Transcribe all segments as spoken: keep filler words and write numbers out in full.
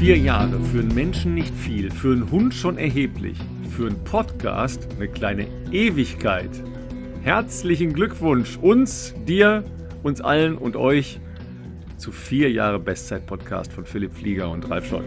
Vier Jahre, für einen Menschen nicht viel, für einen Hund schon erheblich, für einen Podcast eine kleine Ewigkeit. Herzlichen Glückwunsch uns, dir, uns allen und euch zu vier Jahre Bestzeit-Podcast von Philipp Flieger und Ralf Scholz.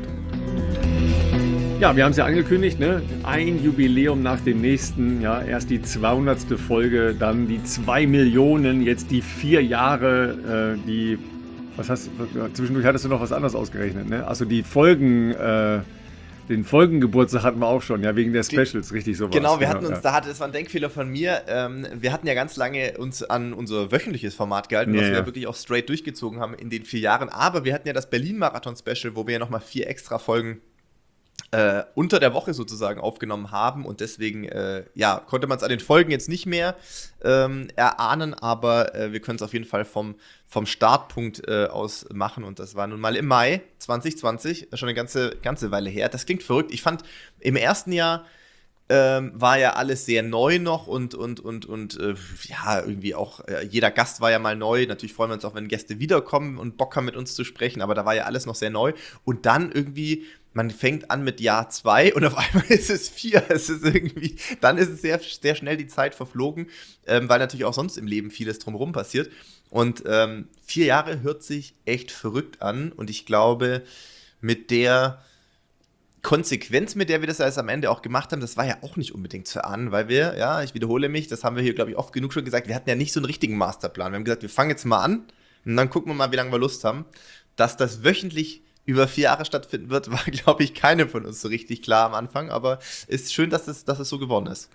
Ja, wir haben es ja angekündigt, ne? Ein Jubiläum nach dem nächsten, ja, erst die zweihundertste Folge, dann die zwei Millionen, jetzt die vier Jahre, äh, die, was hast du, zwischendurch hattest du noch was anderes ausgerechnet, ne? Also die Folgen, äh, den Folgengeburtstag hatten wir auch schon, ja, wegen der Specials, richtig sowas. Genau, wir hatten ja, uns, ja. da hatte, das war ein Denkfehler von mir, ähm, wir hatten ja ganz lange uns an unser wöchentliches Format gehalten, Ja, was wir ja. ja wirklich auch straight durchgezogen haben in den vier Jahren, aber wir hatten ja das Berlin-Marathon-Special, wo wir ja nochmal vier extra Folgen Äh, unter der Woche sozusagen aufgenommen haben und deswegen äh, ja, konnte man es an den Folgen jetzt nicht mehr ähm, erahnen, aber äh, wir können es auf jeden Fall vom, vom Startpunkt äh, aus machen und das war nun mal im Mai zwanzig zwanzig, schon eine ganze, ganze Weile her. Das klingt verrückt. Ich fand, im ersten Jahr ähm, war ja alles sehr neu noch und, und, und, und äh, ja, irgendwie auch, äh, jeder Gast war ja mal neu. Natürlich freuen wir uns auch, wenn Gäste wiederkommen und Bock haben, mit uns zu sprechen, aber da war ja alles noch sehr neu und dann irgendwie man fängt an mit Jahr zwei und auf einmal ist es vier. Es ist irgendwie, dann ist es sehr, sehr schnell die Zeit verflogen, ähm, weil natürlich auch sonst im Leben vieles drumherum passiert. Und ähm, vier Jahre hört sich echt verrückt an. Und ich glaube, mit der Konsequenz, mit der wir das alles am Ende auch gemacht haben, das war ja auch nicht unbedingt zu ahnen, weil wir, ja, ich wiederhole mich, das haben wir hier, glaube ich, oft genug schon gesagt, wir hatten ja nicht so einen richtigen Masterplan. Wir haben gesagt, wir fangen jetzt mal an und dann gucken wir mal, wie lange wir Lust haben. Dass das wöchentlich über vier Jahre stattfinden wird, war, glaube ich, keinem von uns so richtig klar am Anfang, aber es ist schön, dass es, dass es so geworden ist.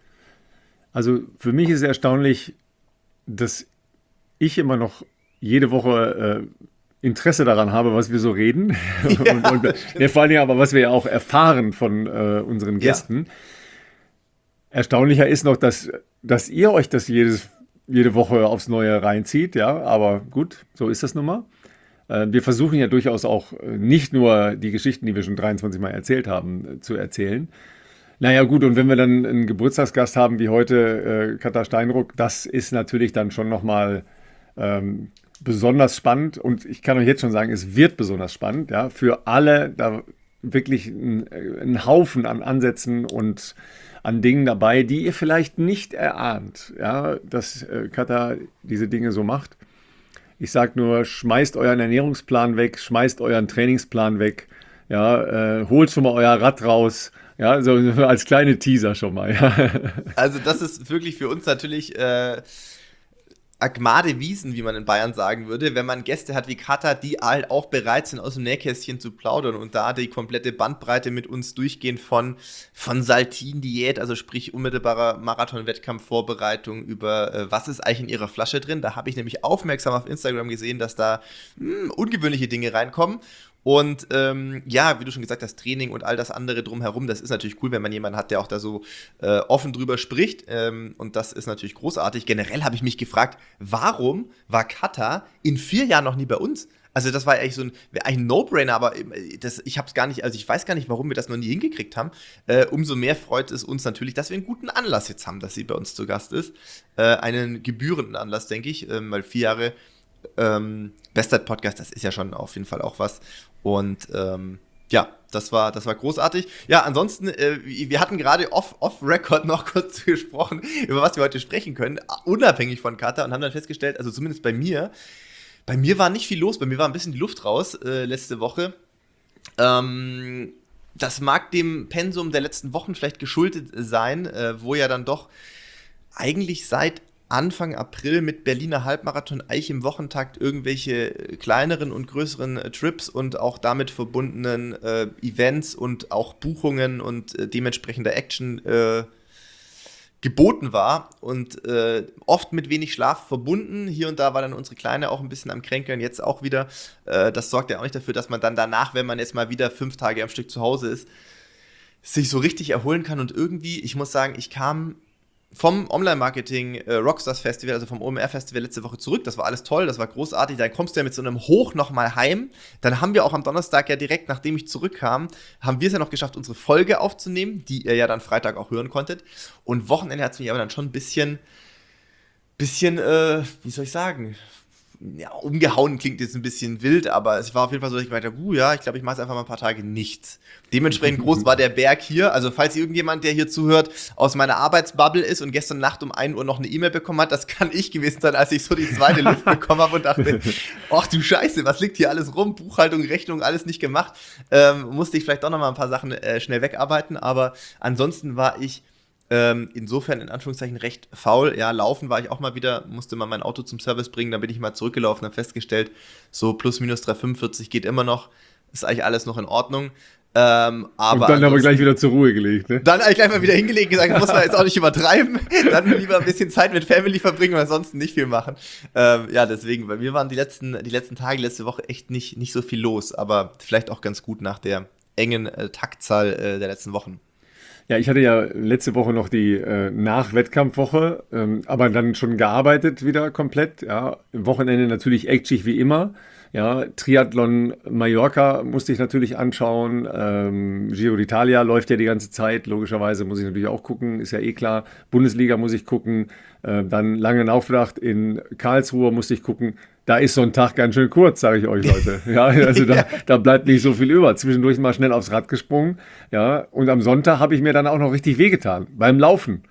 Also für mich ist es erstaunlich, dass ich immer noch jede Woche äh, Interesse daran habe, was wir so reden. Ja, und, und, ja, vor allem aber, was wir ja auch erfahren von äh, unseren Gästen. Ja. Erstaunlicher ist noch, dass, dass ihr euch das jedes, jede Woche aufs Neue reinzieht, ja, aber gut, so ist das nun mal. Wir versuchen ja durchaus auch nicht nur die Geschichten, die wir schon dreiundzwanzig Mal erzählt haben, zu erzählen. Naja gut, und wenn wir dann einen Geburtstagsgast haben wie heute, äh, Katha Steinruck, das ist natürlich dann schon nochmal ähm, besonders spannend. Und ich kann euch jetzt schon sagen, es wird besonders spannend. Ja, für alle da wirklich ein, ein Haufen an Ansätzen und an Dingen dabei, die ihr vielleicht nicht erahnt, ja, dass äh, Katha diese Dinge so macht. Ich sage nur, schmeißt euren Ernährungsplan weg, schmeißt euren Trainingsplan weg, ja, äh, holt schon mal euer Rad raus, ja, so als kleine Teaser schon mal. Ja. Also das ist wirklich für uns natürlich äh, Agmade Wiesen, wie man in Bayern sagen würde, wenn man Gäste hat wie Katha, die halt auch bereit sind, aus dem Nähkästchen zu plaudern und da die komplette Bandbreite mit uns durchgehen von, von Saltin-Diät, also sprich unmittelbarer Marathon-Wettkampf-Vorbereitung über äh, was ist eigentlich in ihrer Flasche drin. Da habe ich nämlich aufmerksam auf Instagram gesehen, dass da mh, ungewöhnliche Dinge reinkommen. Und ähm, ja, wie du schon gesagt hast, Training und all das andere drumherum, das ist natürlich cool, wenn man jemanden hat, der auch da so äh, offen drüber spricht. Ähm, und das ist natürlich großartig. Generell habe ich mich gefragt, warum war Katha in vier Jahren noch nie bei uns? Also das war eigentlich so ein, eigentlich ein No-Brainer, aber das, ich habe es gar nicht, also ich weiß gar nicht, warum wir das noch nie hingekriegt haben. Äh, umso mehr freut es uns natürlich, dass wir einen guten Anlass jetzt haben, dass sie bei uns zu Gast ist. Äh, einen gebührenden Anlass, denke ich, äh, weil vier Jahre ähm, Bestzeit-Podcast, das ist ja schon auf jeden Fall auch was. Und ähm, ja, das war, das war großartig. Ja, ansonsten, äh, wir hatten gerade off, off-Record noch kurz gesprochen, über was wir heute sprechen können, unabhängig von Katha, und haben dann festgestellt, also zumindest bei mir, bei mir war nicht viel los, bei mir war ein bisschen die Luft raus äh, letzte Woche. Ähm, das mag dem Pensum der letzten Wochen vielleicht geschuldet sein, äh, wo ja dann doch eigentlich seit Anfang April mit Berliner Halbmarathon eigentlich im Wochentakt irgendwelche kleineren und größeren äh, Trips und auch damit verbundenen äh, Events und auch Buchungen und äh, dementsprechender Action äh, geboten war und äh, oft mit wenig Schlaf verbunden. Hier und da war dann unsere Kleine auch ein bisschen am Kränkeln, jetzt auch wieder. Äh, das sorgt ja auch nicht dafür, dass man dann danach, wenn man jetzt mal wieder fünf Tage am Stück zu Hause ist, sich so richtig erholen kann. Und irgendwie, ich muss sagen, ich kam vom Online-Marketing äh, Rockstars Festival, also vom O M R-Festival letzte Woche zurück. Das war alles toll, das war großartig. Dann kommst du ja mit so einem Hoch nochmal heim. Dann haben wir auch am Donnerstag ja direkt, nachdem ich zurückkam, haben wir es ja noch geschafft, unsere Folge aufzunehmen, die ihr ja dann Freitag auch hören konntet. Und Wochenende hat es mich aber dann schon ein bisschen, bisschen, äh, wie soll ich sagen, ja, umgehauen klingt jetzt ein bisschen wild, aber es war auf jeden Fall so, dass ich gemeint habe, uh, ja, ich glaube, ich mache es einfach mal ein paar Tage nichts. Dementsprechend groß war der Berg hier. Also falls irgendjemand, der hier zuhört, aus meiner Arbeitsbubble ist und gestern Nacht um ein Uhr noch eine E-Mail bekommen hat, das kann ich gewesen sein, als ich so die zweite Luft bekommen habe und dachte, ach du Scheiße, was liegt hier alles rum? Buchhaltung, Rechnung, alles nicht gemacht. Ähm, musste ich vielleicht doch noch mal ein paar Sachen äh, schnell wegarbeiten, aber ansonsten war ich Ähm, insofern in Anführungszeichen recht faul. Ja, laufen war ich auch mal wieder, musste mal mein Auto zum Service bringen, dann bin ich mal zurückgelaufen, habe festgestellt, so plus minus drei Komma fünfundvierzig geht immer noch, ist eigentlich alles noch in Ordnung. Ähm, aber und dann aber gleich wieder zur Ruhe gelegt, ne? Dann eigentlich gleich mal wieder hingelegt und gesagt, muss man jetzt auch nicht übertreiben, dann lieber ein bisschen Zeit mit Family verbringen und ansonsten nicht viel machen. Ähm, ja, deswegen, bei mir waren die letzten, die letzten Tage, die letzte Woche echt nicht, nicht so viel los, aber vielleicht auch ganz gut nach der engen äh, Taktzahl äh, der letzten Wochen. Ja, ich hatte ja letzte Woche noch die äh, Nach-Wettkampfwoche, ähm, aber dann schon gearbeitet wieder komplett. Ja, am Wochenende natürlich eklig wie immer. Ja, Triathlon Mallorca musste ich natürlich anschauen. Ähm, Giro d'Italia läuft ja die ganze Zeit. Logischerweise muss ich natürlich auch gucken, ist ja eh klar. Bundesliga muss ich gucken. Äh, dann lange Naufnacht in Karlsruhe musste ich gucken. Da ist so ein Tag ganz schön kurz, sage ich euch, Leute. Ja, also da, da bleibt nicht so viel über. Zwischendurch mal schnell aufs Rad gesprungen. Ja, und am Sonntag habe ich mir dann auch noch richtig wehgetan beim Laufen.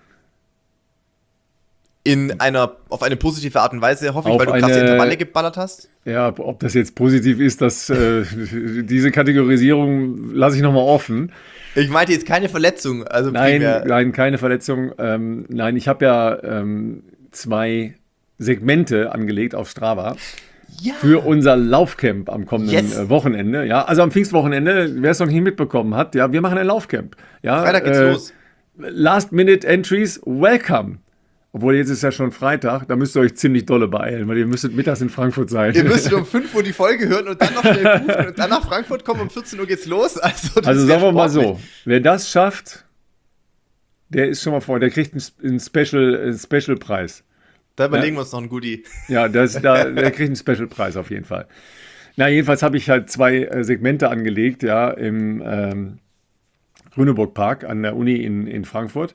In einer, auf eine positive Art und Weise, hoffe ich, Auf weil du eine- krasse Intervalle geballert hast. Ja, ob das jetzt positiv ist, dass äh, diese Kategorisierung lasse ich nochmal offen. Ich meinte jetzt keine Verletzung, also Nein, primär. nein, keine Verletzung. Ähm, nein, ich habe ja ähm, zwei Segmente angelegt auf Strava Ja. für unser Laufcamp am kommenden Yes. äh, Wochenende. Ja, also am Pfingstwochenende, wer es noch nicht mitbekommen hat, ja, wir machen ein Laufcamp. Ja, Freitag geht's äh, los. Last-Minute-Entries, welcome. Obwohl jetzt ist ja schon Freitag, da müsst ihr euch ziemlich dolle beeilen, weil ihr müsstet mittags in Frankfurt sein. Ihr müsstet um fünf Uhr die Folge hören und dann noch schnell buchen und dann nach Frankfurt kommen, um vierzehn Uhr geht's los. Also, das Also wär sagen wir mal sportlich. so, wer das schafft, der ist schon mal vor, der kriegt einen, einen Special, einen Special-Preis. Da überlegen wir uns noch ein Goodie. Ja, das, da, der kriegt einen Special-Preis auf jeden Fall. Na, jedenfalls habe ich halt zwei äh, Segmente angelegt, ja, im ähm, Grüneburg Park an der Uni in, in Frankfurt.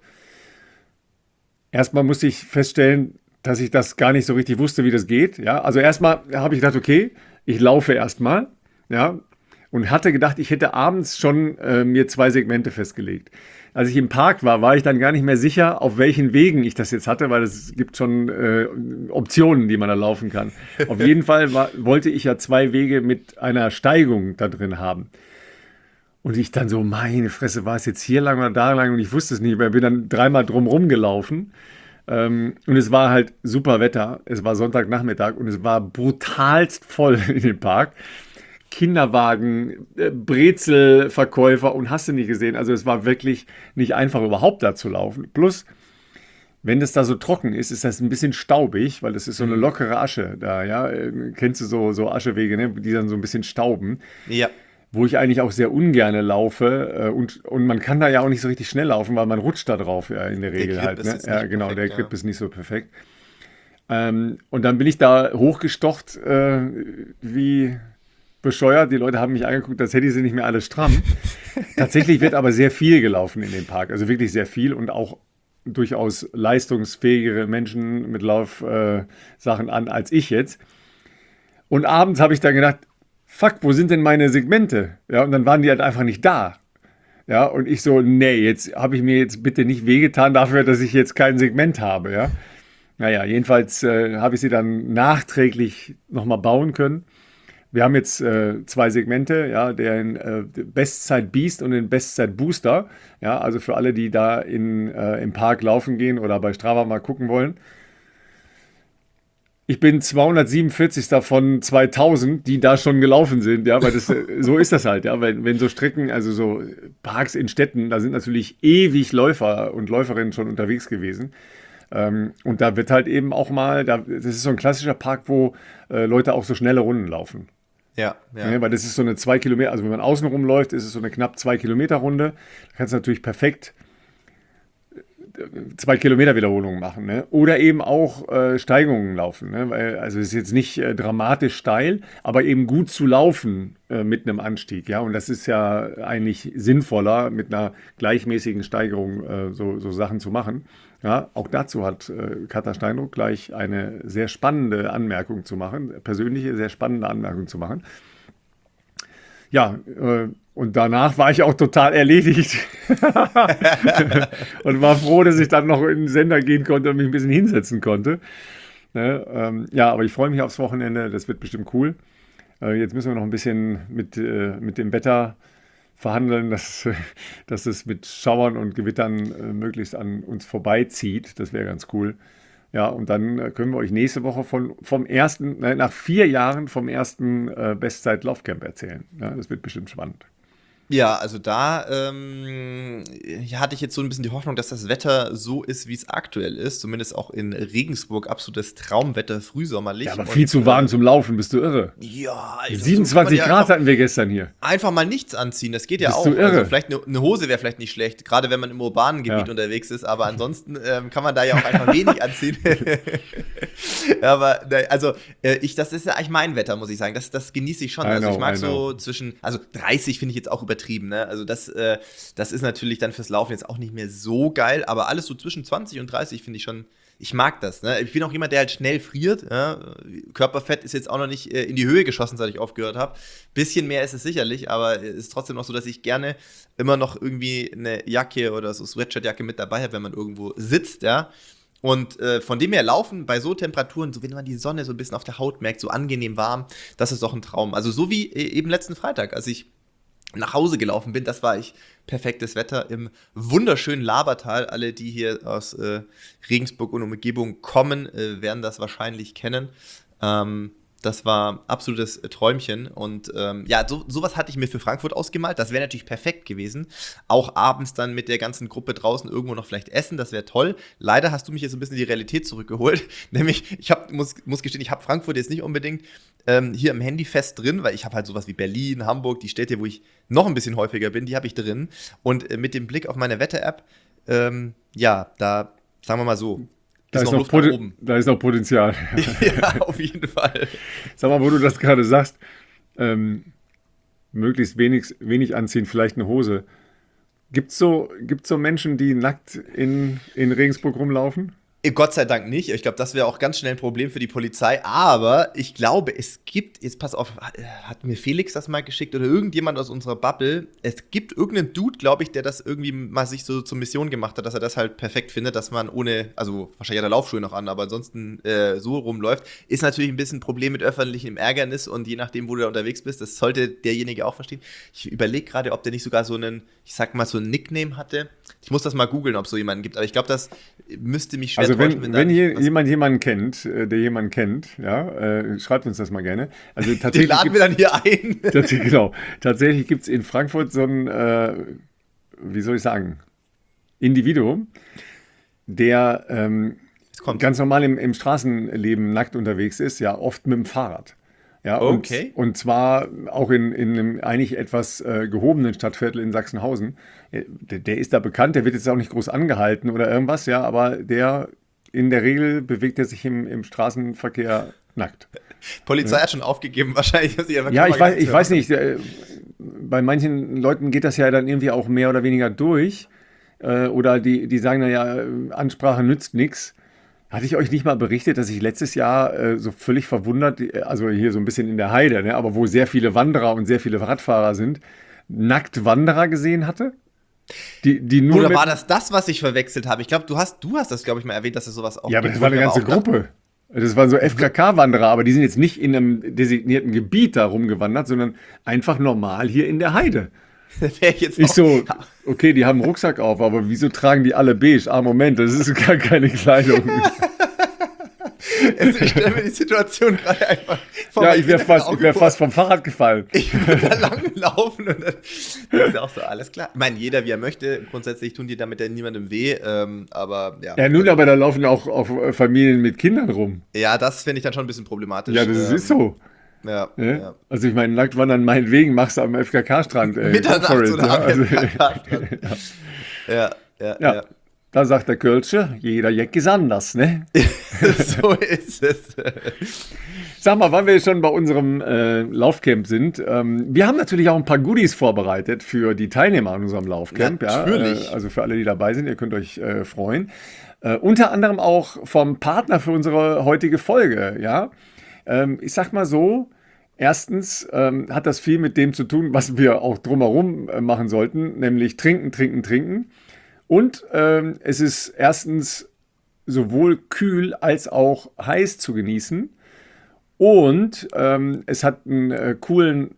Erstmal musste ich feststellen, dass ich das gar nicht so richtig wusste, wie das geht. Ja, also erstmal habe ich gedacht, okay, ich laufe erstmal, ja, und hatte gedacht, ich hätte abends schon äh, mir zwei Segmente festgelegt. Als ich im Park war, war ich dann gar nicht mehr sicher, auf welchen Wegen ich das jetzt hatte, weil es gibt schon äh, Optionen, die man da laufen kann. Auf jeden Fall war, wollte ich ja zwei Wege mit einer Steigung da drin haben. Und ich dann so, meine Fresse, war es jetzt hier lang oder da lang? Und ich wusste es nicht, weil ich bin dann dreimal drumrum gelaufen. Ähm, und es war halt super Wetter. Es war Sonntagnachmittag und es war brutalst voll in dem Park. Kinderwagen, äh, Brezelverkäufer und hast du nicht gesehen. Also es war wirklich nicht einfach, überhaupt da zu laufen. Plus, wenn das da so trocken ist, ist das ein bisschen staubig, weil das ist so eine lockere Asche da, ja. Äh, Kennst du so, so Aschewege, ne? Die dann so ein bisschen stauben, Ja. wo ich eigentlich auch sehr ungerne laufe. Äh, und, und man kann da ja auch nicht so richtig schnell laufen, weil man rutscht da drauf, ja, in der Regel Grip halt. ist Ne? jetzt Ja, nicht genau, perfekt, der Grip ja. ist nicht so perfekt. Ähm, und dann bin ich da hochgestocht, äh, wie bescheuert. Die Leute haben mich angeguckt, als hätte ich sie nicht mehr alle stramm. Tatsächlich wird aber sehr viel gelaufen in dem Park, also wirklich sehr viel und auch durchaus leistungsfähigere Menschen mit Laufsachen äh, Sachen an als ich jetzt. Und abends habe ich dann gedacht, fuck, wo sind denn meine Segmente? Ja, und dann waren die halt einfach nicht da. Ja, und ich so, nee, jetzt habe ich mir jetzt bitte nicht wehgetan dafür, dass ich jetzt kein Segment habe, ja. Naja, jedenfalls äh, habe ich sie dann nachträglich nochmal bauen können. Wir haben jetzt äh, zwei Segmente, ja, den äh, Bestzeit Beast und den Bestzeit Booster. Ja, also für alle, die da in, äh, im Park laufen gehen oder bei Strava mal gucken wollen. Ich bin zweihundertsiebenundvierzig von zweitausend, die da schon gelaufen sind, ja, weil das, äh, so ist das halt, ja, wenn, wenn so Strecken, also so Parks in Städten, da sind natürlich ewig Läufer und Läuferinnen schon unterwegs gewesen. Ähm, und da wird halt eben auch mal, da, das ist so ein klassischer Park, wo äh, Leute auch so schnelle Runden laufen. Ja, ja. Ja, weil das ist so eine zwei Kilometer, also wenn man außen rumläuft, ist es so eine knapp zwei Kilometer Runde. Da kannst du natürlich perfekt zwei Kilometer Wiederholungen machen, ne? Oder eben auch äh, Steigungen laufen, ne? Weil, also es ist jetzt nicht äh, dramatisch steil, aber eben gut zu laufen äh, mit einem Anstieg, ja. Und das ist ja eigentlich sinnvoller, mit einer gleichmäßigen Steigerung äh, so, so Sachen zu machen. Ja, auch dazu hat äh, Katha Steindruck gleich eine sehr spannende Anmerkung zu machen, persönliche, sehr spannende Anmerkung zu machen. Ja, äh, und danach war ich auch total erledigt und war froh, dass ich dann noch in den Sender gehen konnte und mich ein bisschen hinsetzen konnte. Ne, ähm, ja, aber ich freue mich aufs Wochenende, das wird bestimmt cool. Äh, jetzt müssen wir noch ein bisschen mit, äh, mit dem Wetter verhandeln, dass, dass es mit Schauern und Gewittern äh, möglichst an uns vorbeizieht. Das wäre ganz cool. Ja, und dann äh, können wir euch nächste Woche von, vom ersten, äh, nach vier Jahren vom ersten äh, Bestzeit-Laufcamp erzählen. Ja, das wird bestimmt spannend. Ja, also da ähm, ja, hatte ich jetzt so ein bisschen die Hoffnung, dass das Wetter so ist, wie es aktuell ist. Zumindest auch in Regensburg absolutes Traumwetter, frühsommerlich. Ja, aber viel und, zu warm äh, zum Laufen, bist du irre. Ja, also siebenundzwanzig so Grad ja hatten wir gestern hier. Einfach mal nichts anziehen, das geht ja bist auch. Du irre? Also vielleicht eine, eine Hose wäre vielleicht nicht schlecht, gerade wenn man im urbanen Gebiet ja. unterwegs ist. Aber ansonsten ähm, kann man da ja auch einfach wenig anziehen. Aber also äh, ich, das ist ja eigentlich mein Wetter, muss ich sagen. Das, das genieße ich schon. I also know, ich mag so zwischen, also dreißig finde ich jetzt auch übertrieben. Ne? Also das, äh, das ist natürlich dann fürs Laufen jetzt auch nicht mehr so geil, aber alles so zwischen zwanzig und dreißig finde ich schon, ich mag das. Ne? Ich bin auch jemand, der halt schnell friert. Ja? Körperfett ist jetzt auch noch nicht äh, in die Höhe geschossen, seit ich aufgehört habe. Bisschen mehr ist es sicherlich, aber es ist trotzdem noch so, dass ich gerne immer noch irgendwie eine Jacke oder so Sweatshirt-Jacke mit dabei habe, wenn man irgendwo sitzt, ja. Und äh, von dem her laufen bei so Temperaturen, so wenn man die Sonne so ein bisschen auf der Haut merkt, so angenehm warm, das ist doch ein Traum. Also so wie äh, eben letzten Freitag, als ich nach Hause gelaufen bin, das war ich perfektes Wetter im wunderschönen Labertal. Alle, die hier aus äh, Regensburg und Umgebung kommen, äh, werden das wahrscheinlich kennen. Ähm, das war absolutes Träumchen und ähm, ja, so, sowas hatte ich mir für Frankfurt ausgemalt. Das wäre natürlich perfekt gewesen. Auch abends dann mit der ganzen Gruppe draußen irgendwo noch vielleicht essen, das wäre toll. Leider hast du mich jetzt ein bisschen in die Realität zurückgeholt. Nämlich, ich hab, muss, muss gestehen, ich habe Frankfurt jetzt nicht unbedingt ähm, hier im Handy fest drin, weil ich habe halt sowas wie Berlin, Hamburg, die Städte, wo ich noch ein bisschen häufiger bin, die habe ich drin. Und äh, mit dem Blick auf meine Wetter-App, ähm, ja, da, sagen wir mal so, Da ist, ist, noch Luft nach oben. Da ist noch Potenzial. Ja, auf jeden Fall. Sag mal, wo du das gerade sagst, ähm, möglichst wenig, wenig anziehen, vielleicht eine Hose. Gibt es so, gibt's so Menschen, die nackt in, in Regensburg rumlaufen? Gott sei Dank nicht. Ich glaube, das wäre auch ganz schnell ein Problem für die Polizei. Aber ich glaube, es gibt, jetzt pass auf, hat mir Felix das mal geschickt oder irgendjemand aus unserer Bubble, es gibt irgendeinen Dude, glaube ich, der das irgendwie mal sich so zur Mission gemacht hat, dass er das halt perfekt findet, dass man ohne, also wahrscheinlich hat er Laufschuhe noch an, aber ansonsten äh, so rumläuft. Ist natürlich ein bisschen ein Problem mit öffentlichem Ärgernis und je nachdem, wo du da unterwegs bist, das sollte derjenige auch verstehen. Ich überlege gerade, ob der nicht sogar so einen, ich sag mal, so ein Nickname hatte. Ich muss das mal googeln, ob es so jemanden gibt, aber ich glaube, das müsste mich schwer also wenn, täuschen, wenn je, jemand jemanden kennt, äh, der jemanden kennt, ja, äh, schreibt uns das mal gerne. Also tatsächlich den laden wir dann hier ein. Tatsächlich, genau. Tatsächlich gibt es in Frankfurt so ein, äh, wie soll ich sagen, Individuum, der ähm, ganz normal im, im Straßenleben nackt unterwegs ist, ja, oft mit dem Fahrrad. Ja, okay. Und, und zwar auch in, in einem eigentlich etwas äh, gehobenen Stadtviertel in Sachsenhausen. Der, der ist da bekannt, der wird jetzt auch nicht groß angehalten oder irgendwas, ja, aber der in der Regel bewegt er sich im, im Straßenverkehr nackt. Polizei ja. hat schon aufgegeben, wahrscheinlich. Haben sie ja, ich weiß, ich weiß nicht, äh, bei manchen Leuten geht das ja dann irgendwie auch mehr oder weniger durch. Äh, oder die, die sagen, naja, Ansprache nützt nichts. Hatte ich euch nicht mal berichtet, dass ich letztes Jahr äh, so völlig verwundert, also hier so ein bisschen in der Heide, ne, aber wo sehr viele Wanderer und sehr viele Radfahrer sind, nackt Wanderer gesehen hatte? Die, die nur Oder war das das, was ich verwechselt habe? Ich glaube, du hast, du hast das, glaube ich, mal erwähnt, dass es sowas auch Ja, aber das war eine ganze Gruppe. Das waren so F K K-Wanderer, aber die sind jetzt nicht in einem designierten Gebiet da rumgewandert, sondern einfach normal hier in der Heide. Ich, jetzt ich so, okay, die haben einen Rucksack auf, aber wieso tragen die alle beige? Ah, Moment, das ist gar keine Kleidung. Ich stelle mir die Situation gerade einfach vor. Ja, ich wäre fast, wär fast vom Fahrrad gefallen. Ich würde da lang laufen und dann das ist auch so, alles klar. Ich meine, jeder wie er möchte, grundsätzlich tun die damit ja niemandem weh, ähm, aber ja. Ja, nun, aber da laufen auch, auch Familien mit Kindern rum. Ja, das finde ich dann schon ein bisschen problematisch. Ja, das ähm, ist so. Ja, ja? ja. Also ich meine, nackt wandern meinetwegen machst du am F K K-Strand. Mitternachts oder ja, am also, F K K-Strand. Ja, ja, ja. ja. ja. Da sagt der Kölsche, jeder Jeck ist anders, ne? So ist es. Sag mal, weil wir schon bei unserem äh, Laufcamp sind, ähm, wir haben natürlich auch ein paar Goodies vorbereitet für die Teilnehmer an unserem Laufcamp. Natürlich. Ja, äh, also für alle, die dabei sind, ihr könnt euch äh, freuen. Äh, unter anderem auch vom Partner für unsere heutige Folge, ja. Ähm, ich sag mal so, erstens ähm, hat das viel mit dem zu tun, was wir auch drumherum äh, machen sollten, nämlich trinken, trinken, trinken. Und ähm, es ist erstens sowohl kühl als auch heiß zu genießen. Und ähm, es hat einen äh, coolen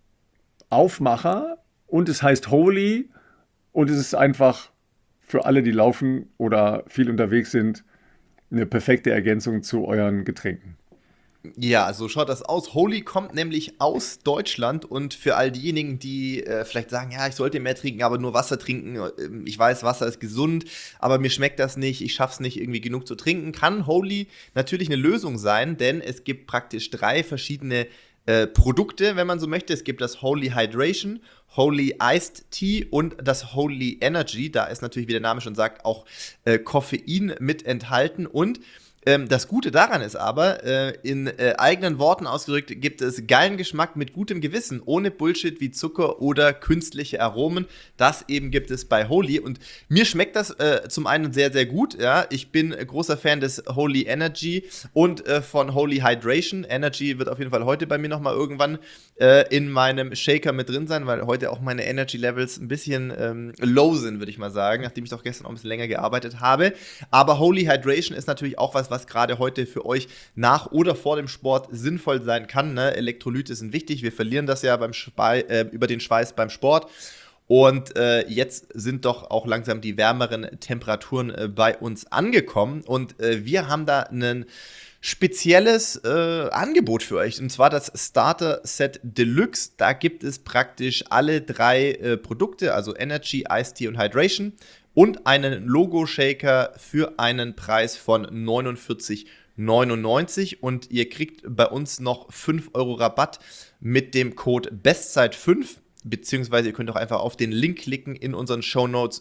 Aufmacher und es heißt Holy und es ist einfach für alle, die laufen oder viel unterwegs sind, eine perfekte Ergänzung zu euren Getränken. Ja, so schaut das aus. Holy kommt nämlich aus Deutschland und für all diejenigen, die äh, vielleicht sagen, ja, ich sollte mehr trinken, aber nur Wasser trinken. Ich weiß, Wasser ist gesund, aber mir schmeckt das nicht, ich schaff's nicht, irgendwie genug zu trinken. Kann Holy natürlich eine Lösung sein, denn es gibt praktisch drei verschiedene äh, Produkte, wenn man so möchte. Es gibt das Holy Hydration, Holy Iced Tea und das Holy Energy. Da ist natürlich, wie der Name schon sagt, auch äh, Koffein mit enthalten und das Gute daran ist aber, in eigenen Worten ausgedrückt, gibt es geilen Geschmack mit gutem Gewissen, ohne Bullshit wie Zucker oder künstliche Aromen. Das eben gibt es bei Holy und mir schmeckt das äh, zum einen sehr, sehr gut. Ja? Ich bin großer Fan des Holy Energy und äh, von Holy Hydration. Energy wird auf jeden Fall heute bei mir nochmal irgendwann äh, in meinem Shaker mit drin sein, weil heute auch meine Energy Levels ein bisschen ähm, low sind, würde ich mal sagen, nachdem ich doch gestern auch ein bisschen länger gearbeitet habe. Aber Holy Hydration ist natürlich auch was, was was gerade heute für euch nach oder vor dem Sport sinnvoll sein kann. Ne? Elektrolyte sind wichtig, wir verlieren das ja beim Schwei- äh, über den Schweiß beim Sport. Und äh, jetzt sind doch auch langsam die wärmeren Temperaturen äh, bei uns angekommen. Und äh, wir haben da ein spezielles äh, Angebot für euch. Und zwar das Starter Set Deluxe. Da gibt es praktisch alle drei äh, Produkte, also Energy, Iced Tea und Hydration. Und einen Logo-Shaker für einen Preis von neunundvierzig neunundneunzig. Und ihr kriegt bei uns noch fünf Euro Rabatt mit dem Code Bestzeit fünf. Beziehungsweise ihr könnt auch einfach auf den Link klicken in unseren Shownotes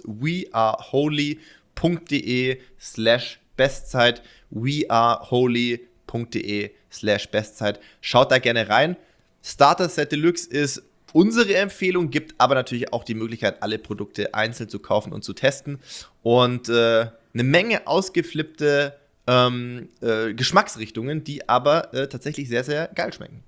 weareholy.de slash Bestzeit. weareholy.de slash Bestzeit. Schaut da gerne rein. Starter Set Deluxe ist unsere Empfehlung, gibt aber natürlich auch die Möglichkeit, alle Produkte einzeln zu kaufen und zu testen. Und äh, eine Menge ausgeflippte ähm, äh, Geschmacksrichtungen, die aber äh, tatsächlich sehr, sehr geil schmecken.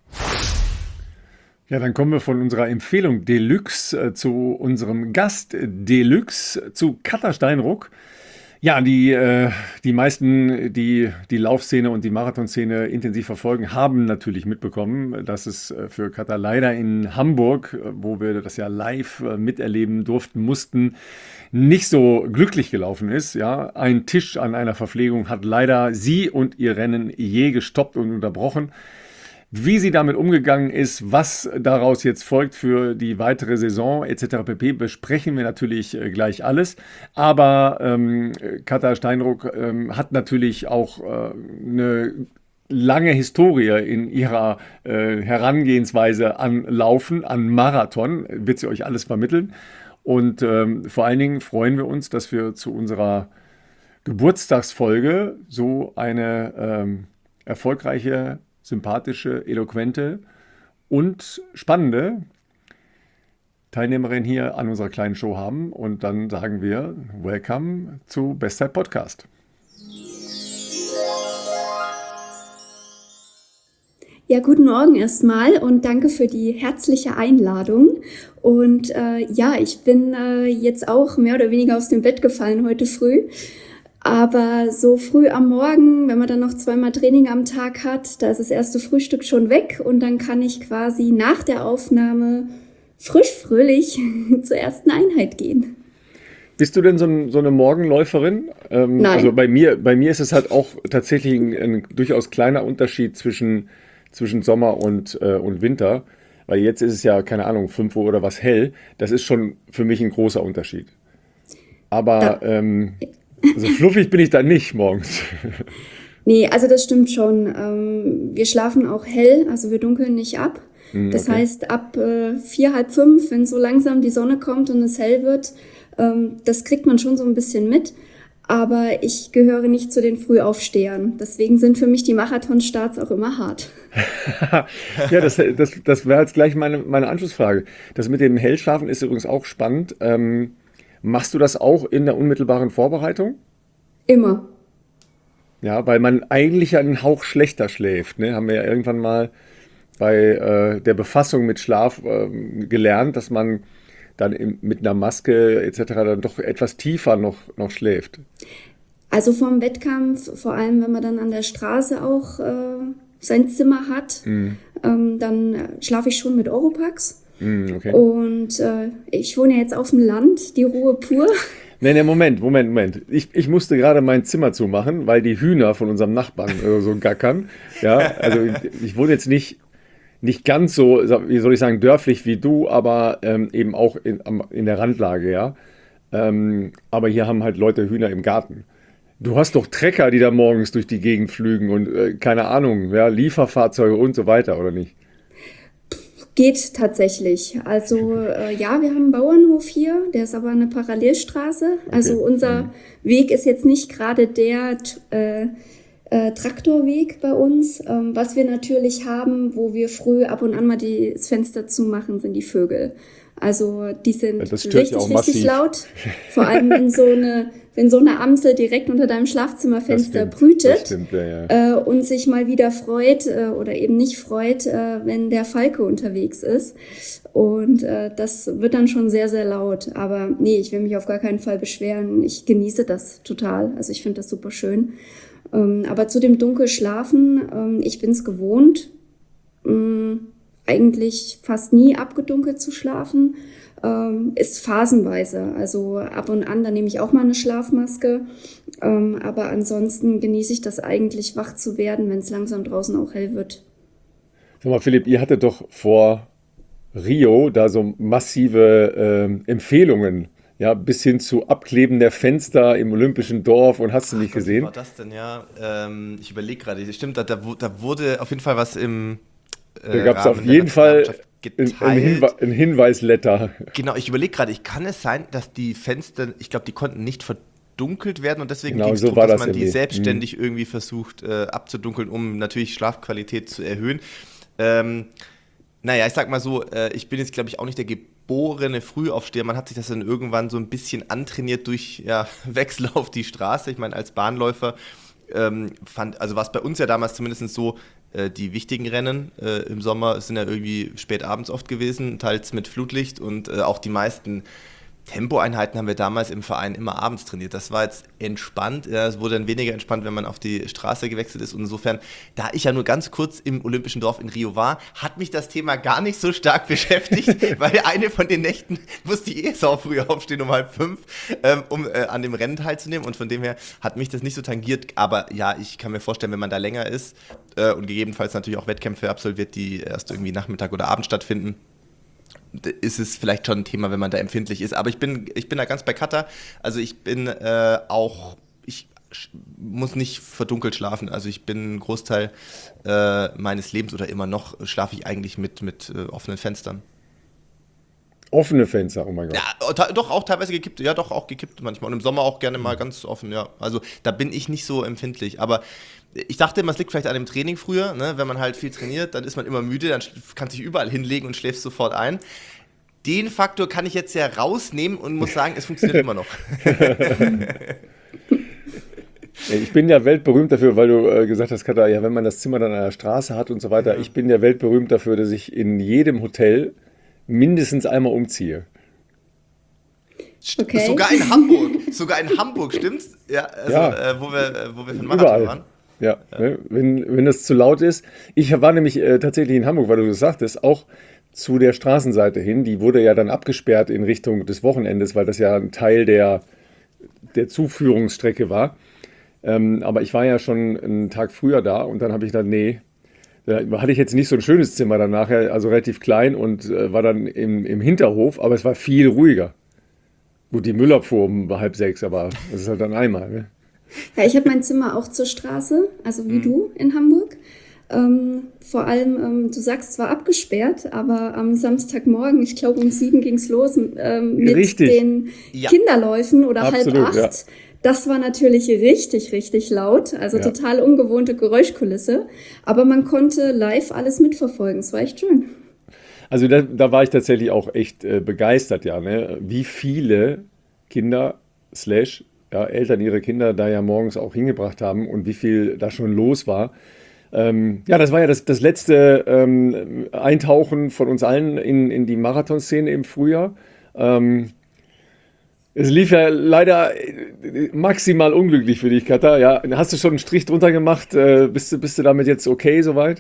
Ja, dann kommen wir von unserer Empfehlung Deluxe äh, zu unserem Gast Deluxe, zu Katha Steinruck. Ja, die, äh, die meisten, die die Laufszene und die Marathonszene intensiv verfolgen, haben natürlich mitbekommen, dass es für Katha leider in Hamburg, wo wir das ja live äh, miterleben durften, mussten, nicht so glücklich gelaufen ist. Ja, ein Tisch an einer Verpflegung hat leider sie und ihr Rennen je gestoppt und unterbrochen. Wie sie damit umgegangen ist, was daraus jetzt folgt für die weitere Saison et cetera pp. Besprechen wir natürlich äh, gleich alles. Aber ähm, Katha Steinruck ähm, hat natürlich auch äh, eine lange Historie in ihrer äh, Herangehensweise an Laufen, an Marathon, wird sie euch alles vermitteln. Und ähm, vor allen Dingen freuen wir uns, dass wir zu unserer Geburtstagsfolge so eine ähm, erfolgreiche, sympathische, eloquente und spannende Teilnehmerin hier an unserer kleinen Show haben. Und dann sagen wir Welcome zu Bestzeit Podcast. Ja, guten Morgen erstmal und danke für die herzliche Einladung. Und äh, ja, ich bin äh, jetzt auch mehr oder weniger aus dem Bett gefallen heute früh. Aber so früh am Morgen, wenn man dann noch zweimal Training am Tag hat, da ist das erste Frühstück schon weg und dann kann ich quasi nach der Aufnahme frisch fröhlich zur ersten Einheit gehen. Bist du denn so, ein, so eine Morgenläuferin? Ähm, Nein. Also bei mir, bei mir ist es halt auch tatsächlich ein, ein durchaus kleiner Unterschied zwischen, zwischen Sommer und, äh, und Winter. Weil jetzt ist es ja, keine Ahnung, fünf Uhr oder was hell. Das ist schon für mich ein großer Unterschied. Aber ähm, also fluffig bin ich da nicht morgens. Nee, also das stimmt schon. Ähm, wir schlafen auch hell, also wir dunkeln nicht ab. Hm, Das okay. heißt, ab äh, vier, halb fünf, wenn so langsam die Sonne kommt und es hell wird, Ähm, das kriegt man schon so ein bisschen mit. Aber ich gehöre nicht zu den Frühaufstehern. Deswegen sind für mich die Marathonstarts auch immer hart. Ja, das, das, das wäre jetzt gleich meine, meine Anschlussfrage. Das mit dem Hellschlafen ist übrigens auch spannend. Ähm, machst du das auch in der unmittelbaren Vorbereitung? Immer. Ja, weil man eigentlich ja einen Hauch schlechter schläft. Ne? Haben wir ja irgendwann mal bei äh, der Befassung mit Schlaf äh, gelernt, dass man dann im, mit einer Maske et cetera dann doch etwas tiefer noch, noch schläft. Also vorm Wettkampf, vor allem wenn man dann an der Straße auch äh, sein Zimmer hat, mhm. ähm, dann schlafe ich schon mit Oropax. Mhm, okay. Und äh, ich wohne ja jetzt auf dem Land, die Ruhe pur. Nee, nee, Moment, Moment, Moment. Ich, ich musste gerade mein Zimmer zumachen, weil die Hühner von unserem Nachbarn äh, so gackern. Ja, also ich, ich wohne jetzt nicht Nicht ganz so, wie soll ich sagen, dörflich wie du, aber ähm, eben auch in, in der Randlage, ja. Ähm, aber hier haben halt Leute Hühner im Garten. Du hast doch Trecker, die da morgens durch die Gegend flügen und äh, keine Ahnung, ja, Lieferfahrzeuge und so weiter, oder nicht? Geht tatsächlich. Also äh, ja, wir haben einen Bauernhof hier, der ist aber eine Parallelstraße. Also Okay. unser Mhm. Weg ist jetzt nicht gerade der äh, äh, Traktorweg bei uns. Ähm, was wir natürlich haben, wo wir früh ab und an mal die, das Fenster zumachen, sind die Vögel. Also die sind Ja, das stört richtig, ja auch richtig massiv. laut. Vor allem, wenn so eine, wenn so eine Amsel direkt unter deinem Schlafzimmerfenster stimmt, das brütet. stimmt, ja, ja. Äh, und sich mal wieder freut äh, oder eben nicht freut, äh, wenn der Falke unterwegs ist. Und äh, das wird dann schon sehr, sehr laut. Aber nee, ich will mich auf gar keinen Fall beschweren. Ich genieße das total. Also ich finde das super schön. Ähm, aber zu dem Dunkelschlafen, ähm, ich bin es gewohnt, mh, eigentlich fast nie abgedunkelt zu schlafen. Ähm, ist phasenweise. Also ab und an, da nehme ich auch mal eine Schlafmaske. Ähm, aber ansonsten genieße ich das eigentlich, wach zu werden, wenn es langsam draußen auch hell wird. Sag mal, Philipp, ihr hattet doch vor Rio da so massive ähm, Empfehlungen, ja, bis hin zu Abkleben der Fenster im Olympischen Dorf und hast du nicht Gott, wie gesehen? war das denn, ja? Ähm, ich überlege gerade, stimmt, da, da, wu- da wurde auf jeden Fall was im Da äh, gab es auf Rahmen der jeden Fall Nationalmannschaft ein, ein, geteilt. Hinwe ein Hinweisletter. Genau, ich überlege gerade, ich kann es sein, dass die Fenster, ich glaube, die konnten nicht verdunkelt werden und deswegen Genau, ging es so darum, war dass das man die irgendwie. selbstständig irgendwie versucht äh, abzudunkeln, um natürlich Schlafqualität zu erhöhen. Ähm, naja, ich sag mal so, äh, ich bin jetzt, glaube ich, auch nicht der geborene Frühaufsteher. Man hat sich das dann irgendwann so ein bisschen antrainiert durch ja, Wechsel auf die Straße. Ich meine, als Bahnläufer ähm, fand, also war es bei uns ja damals zumindest so, äh, die wichtigen Rennen äh, im Sommer sind ja irgendwie spät abends oft gewesen, teils mit Flutlicht und äh, auch die meisten Tempoeinheiten haben wir damals im Verein immer abends trainiert. Das war jetzt entspannt. Ja, es wurde dann weniger entspannt, wenn man auf die Straße gewechselt ist. Und insofern, da ich ja nur ganz kurz im Olympischen Dorf in Rio war, hat mich das Thema gar nicht so stark beschäftigt, weil eine von den Nächten musste ich eh sau früh aufstehen, um halb fünf, ähm, um äh, an dem Rennen teilzunehmen. Und von dem her hat mich das nicht so tangiert. Aber ja, ich kann mir vorstellen, wenn man da länger ist äh, und gegebenenfalls natürlich auch Wettkämpfe absolviert, die erst irgendwie Nachmittag oder Abend stattfinden, ist es vielleicht schon ein Thema, wenn man da empfindlich ist. Aber ich bin, ich bin da ganz bei Katha. Also ich bin äh, auch, ich sch- muss nicht verdunkelt schlafen. Also ich bin einen Großteil äh, meines Lebens oder immer noch schlafe ich eigentlich mit, mit äh, offenen Fenstern. Offene Fenster, oh mein Gott. Ja, ta- doch auch teilweise gekippt. Ja, doch auch gekippt manchmal. Und im Sommer auch gerne mal ganz offen, ja. Also da bin ich nicht so empfindlich. Aber ich dachte immer, es liegt vielleicht an dem Training früher. Ne? Wenn man halt viel trainiert, dann ist man immer müde, dann sch- kannst du dich überall hinlegen und schläfst sofort ein. Den Faktor kann ich jetzt ja rausnehmen und muss sagen, es funktioniert immer noch. Ich bin ja weltberühmt dafür, weil du äh, gesagt hast, Katha, ja, wenn man das Zimmer dann an der Straße hat und so weiter. Ja. Ich bin ja weltberühmt dafür, dass ich in jedem Hotel mindestens einmal umziehe. Okay. Sogar in Hamburg. Sogar in Hamburg, stimmt's? Ja, also Ja. Äh, wo wir, äh, wo wir für den Marathon Überall. waren. Ja, ne? wenn, wenn das zu laut ist. Ich war nämlich äh, tatsächlich in Hamburg, weil du das sagtest, auch zu der Straßenseite hin. Die wurde ja dann abgesperrt in Richtung des Wochenendes, weil das ja ein Teil der, der Zuführungsstrecke war. Ähm, aber ich war ja schon einen Tag früher da und dann habe ich gedacht, nee, da hatte ich jetzt nicht so ein schönes Zimmer dann nachher, also relativ klein und äh, war dann im, im Hinterhof, aber es war viel ruhiger. Gut, die Müllabfuhr um halb sechs, aber das ist halt dann einmal. Ne? Ja, ich habe mein Zimmer auch zur Straße, also wie du in Hamburg. Ähm, vor allem, ähm, du sagst zwar abgesperrt, aber am Samstagmorgen, ich glaube um sieben ging's los ähm, mit Richtig. den Ja. Kinderläufen oder Absolut, halb ja. acht. Das war natürlich richtig, richtig laut, also Ja. total ungewohnte Geräuschkulisse. Aber man konnte live alles mitverfolgen. Es war echt schön. Also da, da war ich tatsächlich auch echt äh, begeistert, ja, ne? Wie viele Kinder slash ja, Eltern ihre Kinder da ja morgens auch hingebracht haben und wie viel da schon los war. Ähm, ja, das war ja das, das letzte ähm, Eintauchen von uns allen in, in die Marathonszene im Frühjahr. Ähm, es lief ja leider äh, maximal unglücklich für dich, Katha. Ja, hast du schon einen Strich drunter gemacht? Äh, bist du, bist du damit jetzt okay soweit?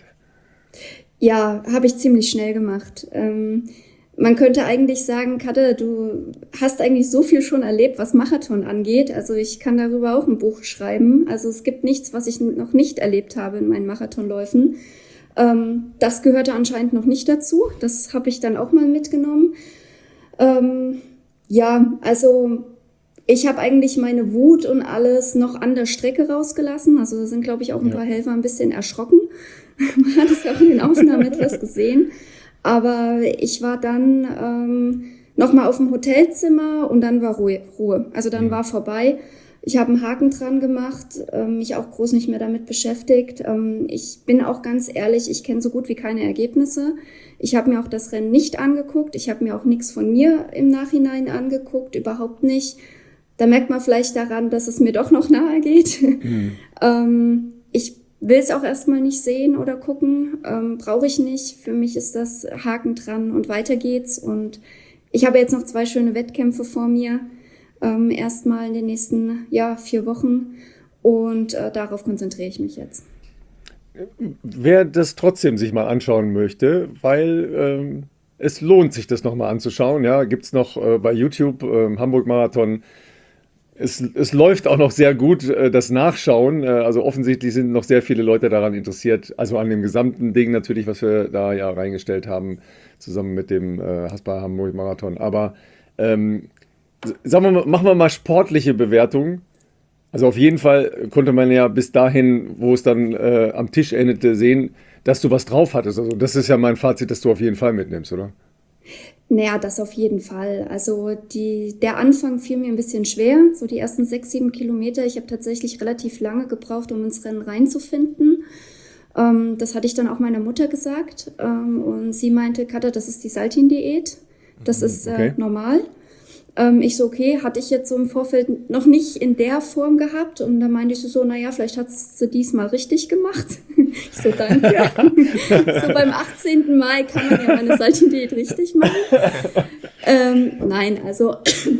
Ja, habe ich ziemlich schnell gemacht. Ähm, man könnte eigentlich sagen, Katja, du hast eigentlich so viel schon erlebt, was Marathon angeht. Also ich kann darüber auch ein Buch schreiben. Also es gibt nichts, was ich noch nicht erlebt habe in meinen Marathonläufen. Ähm, das gehörte anscheinend noch nicht dazu. Das habe ich dann auch mal mitgenommen. Ähm, ja, also ich habe eigentlich meine Wut und alles noch an der Strecke rausgelassen. Also da sind, glaube ich, auch ein Ja. paar Helfer ein bisschen erschrocken. Man hat es ja auch in den Aufnahmen etwas gesehen. Aber ich war dann ähm, nochmal auf dem Hotelzimmer und dann war Ruhe. Ruhe. Also dann Mhm. war vorbei. Ich habe einen Haken dran gemacht, ähm, mich auch groß nicht mehr damit beschäftigt. Ähm, ich bin auch ganz ehrlich, ich kenne so gut wie keine Ergebnisse. Ich habe mir auch das Rennen nicht angeguckt. Ich habe mir auch nichts von mir im Nachhinein angeguckt, überhaupt nicht. Da merkt man vielleicht daran, dass es mir doch noch nahe geht. Mhm. ähm, ich will es auch erstmal nicht sehen oder gucken, ähm, brauche ich nicht. Für mich ist das Haken dran und weiter geht's. Und ich habe jetzt noch zwei schöne Wettkämpfe vor mir, ähm, erstmal in den nächsten ja, vier Wochen. Und äh, darauf konzentriere ich mich jetzt. Wer das trotzdem sich mal anschauen möchte, weil ähm, es lohnt sich, das nochmal anzuschauen, ja, gibt es noch äh, bei YouTube ähm, Hamburg Marathon. Es, es läuft auch noch sehr gut, äh, das Nachschauen. Äh, also offensichtlich sind noch sehr viele Leute daran interessiert. Also an dem gesamten Ding natürlich, was wir da ja reingestellt haben, zusammen mit dem äh, Haspa Hamburg Marathon. Aber ähm, sagen wir mal, machen wir mal sportliche Bewertungen. Also auf jeden Fall konnte man ja bis dahin, wo es dann äh, am Tisch endete, sehen, dass du was drauf hattest. Also das ist ja mein Fazit, dass du auf jeden Fall mitnimmst, oder? Naja, das auf jeden Fall. Also die, der Anfang fiel mir ein bisschen schwer, so die ersten sechs, sieben Kilometer. Ich habe tatsächlich relativ lange gebraucht, um ins Rennen reinzufinden. Ähm, das hatte ich dann auch meiner Mutter gesagt. Ähm, und sie meinte, Katja, das ist die Saltin-Diät. Das ist äh, Okay. normal. Ähm, ich so, okay, hatte ich jetzt so im Vorfeld noch nicht in der Form gehabt. Und dann meinte ich so, naja, vielleicht hat sie diesmal richtig gemacht. Ich so, danke. So beim achtzehnten Mai kann man ja meine Saltin-Diät richtig machen. Ähm, nein, also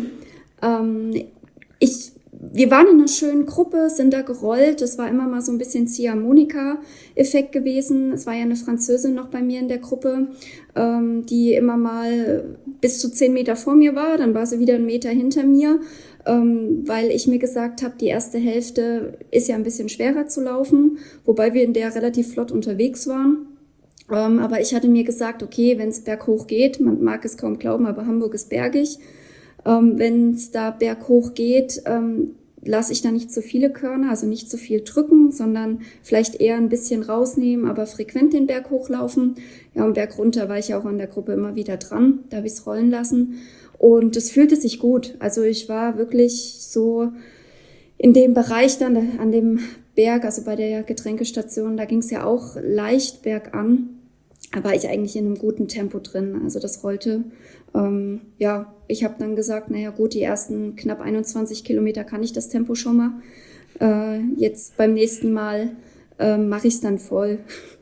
ähm, ich, wir waren in einer schönen Gruppe, sind da gerollt. Es war immer mal so ein bisschen Ziehharmonika-Effekt gewesen. Es war ja eine Französin noch bei mir in der Gruppe, ähm, die immer mal bis zu zehn Meter vor mir war. Dann war sie wieder einen Meter hinter mir, ähm, weil ich mir gesagt habe, die erste Hälfte ist ja ein bisschen schwerer zu laufen, wobei wir in der relativ flott unterwegs waren. Ähm, aber ich hatte mir gesagt, okay, wenn es berghoch geht, man mag es kaum glauben, aber Hamburg ist bergig. Ähm, wenn es da berghoch geht, ähm, lasse ich da nicht zu viele Körner, also nicht zu viel drücken, sondern vielleicht eher ein bisschen rausnehmen, aber frequent den Berg hochlaufen. Ja, und Berg runter war ich ja auch an der Gruppe immer wieder dran, da habe ich es rollen lassen. Und es fühlte sich gut. Also ich war wirklich so in dem Bereich dann an dem Berg, also bei der Getränkestation, da ging es ja auch leicht bergan. Da war ich eigentlich in einem guten Tempo drin. Also das rollte. Ähm, ja, ich habe dann gesagt, naja gut, die ersten knapp einundzwanzig Kilometer kann ich das Tempo schon mal. Äh, jetzt beim nächsten Mal äh, mache ich es dann voll.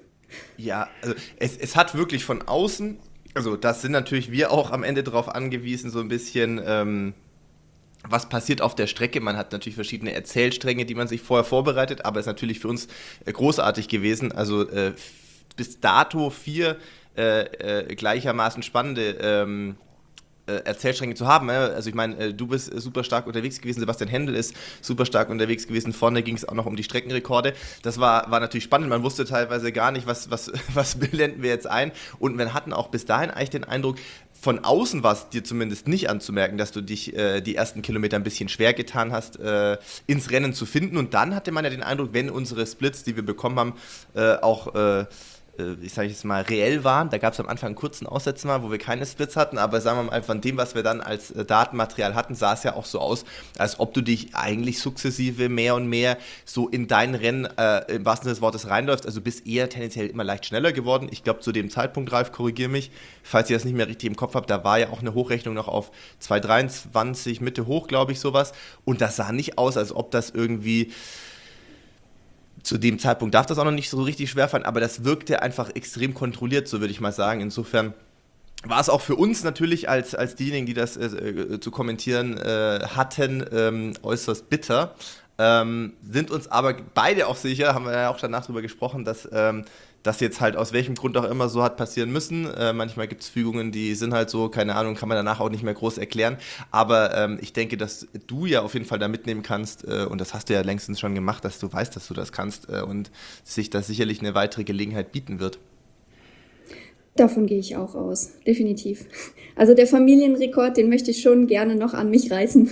Ja, also es, es hat wirklich von außen, also das sind natürlich wir auch am Ende darauf angewiesen, so ein bisschen, ähm, was passiert auf der Strecke. Man hat natürlich verschiedene Erzählstränge, die man sich vorher vorbereitet, aber es ist natürlich für uns äh, großartig gewesen. Also äh, bis dato vier äh, äh, gleichermaßen spannende ähm, äh, Erzählstränge zu haben. Äh? Also ich meine, äh, du bist äh, super stark unterwegs gewesen, Sebastian Händel ist super stark unterwegs gewesen, vorne ging es auch noch um die Streckenrekorde. Das war, war natürlich spannend, man wusste teilweise gar nicht, was, was, was blenden wir jetzt ein, und wir hatten auch bis dahin eigentlich den Eindruck, von außen war es dir zumindest nicht anzumerken, dass du dich äh, die ersten Kilometer ein bisschen schwer getan hast, äh, ins Rennen zu finden. Und dann hatte man ja den Eindruck, wenn unsere Splits, die wir bekommen haben, äh, auch äh, ich sage jetzt mal, reell waren. Da gab es am Anfang einen kurzen Aussetzer mal, wo wir keine Splits hatten, aber sagen wir mal, von dem, was wir dann als äh, Datenmaterial hatten, sah es ja auch so aus, als ob du dich eigentlich sukzessive mehr und mehr so in dein Rennen äh, im wahrsten Sinne des Wortes reinläufst. Also bist eher tendenziell immer leicht schneller geworden. Ich glaube, zu dem Zeitpunkt, Ralf, korrigiere mich, falls ich das nicht mehr richtig im Kopf habe, da war ja auch eine Hochrechnung noch auf zwei dreiundzwanzig, Mitte hoch, glaube ich, sowas. Und das sah nicht aus, als ob das irgendwie zu dem Zeitpunkt darf das auch noch nicht so richtig schwer fallen, aber das wirkte einfach extrem kontrolliert, so würde ich mal sagen. Insofern war es auch für uns natürlich als, als diejenigen, die das äh, zu kommentieren äh, hatten, ähm, äußerst bitter. Ähm, sind uns aber beide auch sicher, haben wir ja auch danach drüber gesprochen, dass ähm, das jetzt halt aus welchem Grund auch immer so hat passieren müssen. Äh, manchmal gibt es Fügungen, die sind halt so, keine Ahnung, kann man danach auch nicht mehr groß erklären. Aber ähm, ich denke, dass du ja auf jeden Fall da mitnehmen kannst, äh, und das hast du ja längstens schon gemacht, dass du weißt, dass du das kannst äh, und sich da sicherlich eine weitere Gelegenheit bieten wird. Davon gehe ich auch aus, definitiv. Also der Familienrekord, den möchte ich schon gerne noch an mich reißen.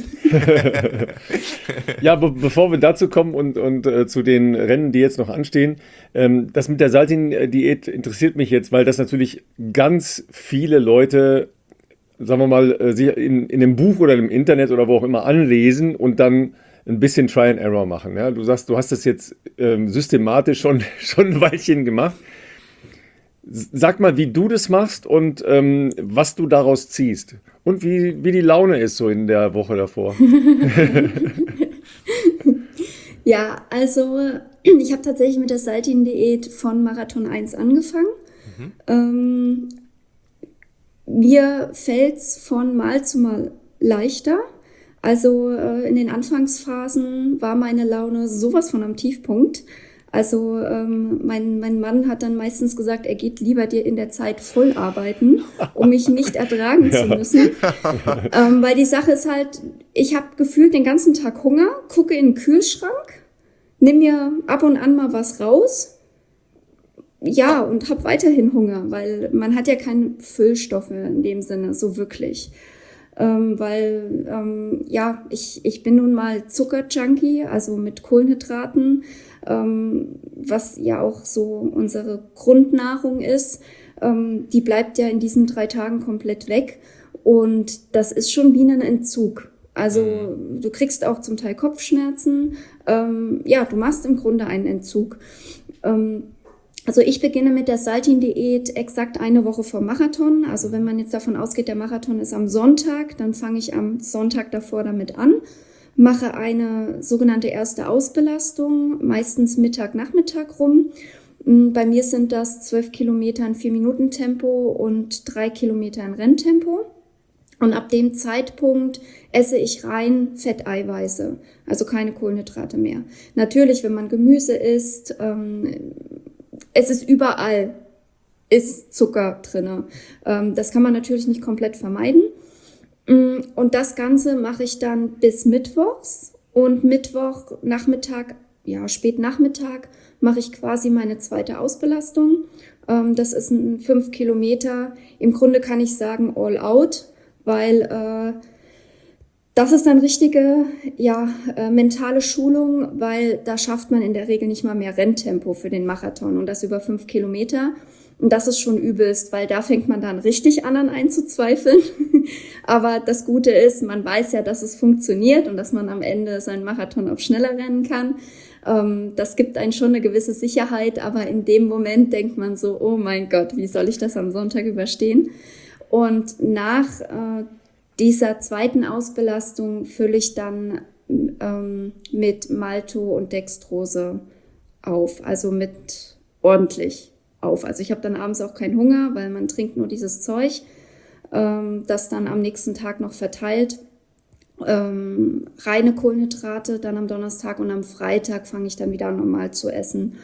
Ja, be- bevor wir dazu kommen und, und äh, zu den Rennen, die jetzt noch anstehen, ähm, das mit der Saltin-Diät interessiert mich jetzt, weil das natürlich ganz viele Leute, sagen wir mal, äh, sich in, in einem Buch oder im Internet oder wo auch immer anlesen und dann ein bisschen Try and Error machen. Ja? Du sagst, du hast das jetzt ähm, systematisch schon, schon ein Weilchen gemacht. Sag mal, wie du das machst und ähm, was du daraus ziehst. Und wie, wie die Laune ist so in der Woche davor. Ja, also ich habe tatsächlich mit der Saltin-Diät von Marathon eins angefangen. Mhm. Ähm, mir fällt es von Mal zu Mal leichter. Also äh, in den Anfangsphasen war meine Laune sowas von am Tiefpunkt. Also ähm, mein, mein Mann hat dann meistens gesagt, er geht lieber dir in der Zeit voll arbeiten, um mich nicht ertragen ja. zu müssen. ähm, weil die Sache ist halt, ich habe gefühlt den ganzen Tag Hunger, gucke in den Kühlschrank, nimm mir ab und an mal was raus, ja, und habe weiterhin Hunger, weil man hat ja keine Füllstoffe in dem Sinne, so wirklich. Ähm, weil, ähm, ja, ich, ich bin nun mal Zuckerjunkie, also mit Kohlenhydraten, ähm, was ja auch so unsere Grundnahrung ist, ähm, die bleibt ja in diesen drei Tagen komplett weg und das ist schon wie ein Entzug. Also du kriegst auch zum Teil Kopfschmerzen, ähm, ja, du machst im Grunde einen Entzug. Ähm, Also ich beginne mit der Saltin-Diät exakt eine Woche vor Marathon. Also wenn man jetzt davon ausgeht, der Marathon ist am Sonntag, dann fange ich am Sonntag davor damit an, mache eine sogenannte erste Ausbelastung, meistens Mittag, Nachmittag rum. Bei mir sind das zwölf Kilometer in vier Minuten Tempo und drei Kilometer in Renntempo. Und ab dem Zeitpunkt esse ich rein Fetteiweiße, also keine Kohlenhydrate mehr. Natürlich, wenn man Gemüse isst, ähm, es ist überall, ist Zucker drin. Ähm, das kann man natürlich nicht komplett vermeiden. Und das Ganze mache ich dann bis Mittwochs. Und Mittwoch, Nachmittag, ja, spät Nachmittag, mache ich quasi meine zweite Ausbelastung. Ähm, das ist ein fünf Kilometer. Im Grunde kann ich sagen all out, weil äh, das ist dann richtige, ja, äh, mentale Schulung, weil da schafft man in der Regel nicht mal mehr Renntempo für den Marathon und das über fünf Kilometer. Und das ist schon übelst, weil da fängt man dann richtig an, an einzuzweifeln. Aber das Gute ist, man weiß ja, dass es funktioniert und dass man am Ende seinen Marathon auch schneller rennen kann. Ähm, das gibt einen schon eine gewisse Sicherheit, aber in dem Moment denkt man so, oh mein Gott, wie soll ich das am Sonntag überstehen? Und nach äh, dieser zweiten Ausbelastung fülle ich dann ähm, mit Malto und Dextrose auf, also mit ordentlich auf. Also ich habe dann abends auch keinen Hunger, weil man trinkt nur dieses Zeug, ähm, das dann am nächsten Tag noch verteilt. Ähm, reine Kohlenhydrate dann am Donnerstag und am Freitag fange ich dann wieder an, normal zu essen.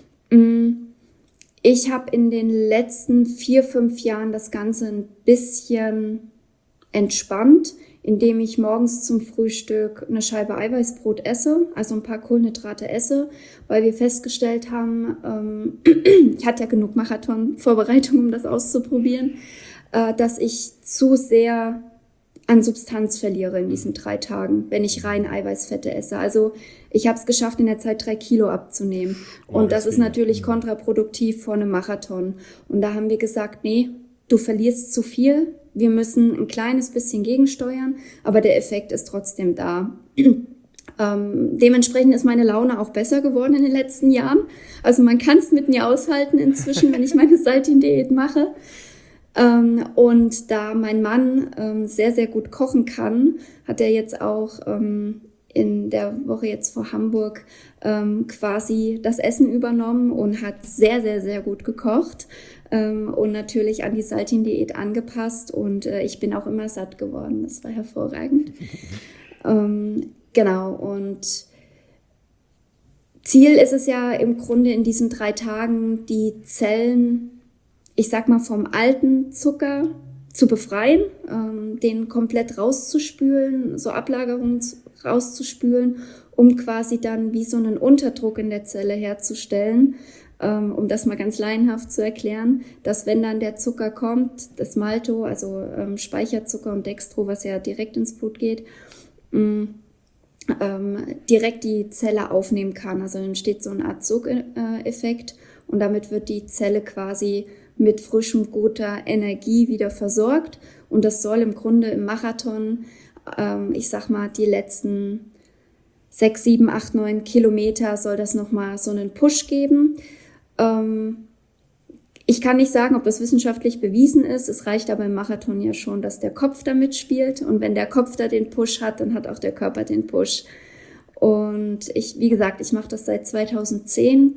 Ich habe in den letzten vier, fünf Jahren das Ganze ein bisschen entspannt, indem ich morgens zum Frühstück eine Scheibe Eiweißbrot esse, also ein paar Kohlenhydrate esse, weil wir festgestellt haben, ähm, ich hatte ja genug Marathon-Vorbereitung, um das auszuprobieren, äh, dass ich zu sehr an Substanz verliere in diesen drei Tagen, wenn ich rein Eiweißfette esse. Also ich habe es geschafft, in der Zeit drei Kilo abzunehmen. Oh, und das, das ist natürlich kontraproduktiv vor einem Marathon. Und da haben wir gesagt, nee, du verlierst zu viel. Wir müssen ein kleines bisschen gegensteuern, aber der Effekt ist trotzdem da. Ähm, dementsprechend ist meine Laune auch besser geworden in den letzten Jahren. Also man kann es mit mir aushalten inzwischen, wenn ich meine Saltin-Diät mache. Ähm, und da mein Mann ähm, sehr, sehr gut kochen kann, hat er jetzt auch ähm, in der Woche jetzt vor Hamburg ähm, quasi das Essen übernommen und hat sehr, sehr, sehr gut gekocht ähm, und natürlich an die Saltin-Diät angepasst. Und äh, ich bin auch immer satt geworden. Das war hervorragend. ähm, Genau, und Ziel ist es ja im Grunde in diesen drei Tagen, die Zellen, ich sag mal, vom alten Zucker zu befreien, ähm, den komplett rauszuspülen, so Ablagerungen rauszuspülen, um quasi dann wie so einen Unterdruck in der Zelle herzustellen, ähm, um das mal ganz laienhaft zu erklären, dass wenn dann der Zucker kommt, das Malto, also ähm, Speicherzucker und Dextro, was ja direkt ins Blut geht, mh, Ähm, direkt die Zelle aufnehmen kann. Also entsteht so eine Art Sogeffekt und damit wird die Zelle quasi mit frischem, guter Energie wieder versorgt und das soll im Grunde im Marathon, ähm, ich sag mal, die letzten sechs, sieben, acht, neun Kilometer soll das nochmal so einen Push geben. Ähm, Ich kann nicht sagen, ob das wissenschaftlich bewiesen ist. Es reicht aber im Marathon ja schon, dass der Kopf da mitspielt. Und wenn der Kopf da den Push hat, dann hat auch der Körper den Push. Und ich, wie gesagt, ich mache das seit zweitausendzehn,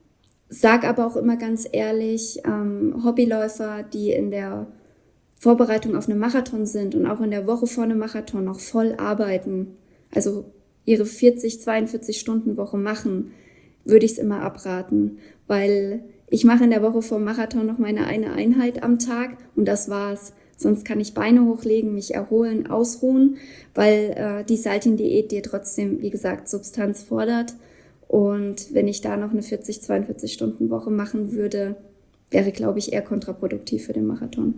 sag aber auch immer ganz ehrlich, ähm, Hobbyläufer, die in der Vorbereitung auf einen Marathon sind und auch in der Woche vor einem Marathon noch voll arbeiten, also ihre vierzig, zweiundvierzig Stunden Woche machen, würde ich es immer abraten, weil ich mache in der Woche vor dem Marathon noch meine eine Einheit am Tag und das war's. Sonst kann ich Beine hochlegen, mich erholen, ausruhen, weil äh, die Saltin-Diät dir trotzdem, wie gesagt, Substanz fordert. Und wenn ich da noch eine vierzig, zweiundvierzig Stunden Woche machen würde, wäre, glaube ich, eher kontraproduktiv für den Marathon.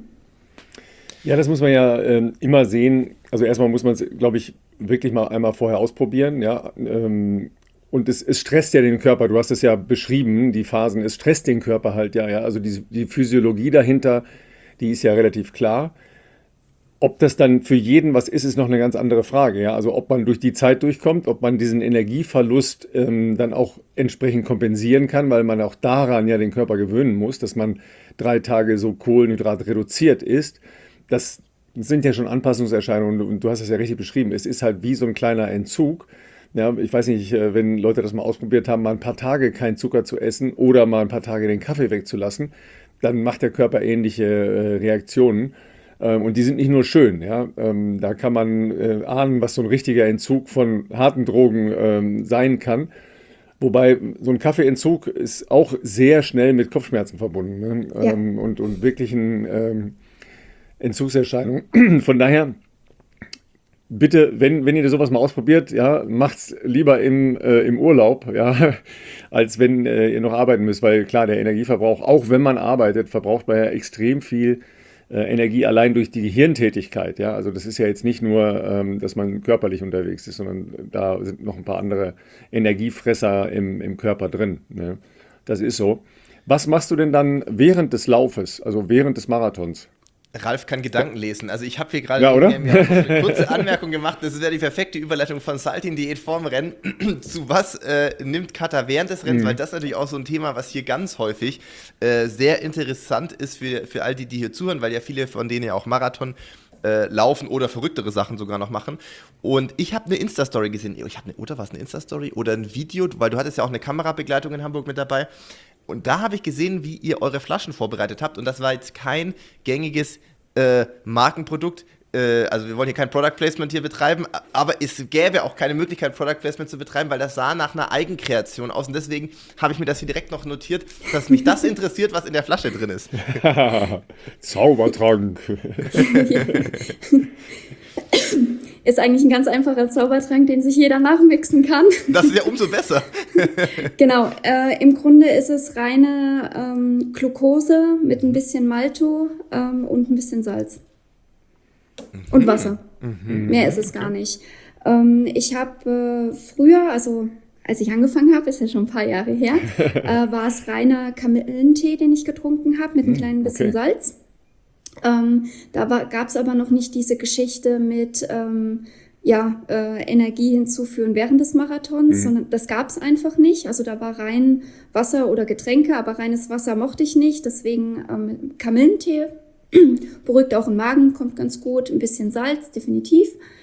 Ja, das muss man ja ähm, immer sehen. Also erstmal muss man es, glaube ich, wirklich mal einmal vorher ausprobieren, ja. Ähm, Und es, es stresst ja den Körper, du hast es ja beschrieben, die Phasen, es stresst den Körper halt ja, ja. Also die, die Physiologie dahinter, die ist ja relativ klar. Ob das dann für jeden was ist, ist noch eine ganz andere Frage, ja. Also ob man durch die Zeit durchkommt, ob man diesen Energieverlust ähm, dann auch entsprechend kompensieren kann, weil man auch daran ja den Körper gewöhnen muss, dass man drei Tage so Kohlenhydrat reduziert ist. Das sind ja schon Anpassungserscheinungen und du hast es ja richtig beschrieben. Es ist halt wie so ein kleiner Entzug. Ja, ich weiß nicht, wenn Leute das mal ausprobiert haben, mal ein paar Tage keinen Zucker zu essen oder mal ein paar Tage den Kaffee wegzulassen, dann macht der Körper ähnliche äh, Reaktionen. Ähm, und die sind nicht nur schön. Ja? Ähm, da kann man äh, ahnen, was so ein richtiger Entzug von harten Drogen ähm, sein kann. Wobei so ein Kaffeeentzug ist auch sehr schnell mit Kopfschmerzen verbunden, ne? Ja. ähm, und, und wirklichen ähm, Entzugserscheinungen. Von daher, bitte, wenn, wenn ihr sowas mal ausprobiert, ja, macht's lieber im, äh, im Urlaub, ja, als wenn äh, ihr noch arbeiten müsst, weil klar, der Energieverbrauch, auch wenn man arbeitet, verbraucht man ja extrem viel äh, Energie allein durch die Gehirntätigkeit, ja, also das ist ja jetzt nicht nur, ähm, dass man körperlich unterwegs ist, sondern da sind noch ein paar andere Energiefresser im, im Körper drin, ne? Das ist so. Was machst du denn dann während des Laufes, also während des Marathons? Ralf kann Gedanken lesen. Also ich habe hier gerade Ja, oder? eine kurze Anmerkung gemacht. Das wäre die perfekte Überleitung von Saltin-Diät vorm Rennen zu was äh, nimmt Katha während des Rennens, mhm. weil das ist natürlich auch so ein Thema, was hier ganz häufig äh, sehr interessant ist für, für all die, die hier zuhören, weil ja viele von denen ja auch Marathon äh, laufen oder verrücktere Sachen sogar noch machen. Und ich habe eine Insta-Story gesehen. Ich habe eine, oder was, eine Insta-Story oder ein Video, weil du hattest ja auch eine Kamerabegleitung in Hamburg mit dabei. Und da habe ich gesehen, wie ihr eure Flaschen vorbereitet habt. Und das war jetzt kein gängiges äh, Markenprodukt. Äh, also wir wollen hier kein Product Placement hier betreiben. Aber es gäbe auch keine Möglichkeit, Product Placement zu betreiben, weil das sah nach einer Eigenkreation aus. Und deswegen habe ich mir das hier direkt noch notiert, dass mich das interessiert, was in der Flasche drin ist. Zaubertrank. Ist eigentlich ein ganz einfacher Zaubertrank, den sich jeder nachmixen kann. Das ist ja umso besser. Genau, äh, im Grunde ist es reine ähm, Glucose mit ein bisschen Malto ähm, und ein bisschen Salz. Mhm. Und Wasser. Mhm. Mehr ist es gar nicht. Ähm, ich habe äh, früher, also als ich angefangen habe, ist ja schon ein paar Jahre her, äh, war es reiner Kamillentee, den ich getrunken habe, mit einem kleinen bisschen okay. Salz. Ähm, da gab es aber noch nicht diese Geschichte mit ähm, ja, äh, Energie hinzuführen während des Marathons, mhm. sondern das gab es einfach nicht. Also da war rein Wasser oder Getränke, aber reines Wasser mochte ich nicht. Deswegen ähm, Kamillentee, beruhigt auch den Magen, kommt ganz gut, ein bisschen Salz, definitiv.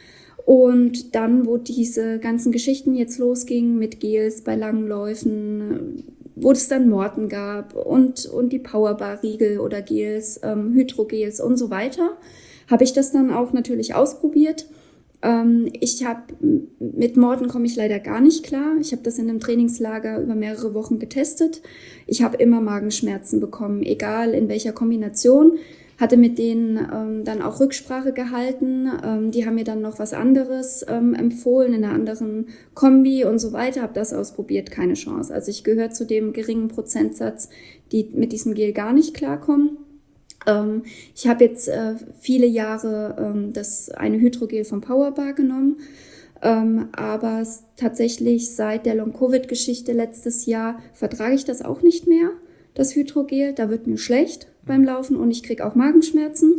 Und dann, wo diese ganzen Geschichten jetzt losgingen mit Gels bei langen Läufen, wo es dann Morten gab und, und die Powerbar-Riegel oder Gels, ähm, Hydrogels und so weiter, habe ich das dann auch natürlich ausprobiert. Ähm, ich habe, mit Morten komme ich leider gar nicht klar. Ich habe das in einem Trainingslager über mehrere Wochen getestet. Ich habe immer Magenschmerzen bekommen, egal in welcher Kombination. Hatte mit denen ähm, dann auch Rücksprache gehalten. Ähm, die haben mir dann noch was anderes ähm, empfohlen, in einer anderen Kombi und so weiter. Habe das ausprobiert, keine Chance. Also ich gehöre zu dem geringen Prozentsatz, die mit diesem Gel gar nicht klarkommen. Ähm, ich habe jetzt äh, viele Jahre ähm, das eine Hydrogel von Powerbar genommen. Ähm, aber tatsächlich seit der Long-Covid-Geschichte letztes Jahr vertrage ich das auch nicht mehr, das Hydrogel. Da wird mir schlecht beim Laufen und ich kriege auch Magenschmerzen.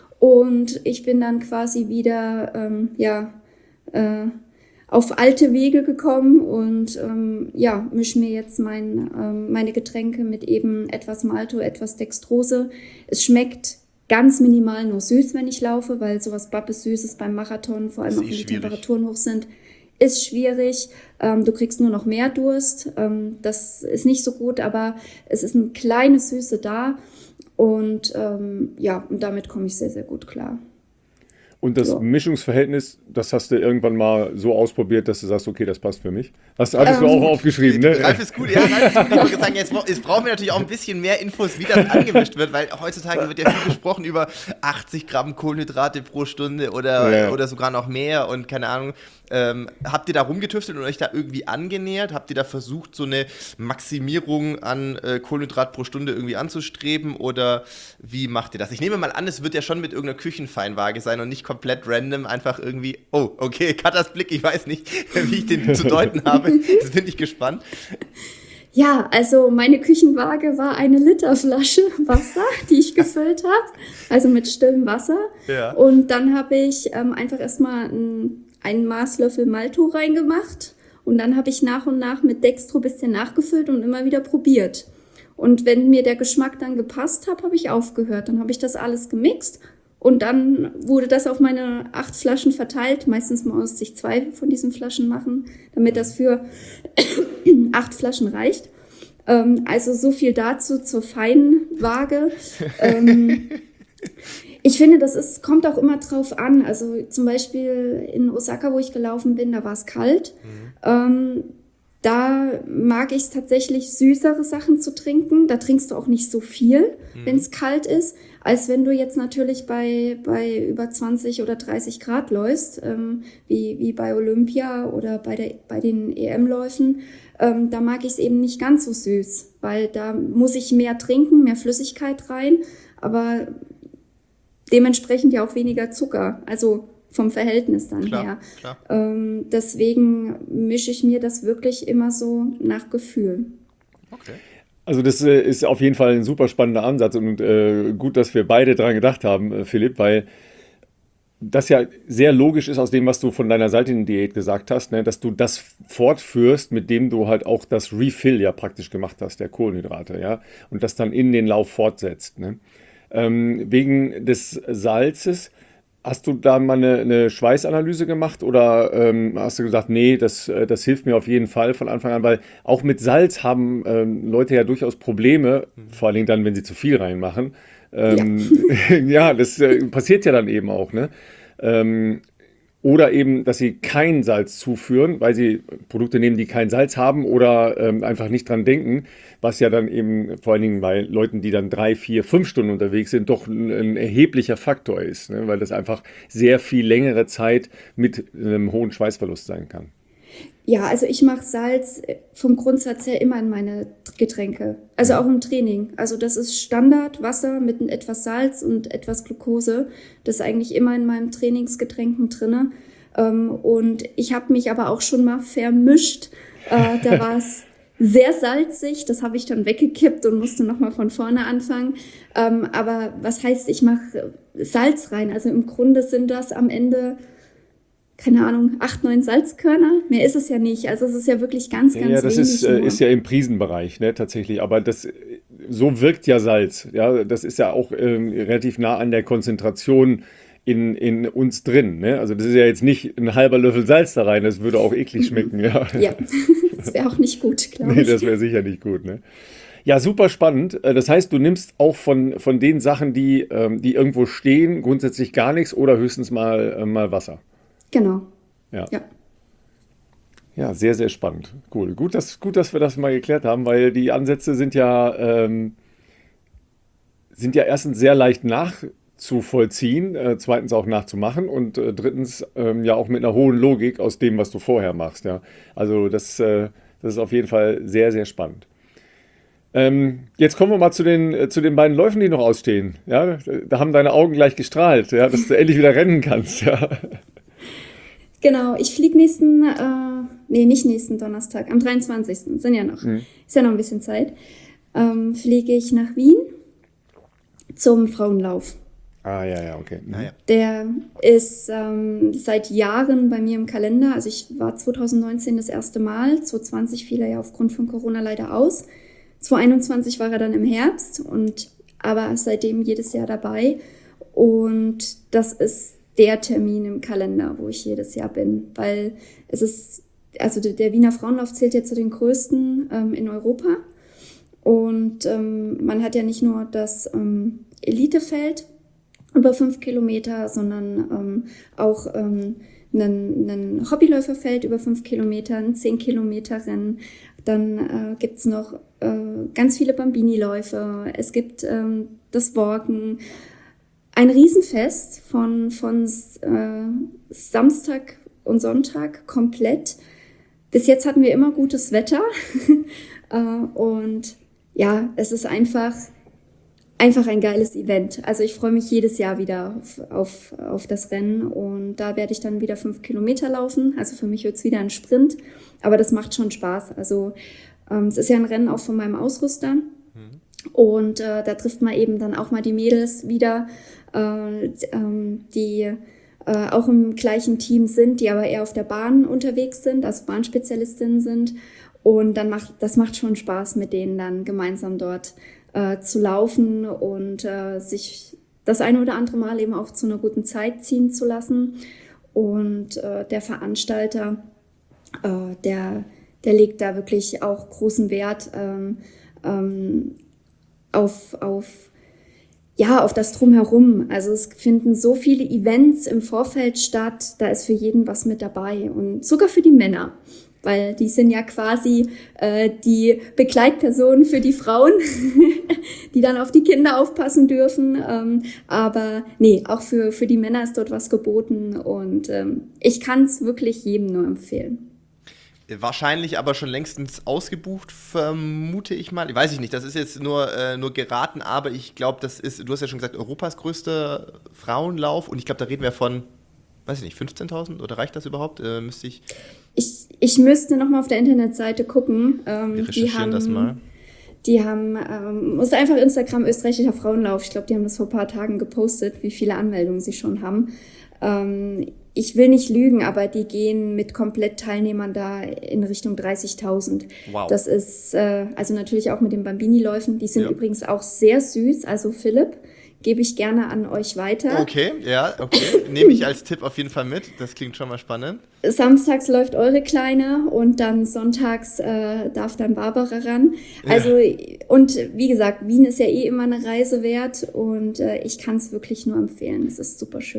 Und ich bin dann quasi wieder ähm, ja, äh, auf alte Wege gekommen und ähm, ja, mische mir jetzt mein, ähm, meine Getränke mit eben etwas Malto, etwas Dextrose. Es schmeckt ganz minimal nur süß, wenn ich laufe, weil sowas Bappes Süßes beim Marathon, vor allem auch wenn die Temperaturen hoch sind, ist schwierig. Ähm, du kriegst nur noch mehr Durst. Ähm, das ist nicht so gut, aber es ist eine kleine Süße da. Und ähm, ja, und damit komme ich sehr, sehr gut klar. Und das Ja. Mischungsverhältnis, das hast du irgendwann mal so ausprobiert, dass du sagst, okay, das passt für mich. Das hattest Ähm, du auch aufgeschrieben, ne? Ralf ist gut, ja, Ralf ist gut. Ich wollte sagen, jetzt, jetzt brauchen wir natürlich auch ein bisschen mehr Infos, wie das angemischt wird, weil heutzutage wird ja viel gesprochen über achtzig Gramm Kohlenhydrate pro Stunde oder, Ja. oder sogar noch mehr und keine Ahnung. Ähm, habt ihr da rumgetüftelt und euch da irgendwie angenähert? Habt ihr da versucht, so eine Maximierung an äh, Kohlenhydrat pro Stunde irgendwie anzustreben oder wie macht ihr das? Ich nehme mal an, es wird ja schon mit irgendeiner Küchenfeinwaage sein und nicht komplett random, einfach irgendwie, oh, okay, Katas Blick, ich weiß nicht, wie ich den zu deuten habe. Das bin ich gespannt. Ja, also meine Küchenwaage war eine Literflasche Wasser, die ich gefüllt habe, also mit stillem Wasser. Ja. Und dann habe ich ähm, einfach erstmal ein, einen Maßlöffel Malto reingemacht und dann habe ich nach und nach mit Dextro ein bisschen nachgefüllt und immer wieder probiert. Und wenn mir der Geschmack dann gepasst hat, habe ich aufgehört. Dann habe ich das alles gemixt und dann wurde das auf meine acht Flaschen verteilt. Meistens musste ich zwei von diesen Flaschen machen, damit das für acht Flaschen reicht. Ähm, also so viel dazu zur Feinwaage. ähm, ich finde, das ist, kommt auch immer drauf an. Also zum Beispiel in Osaka, wo ich gelaufen bin, da war es kalt. Mhm. Ähm, da mag ich es tatsächlich, süßere Sachen zu trinken. Da trinkst du auch nicht so viel, mhm. wenn es kalt ist, als wenn du jetzt natürlich bei, bei über zwanzig oder dreißig Grad läufst, ähm, wie, wie bei Olympia oder bei, der, bei den E M-Läufen. Ähm, da mag ich es eben nicht ganz so süß, weil da muss ich mehr trinken, mehr Flüssigkeit rein, aber dementsprechend ja auch weniger Zucker, also vom Verhältnis dann klar, her. Klar. Ähm, deswegen mische ich mir das wirklich immer so nach Gefühl. Okay. Also das äh, ist auf jeden Fall ein super spannender Ansatz und äh, gut, dass wir beide dran gedacht haben, äh, Philipp, weil das ja sehr logisch ist aus dem, was du von deiner Saltin-Diät gesagt hast, ne, dass du das fortführst, mit dem du halt auch das Refill ja praktisch gemacht hast, der Kohlenhydrate, ja, und das dann in den Lauf fortsetzt, ne. Ähm, wegen des Salzes, hast du da mal eine, eine Schweißanalyse gemacht oder ähm, hast du gesagt, nee, das, äh, das hilft mir auf jeden Fall von Anfang an, weil auch mit Salz haben ähm, Leute ja durchaus Probleme, mhm. vor allen Dingen dann, wenn sie zu viel reinmachen. Ähm, ja. ja, das äh, passiert ja dann eben auch, ne? Ähm, oder eben, dass sie kein Salz zuführen, weil sie Produkte nehmen, die kein Salz haben oder ähm, einfach nicht dran denken, was ja dann eben vor allen Dingen bei Leuten, die dann drei, vier, fünf Stunden unterwegs sind, doch ein, ein erheblicher Faktor ist, ne? Weil das einfach sehr viel längere Zeit mit einem hohen Schweißverlust sein kann. Ja, also ich mache Salz vom Grundsatz her immer in meine Getränke, also auch im Training. Also das ist Standard, Wasser mit etwas Salz und etwas Glucose. Das ist eigentlich immer in meinem Trainingsgetränken drinne. Und ich habe mich aber auch schon mal vermischt. Da war es sehr salzig, das habe ich dann weggekippt und musste nochmal von vorne anfangen. Aber was heißt, ich mache Salz rein? Also im Grunde sind das am Ende, keine Ahnung, acht, neun Salzkörner. Mehr ist es ja nicht. Also es ist ja wirklich ganz, ganz ja, das wenig. ist, äh, ist ja im Prisenbereich, ne, tatsächlich. Aber das, so wirkt ja Salz. Ja, das ist ja auch ähm, relativ nah an der Konzentration in, in uns drin. Ne? Also das ist ja jetzt nicht ein halber Löffel Salz da rein. Das würde auch eklig schmecken. Ja, ja. Das wäre auch nicht gut, glaube ich. Nee, das wäre sicher nicht gut. Ne? Ja, super spannend. Das heißt, du nimmst auch von, von den Sachen, die, ähm, die irgendwo stehen, grundsätzlich gar nichts oder höchstens mal, äh, mal Wasser. Genau. Ja. ja. Ja, sehr, sehr spannend. Cool. Gut, dass, gut, dass wir das mal geklärt haben, weil die Ansätze sind ja, ähm, sind ja erstens sehr leicht nachzuvollziehen, äh, zweitens auch nachzumachen und äh, drittens ähm, ja auch mit einer hohen Logik aus dem, was du vorher machst. Ja. Also das, äh, das ist auf jeden Fall sehr, sehr spannend. Ähm, jetzt kommen wir mal zu den, äh, zu den beiden Läufen, die noch ausstehen. Ja, da haben deine Augen gleich gestrahlt, ja, dass du endlich wieder rennen kannst. Ja. Genau, ich fliege nächsten, äh, nee, nicht nächsten Donnerstag, am dreiundzwanzigsten sind ja noch, mhm. ist ja noch ein bisschen Zeit, ähm, fliege ich nach Wien zum Frauenlauf. Ah, ja, ja, okay. Mhm. Der ist ähm, seit Jahren bei mir im Kalender, also ich war zwanzig neunzehn das erste Mal, zwanzig zwanzig fiel er ja aufgrund von Corona leider aus, zwanzig einundzwanzig war er dann im Herbst und aber seitdem jedes Jahr dabei und das ist der Termin im Kalender, wo ich jedes Jahr bin, weil es ist, also der Wiener Frauenlauf zählt ja zu den größten ähm, in Europa und ähm, man hat ja nicht nur das ähm, Elitefeld über fünf Kilometer, sondern ähm, auch ähm, ein Hobbyläuferfeld über fünf Kilometer, ein zehn Kilometer Rennen, dann äh, gibt's noch äh, ganz viele Bambini-Läufe, es gibt ähm, das Walken, ein Riesenfest von, von äh, Samstag und Sonntag komplett. Bis jetzt hatten wir immer gutes Wetter. äh, und ja, es ist einfach, einfach ein geiles Event. Also ich freue mich jedes Jahr wieder auf, auf, auf das Rennen. Und da werde ich dann wieder fünf Kilometer laufen. Also für mich wird es wieder ein Sprint. Aber das macht schon Spaß. Also ähm, es ist ja ein Rennen auch von meinem Ausrüster. Mhm. Und äh, da trifft man eben dann auch mal die Mädels wieder, äh, ähm, die äh, auch im gleichen Team sind, die aber eher auf der Bahn unterwegs sind, also Bahnspezialistinnen sind. Und dann macht das macht schon Spaß, mit denen dann gemeinsam dort äh, zu laufen und äh, sich das eine oder andere Mal eben auch zu einer guten Zeit ziehen zu lassen. Und äh, der Veranstalter, äh, der, der legt da wirklich auch großen Wert ähm, ähm, auf, auf, ja, auf das Drumherum. Also es finden so viele Events im Vorfeld statt, da ist für jeden was mit dabei und sogar für die Männer, weil die sind ja quasi äh, die Begleitpersonen für die Frauen, die dann auf die Kinder aufpassen dürfen. Ähm, aber nee, auch für, für die Männer ist dort was geboten und ähm, ich kann es wirklich jedem nur empfehlen. Wahrscheinlich aber schon längstens ausgebucht, vermute ich mal. Weiß ich nicht, das ist jetzt nur, äh, nur geraten, aber ich glaube, das ist, du hast ja schon gesagt, Europas größter Frauenlauf und ich glaube, da reden wir von, weiß ich nicht, fünfzehntausend oder reicht das überhaupt? Äh, müsste ich... Ich, ich müsste nochmal auf der Internetseite gucken. Ähm, wir recherchieren die haben, das mal. Die haben, ähm, muss einfach Instagram österreichischer Frauenlauf, ich glaube, die haben das vor ein paar Tagen gepostet, wie viele Anmeldungen sie schon haben. Ähm, ich will nicht lügen, aber die gehen mit Komplettteilnehmern da in Richtung dreißigtausend. Wow. Das ist, äh, also natürlich auch mit den Bambini-Läufen, die sind ja. übrigens auch sehr süß, also Philipp, gebe ich gerne an euch weiter. Okay, ja, okay. Nehme ich als Tipp auf jeden Fall mit. Das klingt schon mal spannend. Samstags läuft eure Kleine und dann sonntags äh, darf dann Barbara ran. Also, ja. Und wie gesagt, Wien ist ja eh immer eine Reise wert und äh, ich kann es wirklich nur empfehlen. Es ist super schön.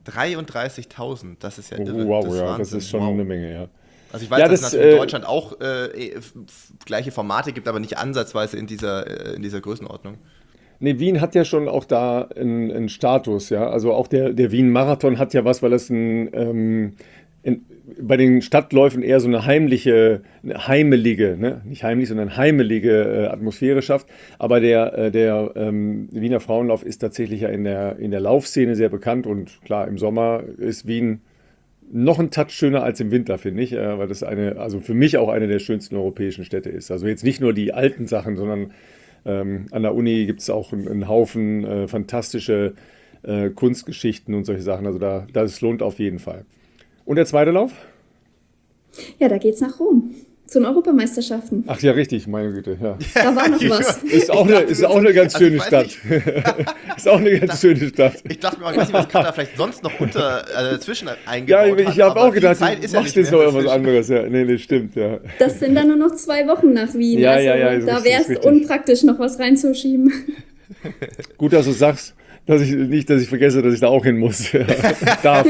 dreiunddreißigtausend, das ist ja irre. Oh, wow, das ja, Wahnsinn. das ist schon wow. eine Menge, ja. Also ich weiß, ja, dass das, es natürlich in äh, Deutschland auch äh, f- f- gleiche Formate gibt, aber nicht ansatzweise in dieser, äh, in dieser Größenordnung. Nee, Wien hat ja schon auch da einen, einen Status, ja. Also auch der, der Wien-Marathon hat ja was, weil das ein, ähm, in, bei den Stadtläufen eher so eine heimliche, eine heimelige, ne? Nicht heimlich, sondern heimelige äh, Atmosphäre schafft. Aber der, äh, der ähm, Wiener Frauenlauf ist tatsächlich ja in der, in der Laufszene sehr bekannt und klar, im Sommer ist Wien noch ein Touch schöner als im Winter, finde ich, äh, weil das eine, also für mich auch eine der schönsten europäischen Städte ist. Also jetzt nicht nur die alten Sachen, sondern ähm, an der Uni gibt es auch einen, einen Haufen äh, fantastische äh, Kunstgeschichten und solche Sachen. Also da, das lohnt auf jeden Fall. Und der zweite Lauf? Ja, da geht's nach Rom, zu den Europameisterschaften. Ach ja, richtig, meine Güte. Ja. Da war noch was. Ist auch Ich eine, dachte, ist auch eine ganz also ich schöne weiß Stadt. nicht. Ist auch eine ganz schöne Stadt. Ich dachte mir auch, ich weiß nicht, was Katar vielleicht sonst noch unter, äh, dazwischen Ja, eingebaut ich, hat. ich habe aber auch gedacht, viel Zeit du ist ja machst nicht jetzt mehr noch irgendwas dazwischen. anderes. Ja, nee, nee, stimmt, ja. Das sind dann nur noch zwei Wochen nach Wien. Ja, also ja, ja, ist da richtig, wäre es ist richtig. unpraktisch, noch was reinzuschieben. Gut, dass du sagst, dass ich nicht, dass ich vergesse, dass ich da auch hin muss. Ja, darf.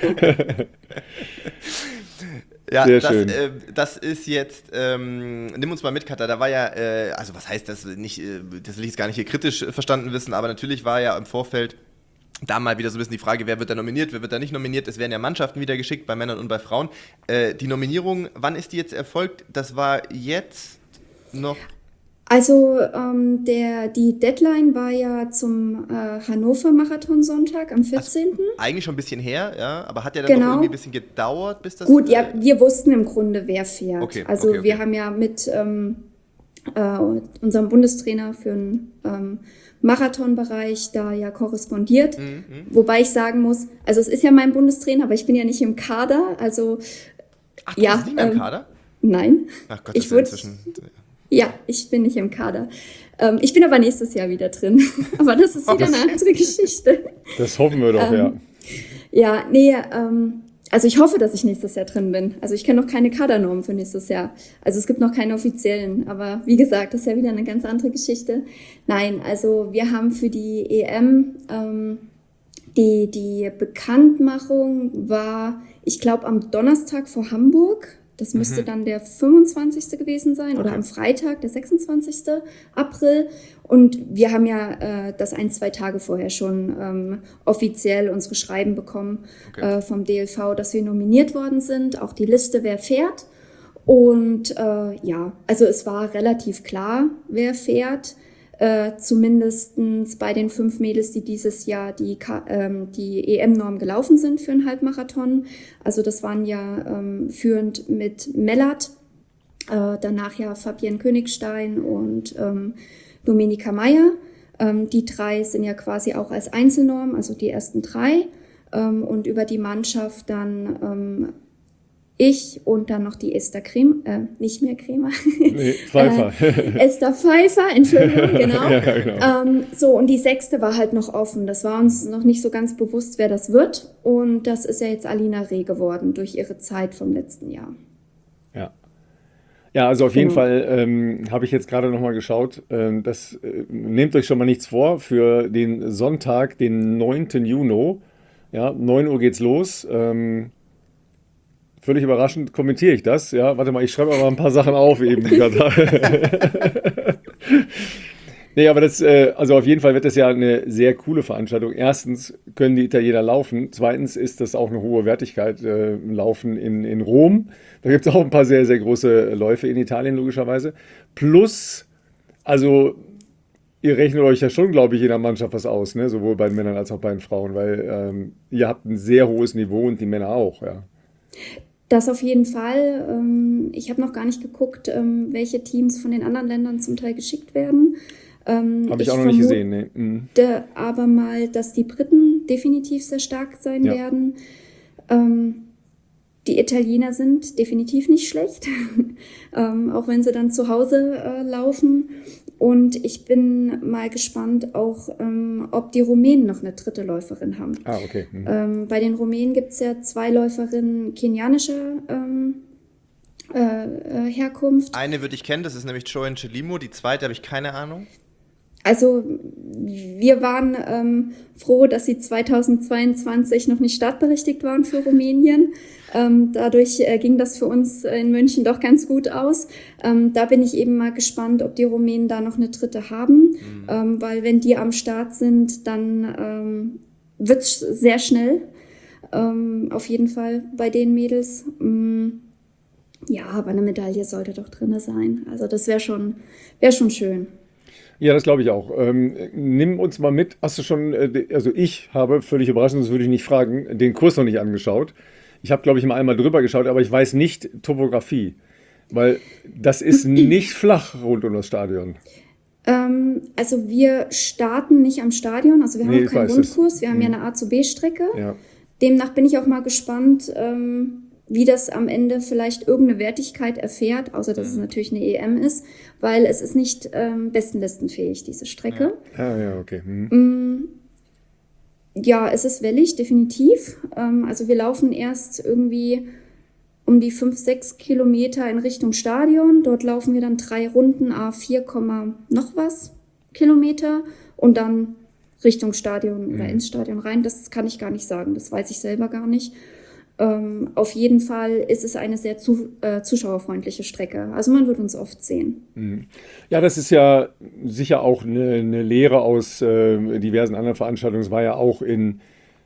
Ja, Sehr das, schön. äh, das ist jetzt, ähm, nimm uns mal mit, Katha, da war ja, äh, also was heißt das nicht, äh, das will ich jetzt gar nicht hier kritisch äh, verstanden wissen, aber natürlich war ja im Vorfeld da mal wieder so ein bisschen die Frage, wer wird da nominiert, wer wird da nicht nominiert. Es werden ja Mannschaften wieder geschickt, bei Männern und bei Frauen. Äh, die Nominierung, wann ist die jetzt erfolgt? Das war jetzt noch... Also ähm, der, die Deadline war ja zum äh, Hannover-Marathon-Sonntag am vierzehnten Eigentlich schon ein bisschen her, ja, aber hat ja dann Genau. doch irgendwie ein bisschen gedauert, bis das... Gut, ja, äh, wir wussten im Grunde, wer fährt. Okay, also okay, okay. wir haben ja mit ähm, äh, unserem Bundestrainer für den ähm, Marathonbereich da ja korrespondiert. Mhm, Wobei ich sagen muss, also es ist ja mein Bundestrainer, aber ich bin ja nicht im Kader. Also Ach, du ja, bist nicht mehr im ähm, Kader? nein. Ach Gott, ich das ist wurde- inzwischen... Ja, ich bin nicht im Kader. Ähm, ich bin aber nächstes Jahr wieder drin. Aber das ist wieder eine andere Geschichte. Das hoffen wir doch, ja. Ja, nee, ähm, also ich hoffe, dass ich nächstes Jahr drin bin. Also ich kenne noch keine Kadernormen für nächstes Jahr. Also es gibt noch keine offiziellen. Aber wie gesagt, das ist ja wieder eine ganz andere Geschichte. Nein, also wir haben für die E M, ähm, die, die Bekanntmachung war, ich glaube, am Donnerstag vor Hamburg. Das müsste dann der fünfundzwanzigste gewesen sein oder Okay. am Freitag, der sechsundzwanzigste April. Und wir haben ja äh, das ein, zwei Tage vorher schon ähm, offiziell unsere Schreiben bekommen Okay. äh, vom D L V, dass wir nominiert worden sind. Auch die Liste, wer fährt. Und äh, ja, also es war relativ klar, wer fährt. Äh, zumindestens bei den fünf Mädels, die dieses Jahr die, Ka- ähm, die E M-Norm gelaufen sind für einen Halbmarathon. Also das waren ja ähm, führend mit Mellert, äh, danach ja Fabienne Königstein und ähm, Dominika Meyer. Ähm, die drei sind ja quasi auch als Einzelnorm, also die ersten drei. Ähm, und über die Mannschaft dann ähm, ich und dann noch die Esther Kremer, äh, nicht mehr Kremer. Nee, Pfeiffer. Äh, Esther Pfeiffer, Entschuldigung, genau. Ja, genau. Ähm, so, und die sechste war halt noch offen. Das war uns noch nicht so ganz bewusst, wer das wird. Und das ist ja jetzt Alina Reh geworden durch ihre Zeit vom letzten Jahr. Ja. Ja, also auf jeden Genau. Fall ähm, habe ich jetzt gerade nochmal geschaut. Ähm, das, äh, nehmt euch schon mal nichts vor für den Sonntag, den neunten Juni. Ja, neun Uhr geht's los. Ähm, völlig überraschend kommentiere ich das. Ja, warte mal, ich schreibe aber ein paar Sachen auf eben. Nee, aber das, äh, also auf jeden Fall wird das ja eine sehr coole Veranstaltung. Erstens können die Italiener laufen. Zweitens ist das auch eine hohe Wertigkeit, äh, im Laufen in, in Rom. Da gibt es auch ein paar sehr, sehr große Läufe in Italien, logischerweise. Plus, also ihr rechnet euch ja schon, glaube ich, jeder Mannschaft was aus, ne? Sowohl bei den Männern als auch bei den Frauen, weil ähm, ihr habt ein sehr hohes Niveau und die Männer auch, ja. Das auf jeden Fall. Ähm, ich habe noch gar nicht geguckt, ähm, welche Teams von den anderen Ländern zum Teil geschickt werden. Ähm, Habe ich auch noch nicht gesehen, ne? Mhm. vermute aber mal, dass die Briten definitiv sehr stark sein Ja. werden. Ähm, die Italiener sind definitiv nicht schlecht, ähm, auch wenn sie dann zu Hause äh, laufen. Und ich bin mal gespannt auch, ähm, ob die Rumänen noch eine dritte Läuferin haben. Ah, okay. Mhm. Ähm, bei den Rumänen gibt es ja zwei Läuferinnen kenianischer ähm, äh, äh, Herkunft. Eine würde ich kennen, das ist nämlich Joan Chelimo, die zweite habe ich keine Ahnung. Also wir waren ähm, froh, dass sie zweitausendzweiundzwanzig noch nicht startberechtigt waren für Rumänien. Ähm, dadurch äh, ging das für uns in München doch ganz gut aus. Ähm, da bin ich eben mal gespannt, ob die Rumänen da noch eine dritte haben, mhm. ähm, weil wenn die am Start sind, dann ähm, wird es sehr schnell. Ähm, auf jeden Fall bei den Mädels. Ähm, ja, aber eine Medaille sollte doch drin sein. Also das wäre schon, wär schon schön. Ja, das glaube ich auch. Ähm, nimm uns mal mit. Hast du schon, äh, also ich habe, völlig überraschend, das würde ich nicht fragen, den Kurs noch nicht angeschaut. Ich habe, glaube ich, mal einmal drüber geschaut, aber ich weiß nicht Topografie, weil das ist nicht flach rund um das Stadion. Ähm, also wir starten nicht am Stadion, also wir haben Nee, auch ich keinen weiß Rundkurs, es. wir haben Mhm. ja eine A zu B-Strecke. Ja. Demnach bin ich auch mal gespannt, ähm, wie das am Ende vielleicht irgendeine Wertigkeit erfährt, außer dass es natürlich eine E M ist, weil es ist nicht ähm, bestenlistenfähig, diese Strecke. Ah, ja, okay. Mhm. Ja, es ist wellig, definitiv. Ähm, also wir laufen erst irgendwie um die fünf, sechs Kilometer in Richtung Stadion. Dort laufen wir dann drei Runden, à vier, noch was Kilometer und dann Richtung Stadion oder ins Stadion rein. Das kann ich gar nicht sagen, das weiß ich selber gar nicht. Ähm, auf jeden Fall ist es eine sehr zu, äh, zuschauerfreundliche Strecke. Also man wird uns oft sehen. Ja, das ist ja sicher auch eine, eine Lehre aus äh, diversen anderen Veranstaltungen. Es war ja auch in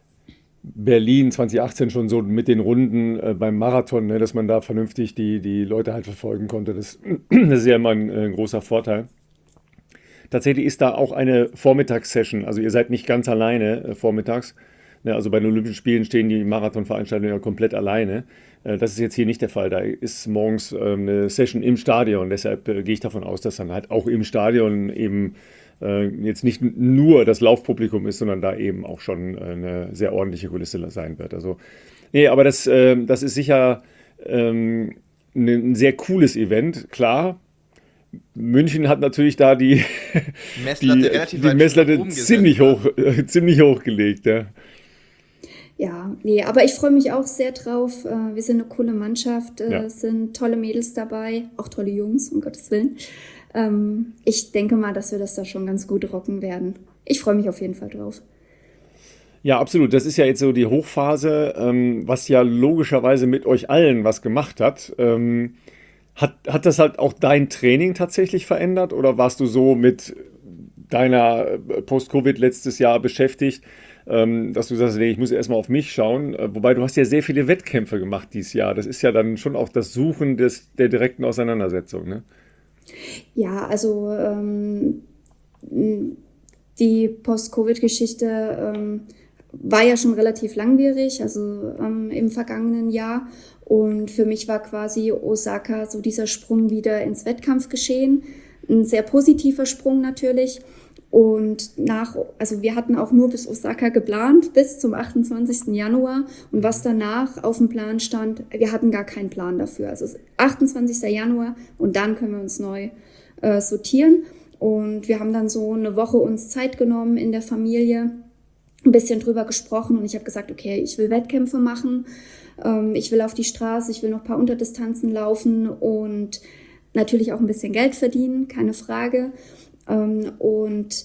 Berlin zwanzig achtzehn schon so mit den Runden äh, beim Marathon, ne, dass man da vernünftig die, die Leute halt verfolgen konnte. Das, das ist ja immer ein, ein großer Vorteil. Tatsächlich ist da auch eine Vormittagssession. Also ihr seid nicht ganz alleine äh, vormittags. Ne, also bei den Olympischen Spielen stehen die Marathonveranstaltungen ja komplett alleine. Äh, das ist jetzt hier nicht der Fall. Da ist morgens äh, eine Session im Stadion. Deshalb äh, gehe ich davon aus, dass dann halt auch im Stadion eben äh, jetzt nicht nur das Laufpublikum ist, sondern da eben auch schon äh, eine sehr ordentliche Kulisse sein wird. Also, nee, aber das, äh, das ist sicher ähm, ein sehr cooles Event, klar. München hat natürlich da die Messlatte die, relativ die weit Messlatte nach oben ziemlich gesetzt, hoch, äh, ziemlich hochgelegt, ja. Ja, nee, aber ich freue mich auch sehr drauf. Äh, Wir sind eine coole Mannschaft, äh, Ja. es sind tolle Mädels dabei, auch tolle Jungs, um Gottes Willen. Ähm, Ich denke mal, dass wir das da schon ganz gut rocken werden. Ich freue mich auf jeden Fall drauf. Ja, absolut. Das ist ja jetzt so die Hochphase, ähm, was ja logischerweise mit euch allen was gemacht hat. Ähm, hat, hat das halt auch dein Training tatsächlich verändert oder warst du so mit deiner äh, Post-Covid letztes Jahr beschäftigt, ähm, dass du sagst, nee, ich muss erstmal auf mich schauen? Äh, wobei du hast ja sehr viele Wettkämpfe gemacht dieses Jahr. Das ist ja dann schon auch das Suchen des, der direkten Auseinandersetzung, ne? Ja, also ähm, die Post-Covid-Geschichte ähm, war ja schon relativ langwierig, also ähm, im vergangenen Jahr. Und für mich war quasi Osaka so dieser Sprung wieder ins Wettkampfgeschehen. Ein sehr positiver Sprung natürlich. Und nach, also wir hatten auch nur bis Osaka geplant, bis zum achtundzwanzigsten Januar. Und was danach auf dem Plan stand, wir hatten gar keinen Plan dafür. Also achtundzwanzigsten Januar und dann können wir uns neu äh, sortieren. Und wir haben dann so eine Woche uns Zeit genommen in der Familie, ein bisschen drüber gesprochen und ich habe gesagt, okay, ich will Wettkämpfe machen, ähm, ich will auf die Straße, ich will noch ein paar Unterdistanzen laufen und natürlich auch ein bisschen Geld verdienen, keine Frage. Ähm, und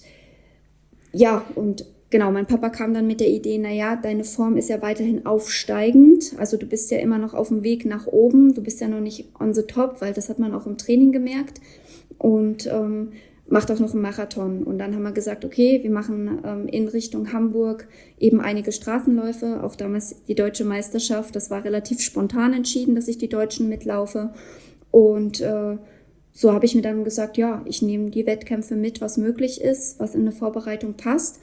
ja, und genau, mein Papa kam dann mit der Idee, naja, deine Form ist ja weiterhin aufsteigend, also du bist ja immer noch auf dem Weg nach oben, du bist ja noch nicht on the top, weil das hat man auch im Training gemerkt und ähm, macht auch noch einen Marathon. Und dann haben wir gesagt, okay, wir machen ähm, in Richtung Hamburg eben einige Straßenläufe, auch damals die Deutsche Meisterschaft, das war relativ spontan entschieden, dass ich die Deutschen mitlaufe und äh, so habe ich mir dann gesagt, ja, ich nehme die Wettkämpfe mit, was möglich ist, was in eine Vorbereitung passt.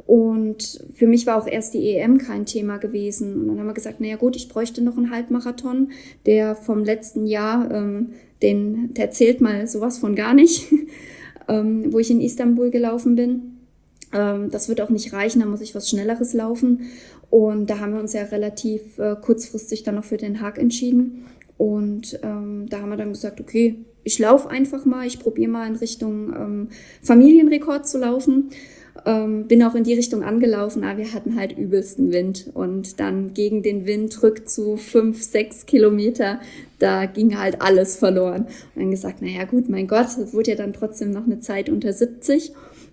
Und für mich war auch erst die E M kein Thema gewesen. Und dann haben wir gesagt, naja gut, ich bräuchte noch einen Halbmarathon, der vom letzten Jahr, ähm, den, der zählt mal sowas von gar nicht, ähm, wo ich in Istanbul gelaufen bin. Ähm, das wird auch nicht reichen, da muss ich was Schnelleres laufen. Und da haben wir uns ja relativ äh, kurzfristig dann noch für Den Haag entschieden. Und ähm, da haben wir dann gesagt, okay, ich laufe einfach mal, ich probiere mal in Richtung ähm, Familienrekord zu laufen. Ähm, bin auch in die Richtung angelaufen, aber wir hatten halt übelsten Wind und dann gegen den Wind rück zu fünf, sechs Kilometer, da ging halt alles verloren. Und dann gesagt, naja gut, mein Gott, es wurde ja dann trotzdem noch eine Zeit unter siebzig.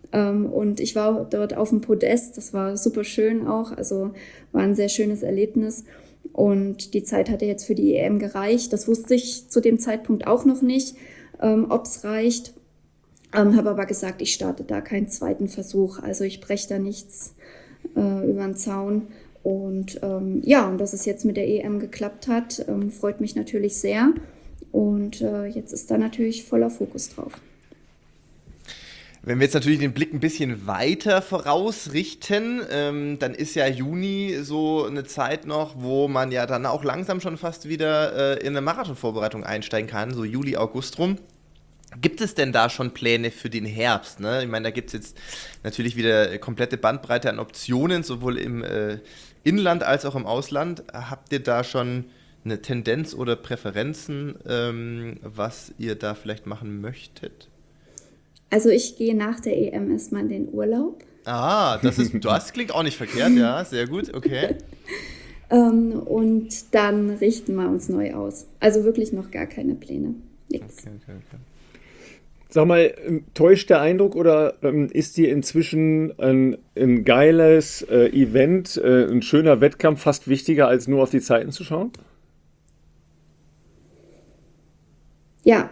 Ähm, und ich war dort auf dem Podest, das war super schön auch, also war ein sehr schönes Erlebnis. Und die Zeit hatte jetzt für die E M gereicht. Das wusste ich zu dem Zeitpunkt auch noch nicht, ähm, ob es reicht. Ähm, habe aber gesagt, ich starte da keinen zweiten Versuch. Also ich breche da nichts äh, über den Zaun. Und ähm, ja, und dass es jetzt mit der E M geklappt hat, ähm, freut mich natürlich sehr. Und äh, jetzt ist da natürlich voller Fokus drauf. Wenn wir jetzt natürlich den Blick ein bisschen weiter vorausrichten, ähm, dann ist ja Juni so eine Zeit noch, wo man ja dann auch langsam schon fast wieder äh, in eine Marathonvorbereitung einsteigen kann, so Juli, August rum. Gibt es denn da schon Pläne für den Herbst? Ne? Ich meine, da gibt es jetzt natürlich wieder komplette Bandbreite an Optionen, sowohl im äh, Inland als auch im Ausland. Habt ihr da schon eine Tendenz oder Präferenzen, ähm, was ihr da vielleicht machen möchtet? Also ich gehe nach der E M erstmal in den Urlaub. Ah, das ist, das klingt auch nicht verkehrt, ja, sehr gut, okay. ähm, und dann richten wir uns neu aus. Also wirklich noch gar keine Pläne, nichts. Okay, okay, okay. Sag mal, täuscht der Eindruck oder ähm, ist dir inzwischen ein, ein geiles äh, Event, äh, ein schöner Wettkampf fast wichtiger, als nur auf die Zeiten zu schauen? Ja.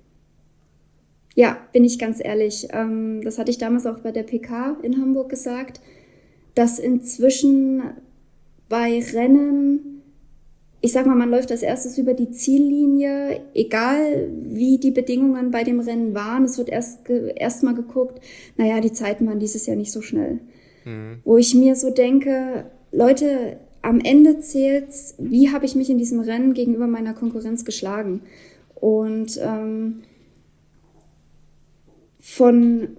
Ja, bin ich ganz ehrlich. Ähm, das hatte ich damals auch bei der P K in Hamburg gesagt, dass inzwischen bei Rennen, ich sag mal, man läuft als erstes über die Ziellinie, egal wie die Bedingungen bei dem Rennen waren. Es wird erst, ge- erst mal geguckt, naja, die Zeiten waren dieses Jahr nicht so schnell. Mhm. Wo ich mir so denke, Leute, am Ende zählt's, wie habe ich mich in diesem Rennen gegenüber meiner Konkurrenz geschlagen? Und ähm, von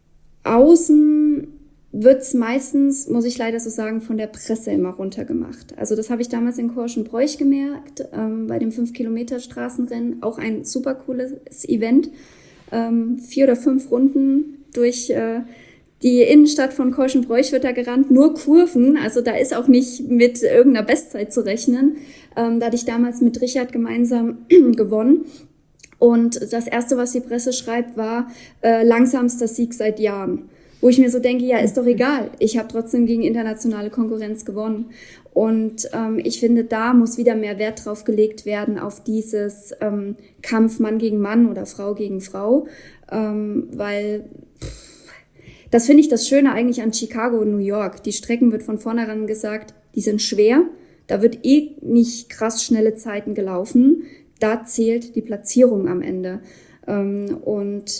außen wird's meistens, muss ich leider so sagen, von der Presse immer runtergemacht. Also das habe ich damals in Korschenbroich gemerkt, ähm, bei dem fünf Kilometer Straßenrennen, auch ein super cooles Event. Ähm, vier oder fünf Runden durch äh, die Innenstadt von Korschenbroich wird da gerannt, nur Kurven, also da ist auch nicht mit irgendeiner Bestzeit zu rechnen. Ähm, da hatte ich damals mit Richard gemeinsam gewonnen. Und das Erste, was die Presse schreibt, war äh, langsamster Sieg seit Jahren. Wo ich mir so denke, ja, ist doch egal. Ich habe trotzdem gegen internationale Konkurrenz gewonnen. Und ähm, ich finde, da muss wieder mehr Wert drauf gelegt werden, auf dieses ähm, Kampf Mann gegen Mann oder Frau gegen Frau. Ähm, weil pff, das finde ich das Schöne eigentlich an Chicago und New York. Die Strecken wird von vornherein gesagt, die sind schwer. Da wird eh nicht krass schnelle Zeiten gelaufen. Da zählt die Platzierung am Ende. Ähm, und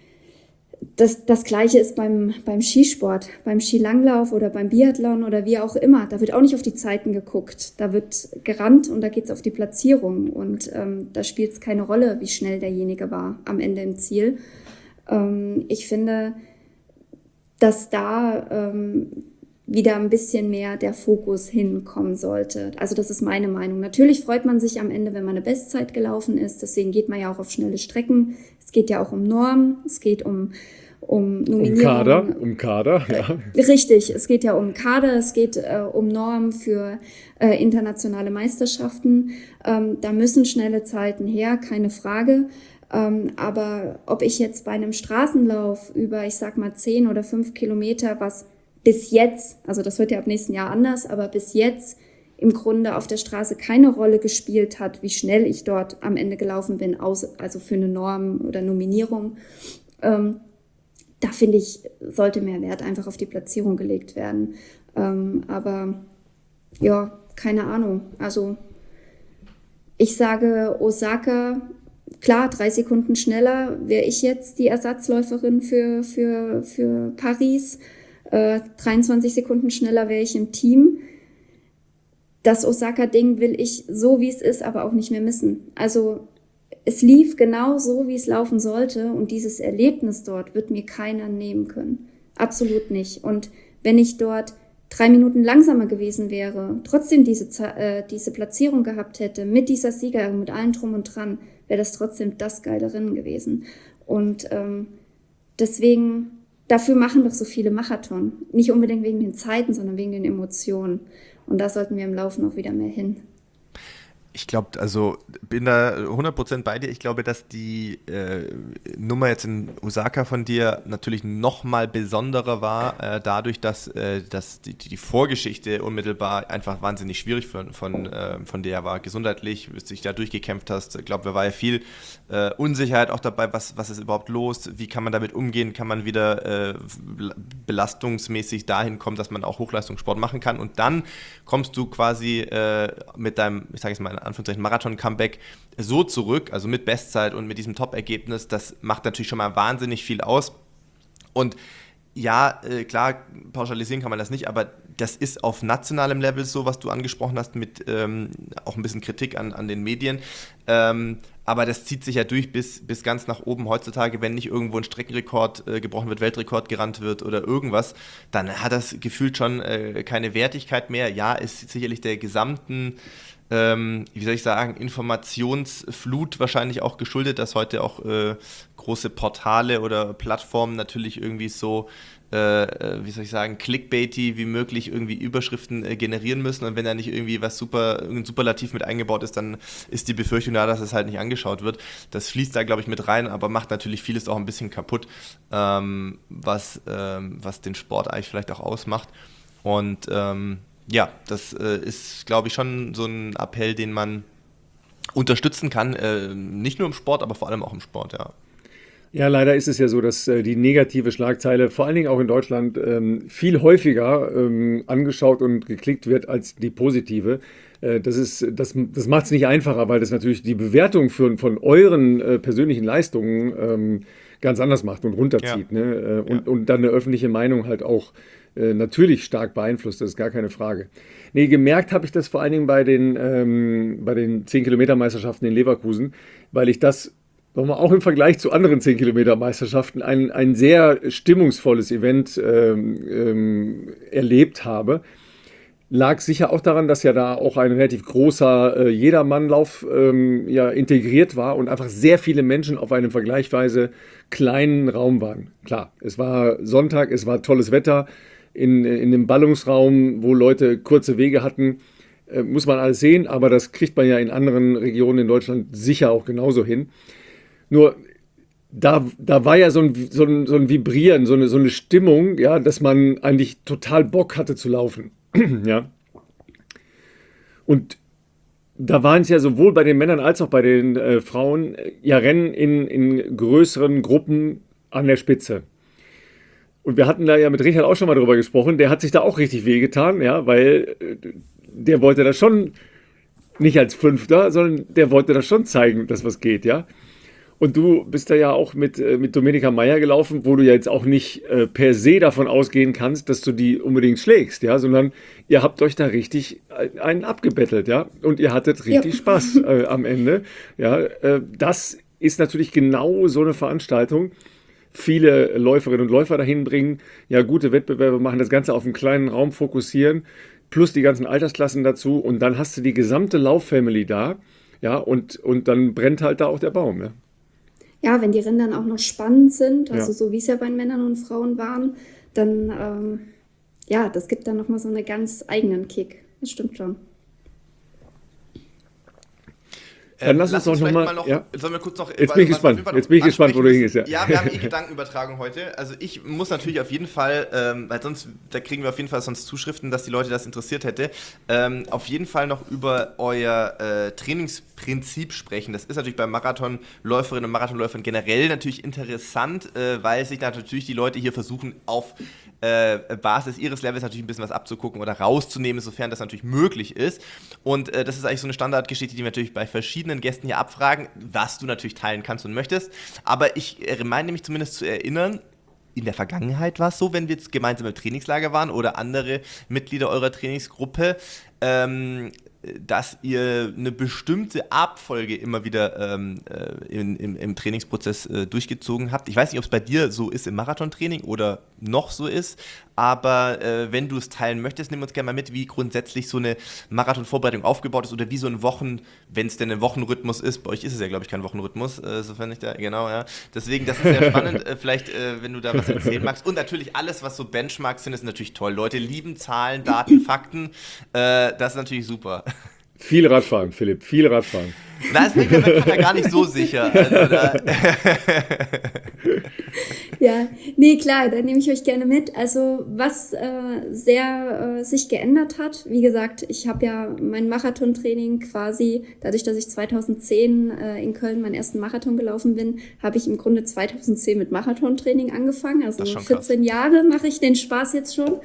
das, das Gleiche ist beim, beim Skisport, beim Skilanglauf oder beim Biathlon oder wie auch immer. Da wird auch nicht auf die Zeiten geguckt. Da wird gerannt und da geht's auf die Platzierung. Und ähm, da spielt es keine Rolle, wie schnell derjenige war am Ende im Ziel. Ähm, ich finde, dass da ähm, wieder ein bisschen mehr der Fokus hinkommen sollte. Also das ist meine Meinung. Natürlich freut man sich am Ende, wenn man eine Bestzeit gelaufen ist. Deswegen geht man ja auch auf schnelle Strecken. Es geht ja auch um Normen. Es geht um, um Nominierung. Um Kader, um Kader, ja. Richtig, es geht ja um Kader, es geht äh, um Normen für äh, internationale Meisterschaften. Ähm, da müssen schnelle Zeiten her, keine Frage. Ähm, aber ob ich jetzt bei einem Straßenlauf über, ich sag mal, zehn oder fünf Kilometer, was bis jetzt, also das wird ja ab nächsten Jahr anders, aber bis jetzt im Grunde auf der Straße keine Rolle gespielt hat, wie schnell ich dort am Ende gelaufen bin, also für eine Norm oder Nominierung. Ähm, da finde ich, sollte mehr Wert einfach auf die Platzierung gelegt werden. Ähm, aber ja, keine Ahnung. Also ich sage Osaka, klar, drei Sekunden schneller wäre ich jetzt die Ersatzläuferin für, für, für Paris. Äh, dreiundzwanzig Sekunden schneller wäre ich im Team. Das Osaka-Ding will ich so, wie es ist, aber auch nicht mehr missen. Also es lief genau so, wie es laufen sollte und dieses Erlebnis dort wird mir keiner nehmen können. Absolut nicht. Und wenn ich dort drei Minuten langsamer gewesen wäre, trotzdem diese, äh, diese Platzierung gehabt hätte, mit dieser Siegerehrung, mit allem drum und dran, wäre das trotzdem das geile Rennen gewesen. Und ähm, deswegen... Dafür machen doch so viele Marathon. Nicht unbedingt wegen den Zeiten, sondern wegen den Emotionen. Und da sollten wir im Laufen auch wieder mehr hin. Ich glaube, also bin da hundert Prozent bei dir. Ich glaube, dass die äh, Nummer jetzt in Osaka von dir natürlich noch mal besonderer war, äh, dadurch, dass, äh, dass die, die Vorgeschichte unmittelbar einfach wahnsinnig schwierig von, von, äh, von dir war. Gesundheitlich, bis du dich da durchgekämpft hast. Ich glaube, da war ja viel äh, Unsicherheit auch dabei, was, was ist überhaupt los, wie kann man damit umgehen, kann man wieder äh, belastungsmäßig dahin kommen, dass man auch Hochleistungssport machen kann. Und dann kommst du quasi äh, mit deinem, ich sage jetzt mal in Anführungszeichen, Marathon-Comeback so zurück, also mit Bestzeit und mit diesem Top-Ergebnis, das macht natürlich schon mal wahnsinnig viel aus. Und ja, äh, klar, pauschalisieren kann man das nicht, aber das ist auf nationalem Level so, was du angesprochen hast, mit ähm, auch ein bisschen Kritik an, an den Medien. Ähm, aber das zieht sich ja durch bis, bis ganz nach oben heutzutage, wenn nicht irgendwo ein Streckenrekord äh, gebrochen wird, Weltrekord gerannt wird oder irgendwas, dann hat das gefühlt schon äh, keine Wertigkeit mehr. Ja, ist sicherlich der gesamten, ähm, wie soll ich sagen, Informationsflut wahrscheinlich auch geschuldet, dass heute auch äh, große Portale oder Plattformen natürlich irgendwie so Äh, wie soll ich sagen, clickbaity wie möglich irgendwie Überschriften äh, generieren müssen, und wenn da nicht irgendwie was super, irgendein Superlativ mit eingebaut ist, dann ist die Befürchtung da, dass es halt nicht angeschaut wird. Das fließt da, glaube ich, mit rein, aber macht natürlich vieles auch ein bisschen kaputt, ähm, was, ähm, was den Sport eigentlich vielleicht auch ausmacht. Und ähm, ja, das äh, ist, glaube ich, schon so ein Appell, den man unterstützen kann, äh, nicht nur im Sport, aber vor allem auch im Sport, ja. Ja, leider ist es ja so, dass äh, die negative Schlagzeile, vor allen Dingen auch in Deutschland, ähm, viel häufiger ähm, angeschaut und geklickt wird als die positive. Äh, das ist, das, das macht es nicht einfacher, weil das natürlich die Bewertung für, von euren äh, persönlichen Leistungen ähm, ganz anders macht und runterzieht. Ja. Ne? Äh, und, Ja. und dann eine öffentliche Meinung halt auch äh, natürlich stark beeinflusst, das ist gar keine Frage. Nee, gemerkt habe ich das vor allen Dingen bei den, ähm, bei den zehn-Kilometer-Meisterschaften in Leverkusen, weil ich das nochmal auch im Vergleich zu anderen zehn-Kilometer-Meisterschaften ein, ein sehr stimmungsvolles Event ähm, ähm, erlebt habe. Lag sicher auch daran, dass ja da auch ein relativ großer äh, Jedermannlauf ähm, ja, integriert war und einfach sehr viele Menschen auf einem vergleichsweise kleinen Raum waren. Klar, es war Sonntag, es war tolles Wetter in, in dem Ballungsraum, wo Leute kurze Wege hatten. Äh, muss man alles sehen, aber das kriegt man ja in anderen Regionen in Deutschland sicher auch genauso hin. Nur da, da war ja so ein, so ein, so ein Vibrieren, so eine, so eine Stimmung, ja, dass man eigentlich total Bock hatte zu laufen. Ja. Und da waren es ja sowohl bei den Männern als auch bei den äh, Frauen äh, ja Rennen in, in größeren Gruppen an der Spitze. Und wir hatten da ja mit Richard auch schon mal drüber gesprochen, der hat sich da auch richtig wehgetan, ja, weil äh, der wollte das schon nicht als Fünfter, sondern der wollte das schon zeigen, dass was geht, ja. Und du bist da ja auch mit, äh, mit Domenica Meyer gelaufen, wo du ja jetzt auch nicht äh, per se davon ausgehen kannst, dass du die unbedingt schlägst, ja, sondern ihr habt euch da richtig einen abgebettelt, ja, und ihr hattet richtig Ja. Spaß äh, am Ende, ja. Äh, das ist natürlich genau so eine Veranstaltung. Viele Läuferinnen und Läufer dahin bringen, ja, gute Wettbewerbe machen, das Ganze auf einen kleinen Raum fokussieren, plus die ganzen Altersklassen dazu, und dann hast du die gesamte Lauffamily da, ja, und, und dann brennt halt da auch der Baum, ja. Ja, wenn die Rennen dann auch noch spannend sind, also Ja. so wie es ja bei Männern und Frauen waren, dann, ähm, ja, das gibt dann nochmal so einen ganz eigenen Kick. Das stimmt schon. Dann lass uns doch noch vielleicht mal- noch, ja. sollen wir kurz noch, Jetzt bin ich was wir auf gespannt. jeden Fall Jetzt bin ich noch gespannt, wo du ansprechen hingehst, ja. müssen. Ja, wir haben eh Gedankenübertragung heute. Also ich muss natürlich auf jeden Fall, ähm, weil sonst, da kriegen wir auf jeden Fall sonst Zuschriften, dass die Leute das interessiert hätte, ähm, auf jeden Fall noch über euer äh, Trainingsprinzip sprechen. Das ist natürlich bei Marathonläuferinnen und Marathonläufern generell natürlich interessant, äh, weil sich da natürlich die Leute hier versuchen, auf äh, Basis ihres Levels natürlich ein bisschen was abzugucken oder rauszunehmen, sofern das natürlich möglich ist. Und äh, das ist eigentlich so eine Standardgeschichte, die wir natürlich bei verschiedenen Gästen hier abfragen, was du natürlich teilen kannst und möchtest. Aber ich äh, meine mich zumindest zu erinnern, in der Vergangenheit war es so, wenn wir jetzt gemeinsam im Trainingslager waren oder andere Mitglieder eurer Trainingsgruppe, ähm, dass ihr eine bestimmte Abfolge immer wieder ähm, äh, in, im, im Trainingsprozess äh, durchgezogen habt. Ich weiß nicht, ob es bei dir so ist im Marathontraining oder noch so ist, aber äh, wenn du es teilen möchtest, nimm uns gerne mal mit, wie grundsätzlich so eine Marathonvorbereitung aufgebaut ist oder wie so ein Wochen, wenn es denn ein Wochenrhythmus ist. Bei euch ist es ja, glaube ich, kein Wochenrhythmus, äh, sofern ich da, genau, ja. Deswegen, das ist sehr spannend, äh, vielleicht, äh, wenn du da was erzählen magst. Und natürlich alles, was so Benchmarks sind, ist natürlich toll. Leute lieben Zahlen, Daten, Fakten, äh, das ist natürlich super. Viel Radfahren, Philipp, viel Radfahren. Na, das bin ich mir bei Katha gar nicht so sicher. Also, da Ja, nee, klar, da nehme ich euch gerne mit. Also was äh, sehr äh, sich geändert hat, wie gesagt, ich habe ja mein Marathontraining quasi, dadurch, dass ich zweitausendzehn äh, in Köln meinen ersten Marathon gelaufen bin, habe ich im Grunde zweitausendzehn mit Marathontraining angefangen. Also Das ist schon vierzehn Jahre mache ich den Spaß jetzt schon.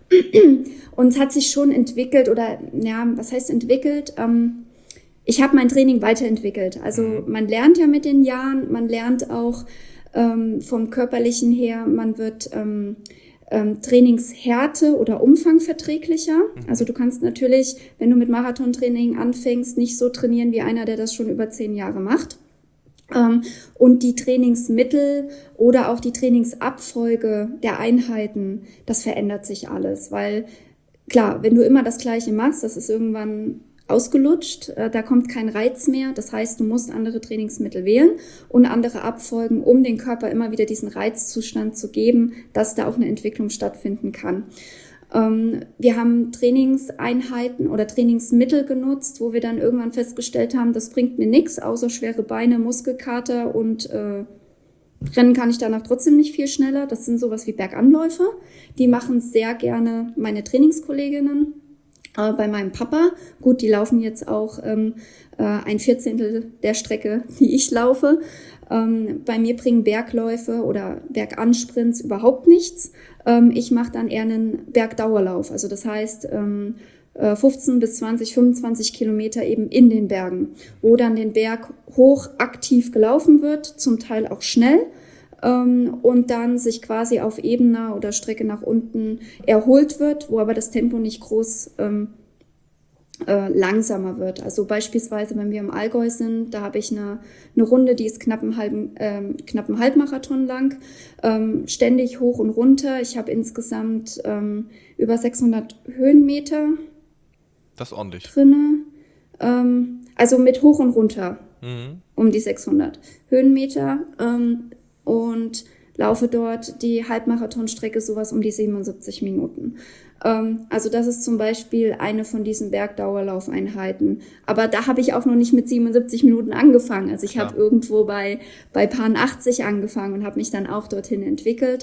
Und es hat sich schon entwickelt oder, ja, was heißt entwickelt? Ähm, ich habe mein Training weiterentwickelt. Also man lernt ja mit den Jahren, man lernt auch ähm, vom Körperlichen her, man wird ähm, ähm, Trainingshärte oder Umfang verträglicher. Also du kannst natürlich, wenn du mit Marathontraining anfängst, nicht so trainieren wie einer, der das schon über zehn Jahre macht. Ähm, und die Trainingsmittel oder auch die Trainingsabfolge der Einheiten, das verändert sich alles, weil klar, wenn du immer das Gleiche machst, das ist irgendwann ausgelutscht, äh, da kommt kein Reiz mehr, das heißt, du musst andere Trainingsmittel wählen und andere Abfolgen, um den Körper immer wieder diesen Reizzustand zu geben, dass da auch eine Entwicklung stattfinden kann. Ähm, wir haben Trainingseinheiten oder Trainingsmittel genutzt, wo wir dann irgendwann festgestellt haben, das bringt mir nichts, außer schwere Beine, Muskelkater und äh, Rennen kann ich danach trotzdem nicht viel schneller. Das sind sowas wie Berganläufe. Die machen sehr gerne meine Trainingskolleginnen. Äh, bei meinem Papa, gut, die laufen jetzt auch ähm, äh, ein Vierzehntel der Strecke, die ich laufe. Ähm, bei mir bringen Bergläufe oder Bergansprints überhaupt nichts. Ähm, ich mache dann eher einen Bergdauerlauf. Also das heißt ähm, äh, fünfzehn bis zwanzig, fünfundzwanzig Kilometer eben in den Bergen, wo dann den Berg hoch aktiv gelaufen wird, zum Teil auch schnell. Ähm, und dann sich quasi auf ebener oder Strecke nach unten erholt wird, wo aber das Tempo nicht groß ähm, äh, langsamer wird. Also beispielsweise, wenn wir im Allgäu sind, da habe ich eine, eine Runde, die ist knapp einen halben, ähm, knapp einen Halbmarathon lang, ähm, ständig hoch und runter. Ich habe insgesamt ähm, über sechshundert Höhenmeter Das ist ordentlich. drinne. Ähm, also mit hoch und runter Mhm. um die sechshundert Höhenmeter. Ähm, und laufe dort die Halbmarathonstrecke sowas um die siebenundsiebzig Minuten. Ähm, also das ist zum Beispiel eine von diesen Bergdauerlaufeinheiten. Aber da habe ich auch noch nicht mit siebenundsiebzig Minuten angefangen. Also ich Klar. habe irgendwo bei, bei Paar achtzig angefangen und habe mich dann auch dorthin entwickelt.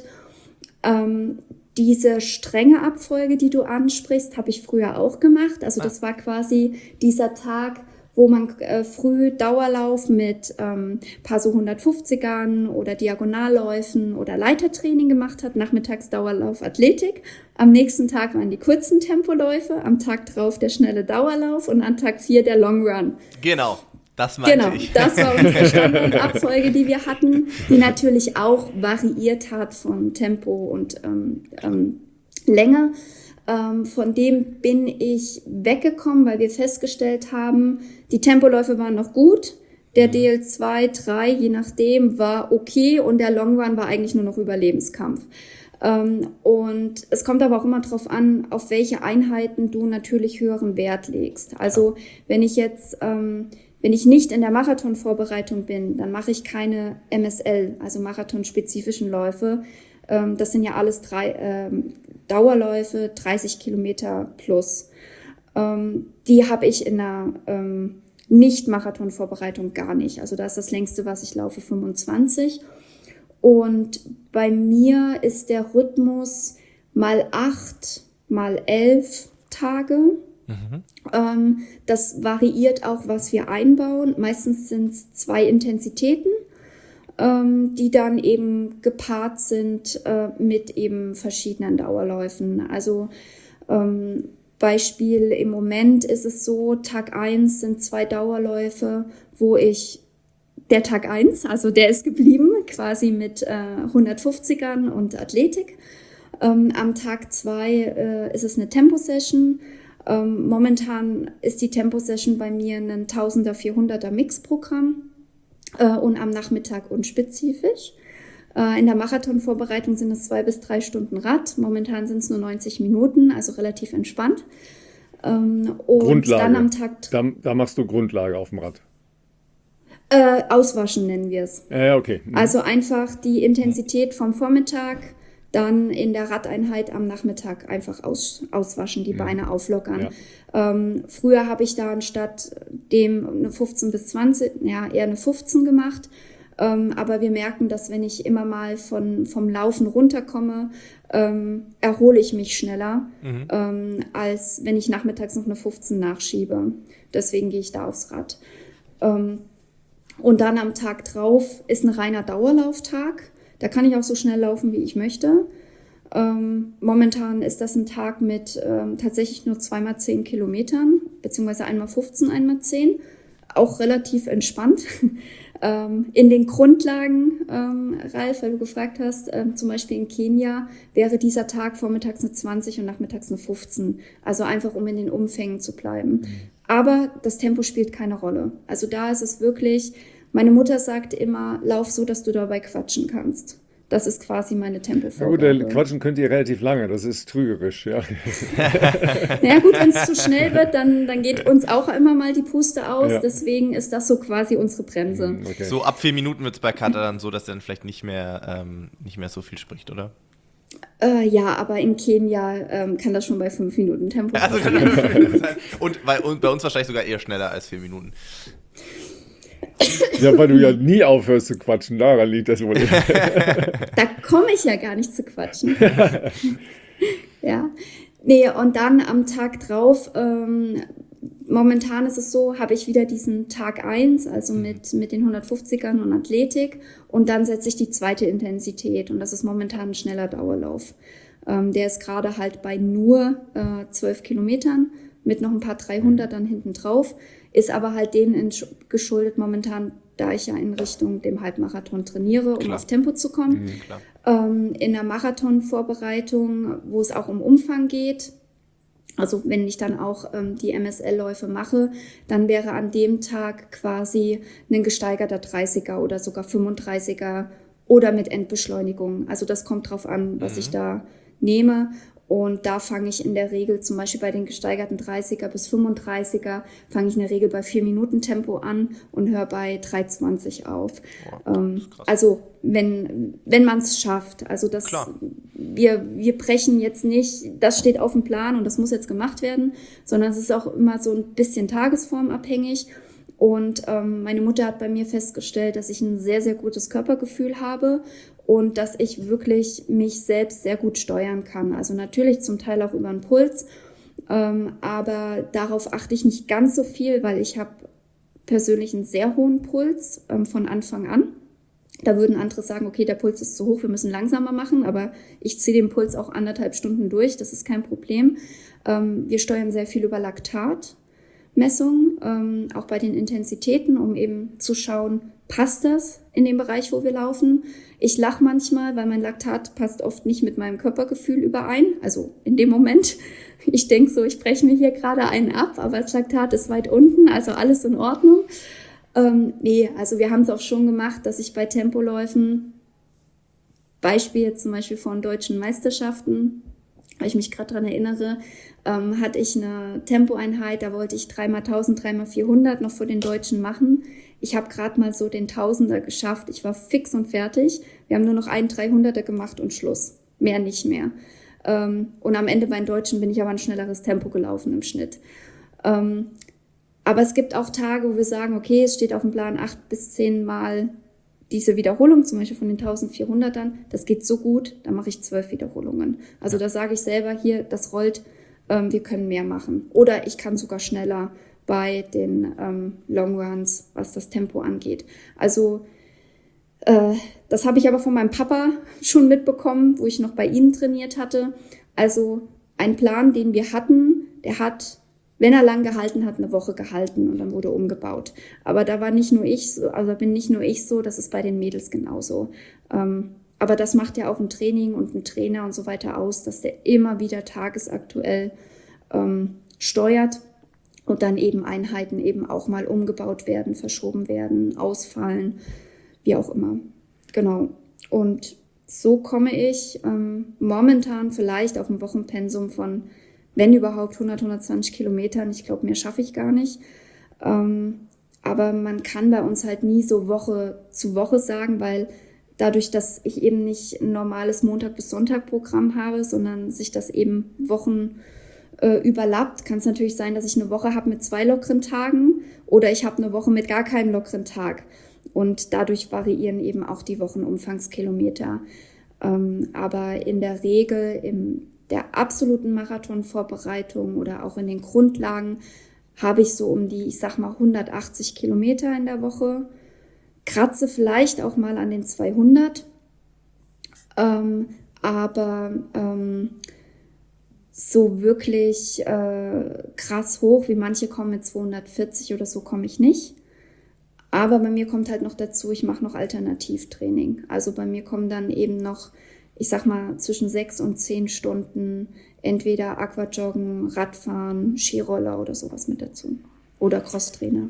Ähm, diese strenge Abfolge, die du ansprichst, habe ich früher auch gemacht. Also das war quasi dieser Tag, wo man äh, früh Dauerlauf mit ähm, paar so hundertfünfzigern oder Diagonalläufen oder Leitertraining gemacht hat, nachmittags Dauerlauf Athletik. Am nächsten Tag waren die kurzen Tempoläufe, am Tag drauf der schnelle Dauerlauf und an Tag vier der Long Run. Genau, das meinte Genau, ich. das war unsere Standardabfolge, die wir hatten, die natürlich auch variiert hat von Tempo und ähm, ähm, Länge. Ähm, von dem bin ich weggekommen, weil wir festgestellt haben, die Tempoläufe waren noch gut, der D L zwei, drei, je nachdem, war okay und der Long Run war eigentlich nur noch Überlebenskampf. Ähm, und es kommt aber auch immer darauf an, auf welche Einheiten du natürlich höheren Wert legst. Also wenn ich jetzt, ähm, wenn ich nicht in der Marathonvorbereitung bin, dann mache ich keine M S L, also marathonspezifischen Läufe. Ähm, das sind ja alles drei ähm, Dauerläufe, dreißig Kilometer plus. Ähm, die habe ich in der ähm, Nicht-Marathon-Vorbereitung gar nicht. Also da ist das längste, was ich laufe, fünfundzwanzig. Und bei mir ist der Rhythmus mal acht, mal elf Tage. Mhm. Ähm, das variiert auch, was wir einbauen. Meistens sind es zwei Intensitäten, ähm, die dann eben gepaart sind äh, mit eben verschiedenen Dauerläufen. Also ähm, Beispiel im Moment ist es so, Tag eins sind zwei Dauerläufe, wo ich der Tag eins, also der ist geblieben, quasi mit äh, hundertfünfzigern und Athletik. Ähm, am Tag zwei äh, ist es eine Tempo-Session. Ähm, momentan ist die Tempo-Session bei mir ein tausender, vierhunderter Mix-Programm äh, und am Nachmittag unspezifisch. Äh, in der Marathon-Vorbereitung sind es zwei bis drei Stunden Rad. Momentan sind es nur neunzig Minuten, also relativ entspannt. Ähm, und Grundlage. dann am Tag Da, da machst du Grundlage auf dem Rad. äh, Auswaschen nennen wir es. Ja, ja, okay. Mhm. Also einfach die Intensität vom Vormittag dann in der Radeinheit am Nachmittag einfach aus, auswaschen, die Beine auflockern. Ja. Ähm, früher habe ich da anstatt dem eine fünfzehn bis zwanzig, ja eher eine fünfzehn gemacht. Ähm, aber wir merken, dass wenn ich immer mal von, vom Laufen runterkomme, ähm, erhole ich mich schneller, mhm. ähm, als wenn ich nachmittags noch eine fünfzehn nachschiebe. Deswegen gehe ich da aufs Rad. Ähm, und dann am Tag drauf ist ein reiner Dauerlauftag. Da kann ich auch so schnell laufen, wie ich möchte. Ähm, momentan ist das ein Tag mit ähm, tatsächlich nur zweimal zehn Kilometern, beziehungsweise einmal fünfzehn, einmal zehn. Auch relativ entspannt. ähm, in den Grundlagen, ähm, Ralf, weil du gefragt hast, ähm, zum Beispiel in Kenia wäre dieser Tag vormittags eine zwanzig und nachmittags eine fünfzehn. Also einfach, um in den Umfängen zu bleiben. Mhm. Aber das Tempo spielt keine Rolle. Also da ist es wirklich... Meine Mutter sagt immer, lauf so, dass du dabei quatschen kannst. Das ist quasi meine Tempovorgabe. Ja gut, quatschen könnt ihr relativ lange, das ist trügerisch, ja. Naja gut, wenn es zu schnell wird, dann, dann geht uns auch immer mal die Puste aus. Ja. Deswegen ist das so quasi unsere Bremse. Okay. So ab vier Minuten wird es bei Katha dann so, dass er dann vielleicht nicht mehr, ähm, nicht mehr so viel spricht, oder? Äh, ja, aber in Kenia ähm, kann das schon bei fünf Minuten Tempo also sein. Und bei, und bei uns wahrscheinlich sogar eher schneller als vier Minuten. Ja, weil du ja nie aufhörst zu quatschen, daran liegt das wohl. Da komme ich ja gar nicht zu quatschen. Ja, nee, und dann am Tag drauf, ähm, momentan ist es so, habe ich wieder diesen Tag eins, also mit, mit den hundertfünfzigern und Athletik, und dann setze ich die zweite Intensität, und das ist momentan ein schneller Dauerlauf. Ähm, der ist gerade halt bei nur äh, zwölf Kilometern mit noch ein paar dreihundert dann hinten drauf. Ist aber halt denen geschuldet momentan, da ich ja in Richtung dem Halbmarathon trainiere, um klar. auf Tempo zu kommen. Mhm, ähm, in der Marathonvorbereitung, wo es auch um Umfang geht, also wenn ich dann auch ähm, die M S L-Läufe mache, dann wäre an dem Tag quasi ein gesteigerter dreißiger oder sogar fünfunddreißiger oder mit Endbeschleunigung. Also das kommt drauf an, was mhm. ich da nehme. Und da fange ich in der Regel, zum Beispiel bei den gesteigerten dreißiger bis fünfunddreißiger, fange ich in der Regel bei vier Minuten Tempo an und höre bei drei zwanzig auf. Wow, ähm, also wenn wenn man es schafft. Also das Klar. wir wir brechen jetzt nicht, das steht auf dem Plan und das muss jetzt gemacht werden, sondern es ist auch immer so ein bisschen tagesformabhängig. Und ähm, meine Mutter hat bei mir festgestellt, dass ich ein sehr, sehr gutes Körpergefühl habe und dass ich wirklich mich selbst sehr gut steuern kann. Also natürlich zum Teil auch über den Puls, ähm, aber darauf achte ich nicht ganz so viel, weil ich habe persönlich einen sehr hohen Puls ähm, von Anfang an. Da würden andere sagen, okay, der Puls ist zu hoch, wir müssen langsamer machen, aber ich ziehe den Puls auch anderthalb Stunden durch, das ist kein Problem. Ähm, wir steuern sehr viel über Laktat. Messung, ähm, auch bei den Intensitäten, um eben zu schauen, passt das in dem Bereich, wo wir laufen. Ich lache manchmal, weil mein Laktat passt oft nicht mit meinem Körpergefühl überein, also in dem Moment. Ich denke so, ich breche mir hier gerade einen ab, aber das Laktat ist weit unten, also alles in Ordnung. Ähm, nee, also wir haben es auch schon gemacht, dass ich bei Tempoläufen, Beispiel jetzt zum Beispiel von deutschen Meisterschaften, weil ich mich gerade daran erinnere, ähm, hatte ich eine Tempoeinheit, da wollte ich dreimal tausend, dreimal vierhundert noch vor den Deutschen machen. Ich habe gerade mal so den Tausender geschafft. Ich war fix und fertig. Wir haben nur noch einen dreihunderter gemacht und Schluss. Mehr nicht mehr. Ähm, und am Ende bei den Deutschen bin ich aber ein schnelleres Tempo gelaufen im Schnitt. Ähm, aber es gibt auch Tage, wo wir sagen, okay, es steht auf dem Plan acht bis zehn Mal diese Wiederholung, zum Beispiel von den eintausendvierhundert, das geht so gut, da mache ich zwölf Wiederholungen. Also ja. Da sage ich selber hier, das rollt, ähm, wir können mehr machen. Oder ich kann sogar schneller bei den ähm, Long Runs, was das Tempo angeht. Also äh, das habe ich aber von meinem Papa schon mitbekommen, wo ich noch bei ihm trainiert hatte. Also ein Plan, den wir hatten, der hat, wenn er lang gehalten hat, eine Woche gehalten und dann wurde umgebaut. Aber da war nicht nur ich so, also bin nicht nur ich so, das ist bei den Mädels genauso. Ähm, aber das macht ja auch ein Training und ein Trainer und so weiter aus, dass der immer wieder tagesaktuell ähm, steuert und dann eben Einheiten eben auch mal umgebaut werden, verschoben werden, ausfallen, wie auch immer. Genau. Und so komme ich ähm, momentan vielleicht auf ein Wochenpensum von, wenn überhaupt, hundert, hundertzwanzig Kilometern. Ich glaube, mehr schaffe ich gar nicht. Ähm, aber man kann bei uns halt nie so Woche zu Woche sagen, weil dadurch, dass ich eben nicht ein normales Montag- bis Sonntag-Programm habe, sondern sich das eben Wochen äh, überlappt, kann es natürlich sein, dass ich eine Woche habe mit zwei lockeren Tagen oder ich habe eine Woche mit gar keinem lockeren Tag. Und dadurch variieren eben auch die Wochenumfangskilometer. Ähm, aber in der Regel in der absoluten Marathonvorbereitung oder auch in den Grundlagen habe ich so um die, ich sag mal, hundertachtzig Kilometer in der Woche. Kratze vielleicht auch mal an den zweihundert. Ähm, aber ähm, so wirklich äh, krass hoch, wie manche kommen mit zweihundertvierzig oder so, komme ich nicht. Aber bei mir kommt halt noch dazu, ich mache noch Alternativtraining. Also bei mir kommen dann eben noch, ich sag mal, zwischen sechs und zehn Stunden entweder Aquajoggen, Radfahren, Skiroller oder sowas mit dazu. Oder Crosstrainer.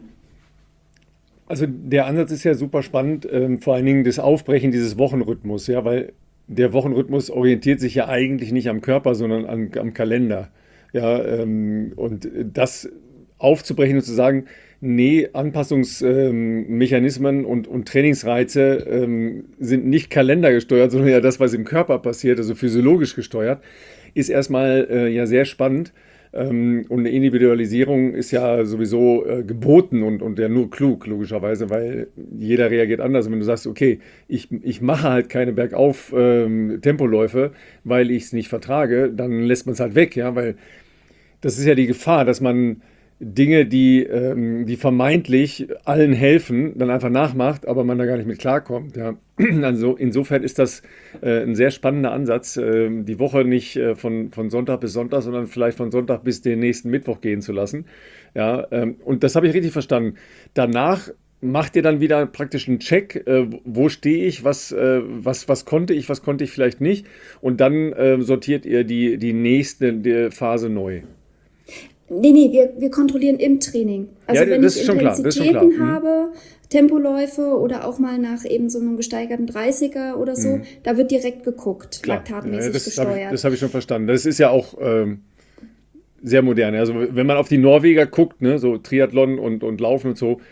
Also der Ansatz ist ja super spannend, ähm, vor allen Dingen das Aufbrechen dieses Wochenrhythmus, ja, weil der Wochenrhythmus orientiert sich ja eigentlich nicht am Körper, sondern an, am Kalender. Ja, ähm, und das aufzubrechen und zu sagen, nee, Anpassungsmechanismen ähm, und, und Trainingsreize ähm, sind nicht kalendergesteuert, sondern ja das, was im Körper passiert, also physiologisch gesteuert, ist erstmal äh, ja sehr spannend. Ähm, und eine Individualisierung ist ja sowieso äh, geboten und, und ja nur klug, logischerweise, weil jeder reagiert anders. Und wenn du sagst, okay, ich, ich mache halt keine Bergauf-Tempoläufe, ähm, weil ich es nicht vertrage, dann lässt man es halt weg, ja, weil das ist ja die Gefahr, dass man Dinge, die, ähm, die vermeintlich allen helfen, dann einfach nachmacht, aber man da gar nicht mit klarkommt. Ja. Also insofern ist das äh, ein sehr spannender Ansatz, äh, die Woche nicht äh, von, von Sonntag bis Sonntag, sondern vielleicht von Sonntag bis den nächsten Mittwoch gehen zu lassen. Ja, ähm, und das habe ich richtig verstanden. Danach macht ihr dann wieder praktisch einen Check, äh, wo stehe ich, was, äh, was, was konnte ich, was konnte ich vielleicht nicht, und dann äh, sortiert ihr die, die nächste die Phase neu. Nee, nee, wir, wir kontrollieren im Training. Also Ja, wenn das ich ist schon klar, das ist schon Intensitäten klar. Mhm. habe, Tempoläufe oder auch mal nach eben so einem gesteigerten dreißiger oder so, da wird direkt geguckt, Klar. laktatmäßig Ja, das gesteuert. habe ich, das habe ich schon verstanden. Das ist ja auch ähm, sehr modern. Also wenn man auf die Norweger guckt, ne, so Triathlon und, und Laufen und so,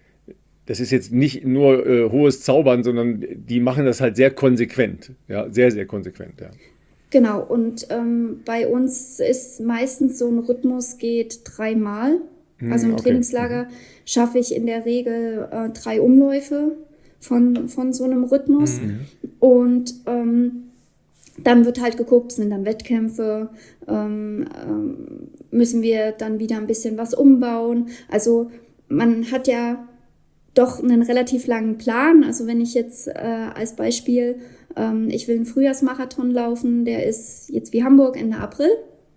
das ist jetzt nicht nur äh, hohes Zaubern, sondern die machen das halt sehr konsequent. Ja, sehr, sehr konsequent, ja. Genau, und ähm, bei uns ist meistens so ein Rhythmus geht dreimal. Also im okay. Trainingslager schaffe ich in der Regel äh, drei Umläufe von, von so einem Rhythmus. Und ähm, dann wird halt geguckt, sind dann Wettkämpfe, ähm, ähm, müssen wir dann wieder ein bisschen was umbauen. Also man hat ja doch einen relativ langen Plan. Also wenn ich jetzt äh, als Beispiel, ähm, ich will einen Frühjahrsmarathon laufen, der ist jetzt wie Hamburg Ende April.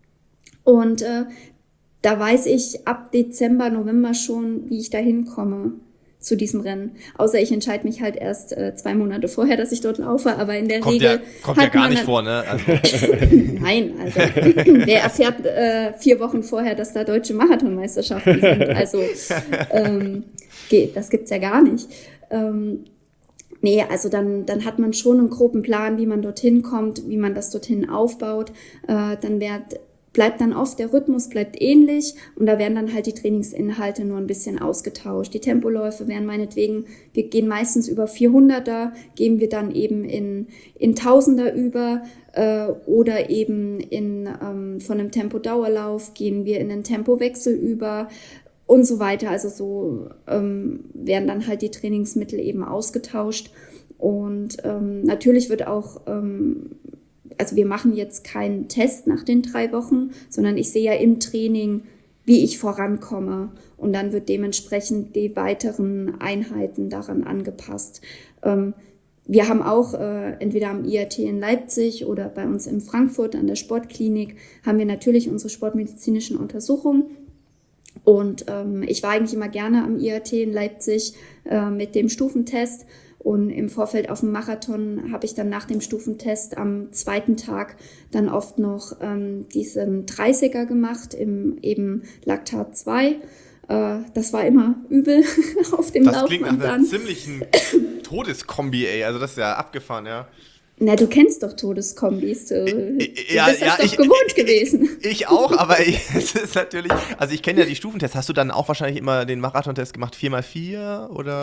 Und äh, da weiß ich ab Dezember, November schon, wie ich da hinkomme zu diesem Rennen. Außer ich entscheide mich halt erst äh, zwei Monate vorher, dass ich dort laufe. Aber in der Kommt Regel ja, kommt ja hat gar man nicht dann- vor, ne? Also, Nein, also wer erfährt äh, vier Wochen vorher, dass da deutsche Marathonmeisterschaften sind? Also ähm, geht, das gibt's ja gar nicht. Ähm, nee, also dann, dann hat man schon einen groben Plan, wie man dorthin kommt, wie man das dorthin aufbaut. Äh, dann wird, bleibt dann oft, der Rhythmus bleibt ähnlich und da werden dann halt die Trainingsinhalte nur ein bisschen ausgetauscht. Die Tempoläufe werden meinetwegen, wir gehen meistens über vierhunderter, gehen wir dann eben in, in Tausender über äh, oder eben in ähm, von einem Tempodauerlauf gehen wir in einen Tempowechsel über und so weiter. Also so ähm, werden dann halt die Trainingsmittel eben ausgetauscht und ähm, natürlich wird auch ähm, also wir machen jetzt keinen Test nach den drei Wochen, sondern ich sehe ja im Training, wie ich vorankomme. Und dann wird dementsprechend die weiteren Einheiten daran angepasst. Ähm, wir haben auch äh, entweder am I R T in Leipzig oder bei uns in Frankfurt an der Sportklinik haben wir natürlich unsere sportmedizinischen Untersuchungen. Und ähm, ich war eigentlich immer gerne am I R T in Leipzig äh, mit dem Stufentest. Und im Vorfeld auf dem Marathon habe ich dann nach dem Stufentest am zweiten Tag dann oft noch ähm, diesen dreißiger gemacht, im eben Laktat zwei. Äh, das war immer übel auf dem das klingt nach Laufband einer dann. ziemlichen Todeskombi, ey. Also das ist ja abgefahren, ja. Na, du kennst doch Todeskombis. Du, du ja, bist ja, das doch ich- gewohnt gewesen. Ich auch, aber ich, es ist natürlich, also ich kenne ja die Stufentests. Hast du dann auch wahrscheinlich immer den Marathontest gemacht, vier mal vier oder?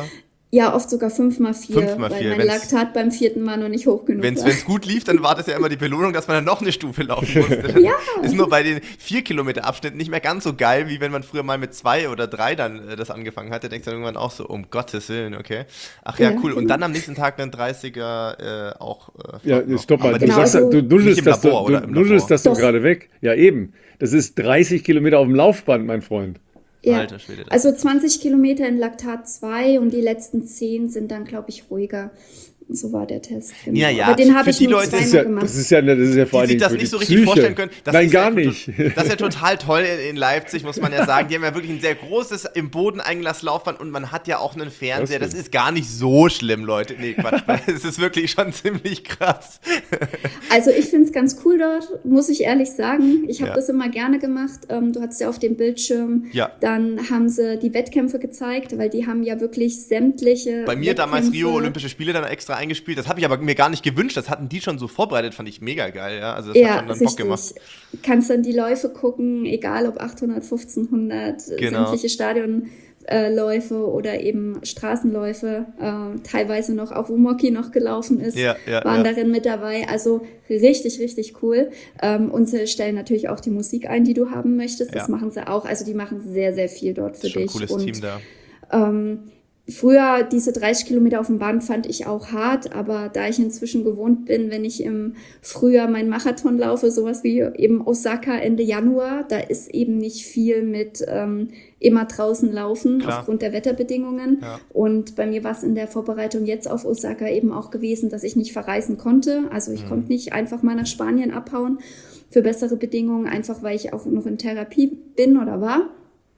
Ja, oft sogar fünf mal vier, fünf mal weil vier, mein wenn's- Laktat beim vierten Mal noch nicht hoch genug Wenn war. es gut lief, dann war das ja immer die Belohnung, dass man dann noch eine Stufe laufen musste. Ja. Ist nur bei den vier Kilometer Abschnitten nicht mehr ganz so geil, wie wenn man früher mal mit zwei oder drei dann äh, das angefangen hatte. Denkst du dann irgendwann auch so, um Gottes Willen, okay. Ach ja, Ja, cool. Und genau. dann am nächsten Tag einen dreißiger äh, auch. Äh, Ja, flott noch. stopp mal. Aber Du, Genau, sagst, also- du nuschelst Nicht im das, Labor doch- oder du im nuschelst Labor? das doch Doch. gerade weg. Ja, eben. Das ist dreißig Kilometer auf dem Laufband, mein Freund. Ja. Alter Schwede, das Also ist- zwanzig Kilometer in Laktat zwei und die letzten zehn sind dann, glaube ich, ruhiger. So war der Test. Genau. Ja, ja, Aber den habe für ich die nur Leute Das ist zweimal ja, gemacht. das ist ja, das ist ja vor die allen sich Dingen das für nicht die so richtig Psyche. vorstellen können. Das Nein, ist gar ja, nicht. Das ist ja total toll in, in Leipzig, muss man ja sagen. Die haben ja wirklich ein sehr großes, im Boden eingelasstes Laufband und man hat ja auch einen Fernseher. Das Das ist gar nicht so schlimm, Leute. Nee, Quatsch. Es ist wirklich schon ziemlich krass. Also ich finde es ganz cool dort, muss ich ehrlich sagen. Ich habe Ja. das immer gerne gemacht. Ähm, du hattest ja auf dem Bildschirm, Ja. dann haben sie die Wettkämpfe gezeigt, weil die haben ja wirklich sämtliche Bei mir damals Wettkämpfe- Rio Olympische Spiele dann extra eingespielt. Das habe ich aber mir gar nicht gewünscht. Das hatten die schon so vorbereitet, fand ich mega geil. Ja, also das Ja, hat schon dann Bock richtig. gemacht. Kannst dann die Läufe gucken, egal ob achthundert, fünfzehnhundert, Genau. sämtliche Stadionläufe oder eben Straßenläufe, äh, teilweise noch auch, wo Moki noch gelaufen ist, Ja, ja, waren ja. darin mit dabei. Also richtig, richtig cool. Ähm, und sie stellen natürlich auch die Musik ein, die du haben möchtest. Das Ja. machen sie auch. Also die machen sehr, sehr viel dort für Ist schon ein dich. cooles und Team da. ähm, früher diese dreißig Kilometer auf dem Band fand ich auch hart, aber da ich inzwischen gewohnt bin, wenn ich im Frühjahr meinen Marathon laufe, sowas wie eben Osaka Ende Januar, da ist eben nicht viel mit ähm, immer draußen laufen Klar. aufgrund der Wetterbedingungen. Ja. Und bei mir war es in der Vorbereitung jetzt auf Osaka eben auch gewesen, dass ich nicht verreisen konnte. Also ich Mhm. konnte nicht einfach mal nach Spanien abhauen für bessere Bedingungen, einfach weil ich auch noch in Therapie bin oder war.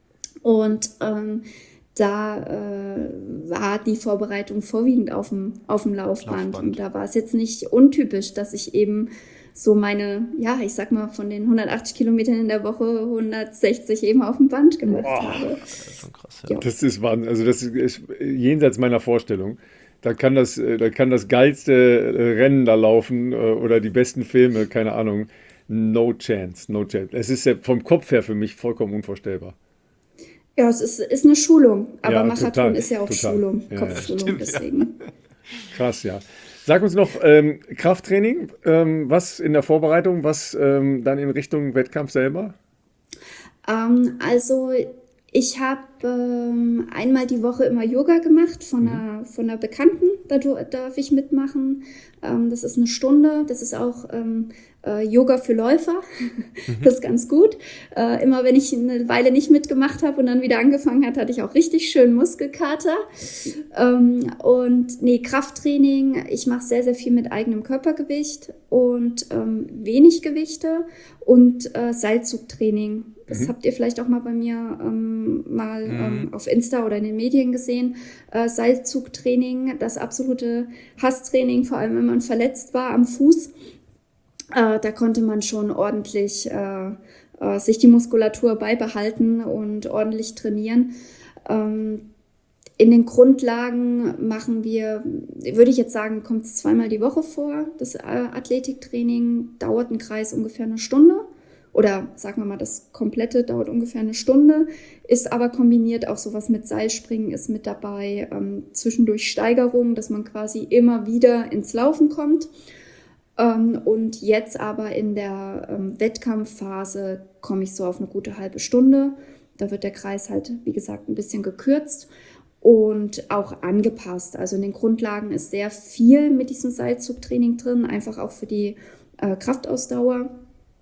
Und ähm, da äh, war die Vorbereitung vorwiegend auf dem, auf dem Laufband. Laufband. Und da war es jetzt nicht untypisch, dass ich eben so meine, ja, ich sag mal, von den hundertachtzig Kilometern in der Woche hundertsechzig eben auf dem Band gemacht habe. Das ist schon krass. Ja. Ja. Das ist Wahnsinn. Also das ist jenseits meiner Vorstellung. Da kann das, äh, da kann das geilste äh, Rennen da laufen äh, oder die besten Filme, keine Ahnung. No chance, no chance. Es ist ja vom Kopf her für mich vollkommen unvorstellbar. Ja, es ist, ist eine Schulung, aber Ja, Marathon total, ist ja auch total. Schulung, Ja, ja, Kopfschulung, stimmt, ja. deswegen. Krass, ja. Sag uns noch ähm, Krafttraining, ähm, was in der Vorbereitung, was ähm, dann in Richtung Wettkampf selber? Ähm, also ich habe ähm, einmal die Woche immer Yoga gemacht von einer, von einer Bekannten, da du- darf ich mitmachen. Ähm, das ist eine Stunde, das ist auch ähm, äh, Yoga für Läufer, das ist ganz gut. Äh, immer wenn ich eine Weile nicht mitgemacht habe und dann wieder angefangen hat, hatte ich auch richtig schön Muskelkater. Ähm, und nee, Krafttraining, ich mache sehr, sehr viel mit eigenem Körpergewicht und ähm, wenig Gewichte und äh, Seilzugtraining. Das habt ihr vielleicht auch mal bei mir ähm, mal ähm, auf Insta oder in den Medien gesehen. Äh, Seilzugtraining, das absolute Hasstraining, vor allem wenn man verletzt war am Fuß. Äh, da konnte man schon ordentlich äh, äh, sich die Muskulatur beibehalten und ordentlich trainieren. Ähm, in den Grundlagen machen wir, würde ich jetzt sagen, kommt es zweimal die Woche vor. Das äh, Athletiktraining dauert im Kreis ungefähr eine Stunde. Oder sagen wir mal, das komplette dauert ungefähr eine Stunde, ist aber kombiniert auch sowas mit Seilspringen ist mit dabei, ähm, zwischendurch Steigerung, dass man quasi immer wieder ins Laufen kommt. Ähm, und jetzt aber in der ähm, Wettkampfphase komme ich so auf eine gute halbe Stunde. Da wird der Kreis halt, wie gesagt, ein bisschen gekürzt und auch angepasst. Also in den Grundlagen ist sehr viel mit diesem Seilzugtraining drin, einfach auch für die äh, Kraftausdauer.